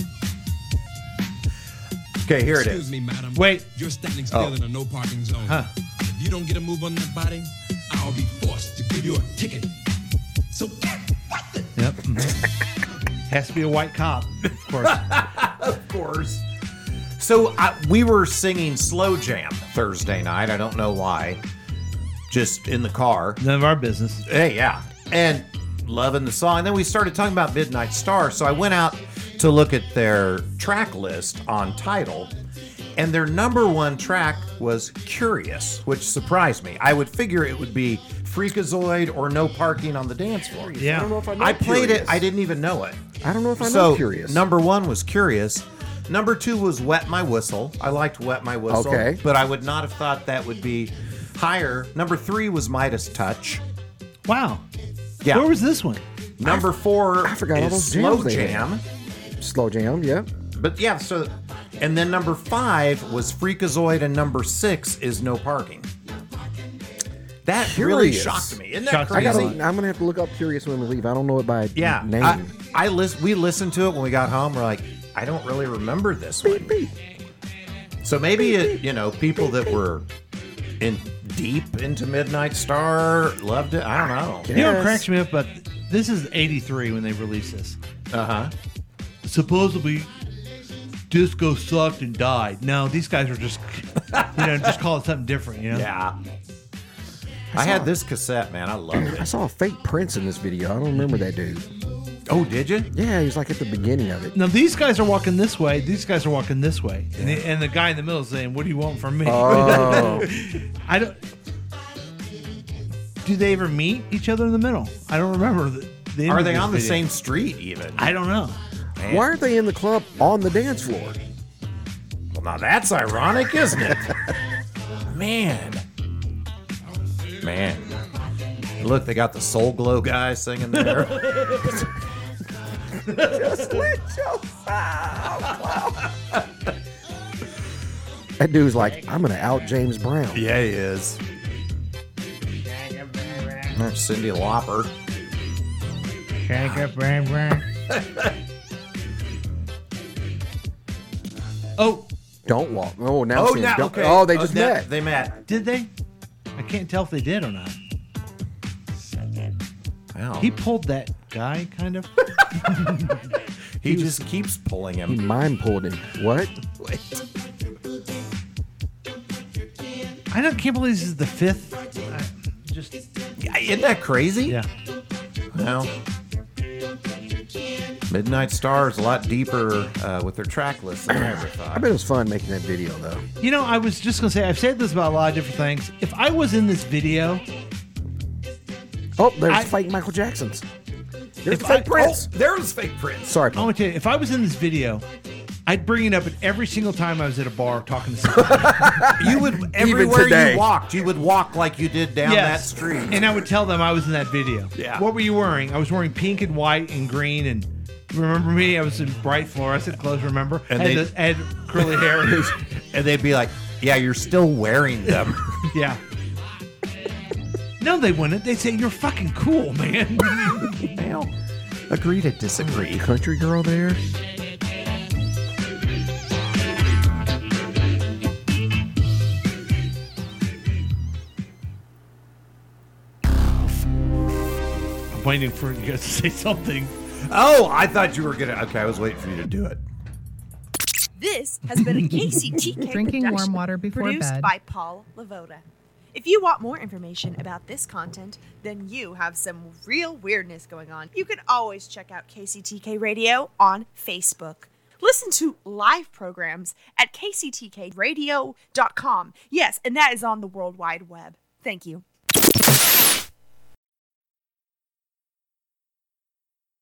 D: Okay, here it is.
M: Excuse me, madam.
B: Wait.
M: You're standing still in a no parking zone.
B: Huh.
M: If you don't get a move on that body, I'll be forced to give you a ticket. So get what the...
B: Yep. Has to be a white cop, of course.
D: Of course. So we were singing Slow Jam Thursday night. I don't know why. Just in the car.
B: None of our business.
D: Hey, yeah. And loving the song. And then we started talking about Midnight Star. So I went out to look at their track list on Tidal. And their number one track was Curious, which surprised me. I would figure it would be Freakazoid or No Parking on the Dance Floor.
B: Yeah.
E: I don't know if I know
D: I played
E: Curious.
D: it. I didn't even know it.
E: I don't know if I know
D: So
E: Curious.
D: number one was Curious. Number two was Wet My Whistle. I liked Wet My Whistle.
E: Okay.
D: But I would not have thought that would be higher. Number three was Midas Touch.
B: Wow.
D: Yeah.
B: Where was this one?
D: Number four
E: I forgot all
D: is
E: those
D: Slow
E: jams they
D: Jam.
E: had. Slow Jam, yeah.
D: But yeah, so and then number five was Freakazoid, and number six is No Parking. That really
E: Curious.
D: shocked me. Isn't that
B: Shocked me.
D: crazy?
E: I'm gonna have to look up Curious when we leave. I don't know it by
D: Yeah,
E: name.
D: we listened to it when we got home. We're like, I don't really remember this one. So maybe people that were in deep into Midnight Star loved it. I don't know.
B: You know what cracks me up? But this is '83 when they released this. Supposedly, disco sucked and died. No, these guys are just, just call it something different.
D: Yeah. I had this cassette, man. I loved
E: I
D: it.
E: saw a fake Prince in this video. I don't remember that dude.
D: Oh, did you?
E: Yeah, he was like at the beginning of it.
B: Now these guys are walking this way. These guys are walking this way, and the guy in the middle is saying, "What do you want from me?"
E: Oh.
B: I don't. Do they ever meet each other in the middle? I don't remember. The
D: Are they on the
B: video.
D: same street even?
B: I don't know.
D: Man.
E: Why aren't they in the club on the dance floor?
D: Well, now that's ironic, isn't it? Man. Look, they got the Soul Glow guy singing there.
E: Just let yourself out. That dude's like, I'm gonna out James Brown.
D: Yeah, he is. That's Cyndi Lauper.
B: Shake up, bang, bang. Oh,
E: Don't walk. Oh, now it's in.
D: now,
E: Don't-
D: okay.
E: Oh, they just met.
D: They met.
B: did they? I can't tell if they did or not.
D: Wow.
B: He pulled that guy, kind of.
D: He just keeps pulling
E: He
D: him.
E: mind pulled him. What?
B: Can't believe this is the fifth. Just
D: Yeah, isn't that crazy?
B: yeah.
D: Well, Midnight Star is a lot deeper with their track list than I ever
E: I
D: thought.
E: bet it was fun making that video though.
B: I was just gonna say I've said this about a lot of different things. If I was in this video,
E: Oh, there's
B: I-
E: fake Michael Jacksons. There's
B: If
E: fake
B: I-
E: Prince.
D: There was fake Prince.
E: Sorry,
B: I
E: Paul.
B: want to tell you, if I was in this video, I'd bring it up at every single time I was at a bar talking to somebody.
D: You would everywhere
E: today.
D: you walked, you would walk like you did down that street.
B: And I would tell them I was in that video.
D: Yeah.
B: What were you wearing? I was wearing pink and white and green and remember me? I was in bright fluorescent clothes, remember?
D: And
B: had,
D: they-
B: had curly hair.
D: And they'd be like, "Yeah, you're still wearing them."
B: Yeah. No, they wouldn't. They'd say, "You're fucking cool, man."
D: Well, agree to disagree.
E: Country girl there.
B: I'm waiting for you guys to say something.
D: Oh, I thought you were gonna. Okay, I was waiting for you to do it.
N: This has been a KCTK
O: Drinking warm
N: production,
O: water before
N: produced
O: bed.
N: by Paul Lavoda. If you want more information about this content, then you have some real weirdness going on. You can always check out KCTK Radio on Facebook. Listen to live programs at kctkradio.com. Yes, and that is on the World Wide Web. Thank you.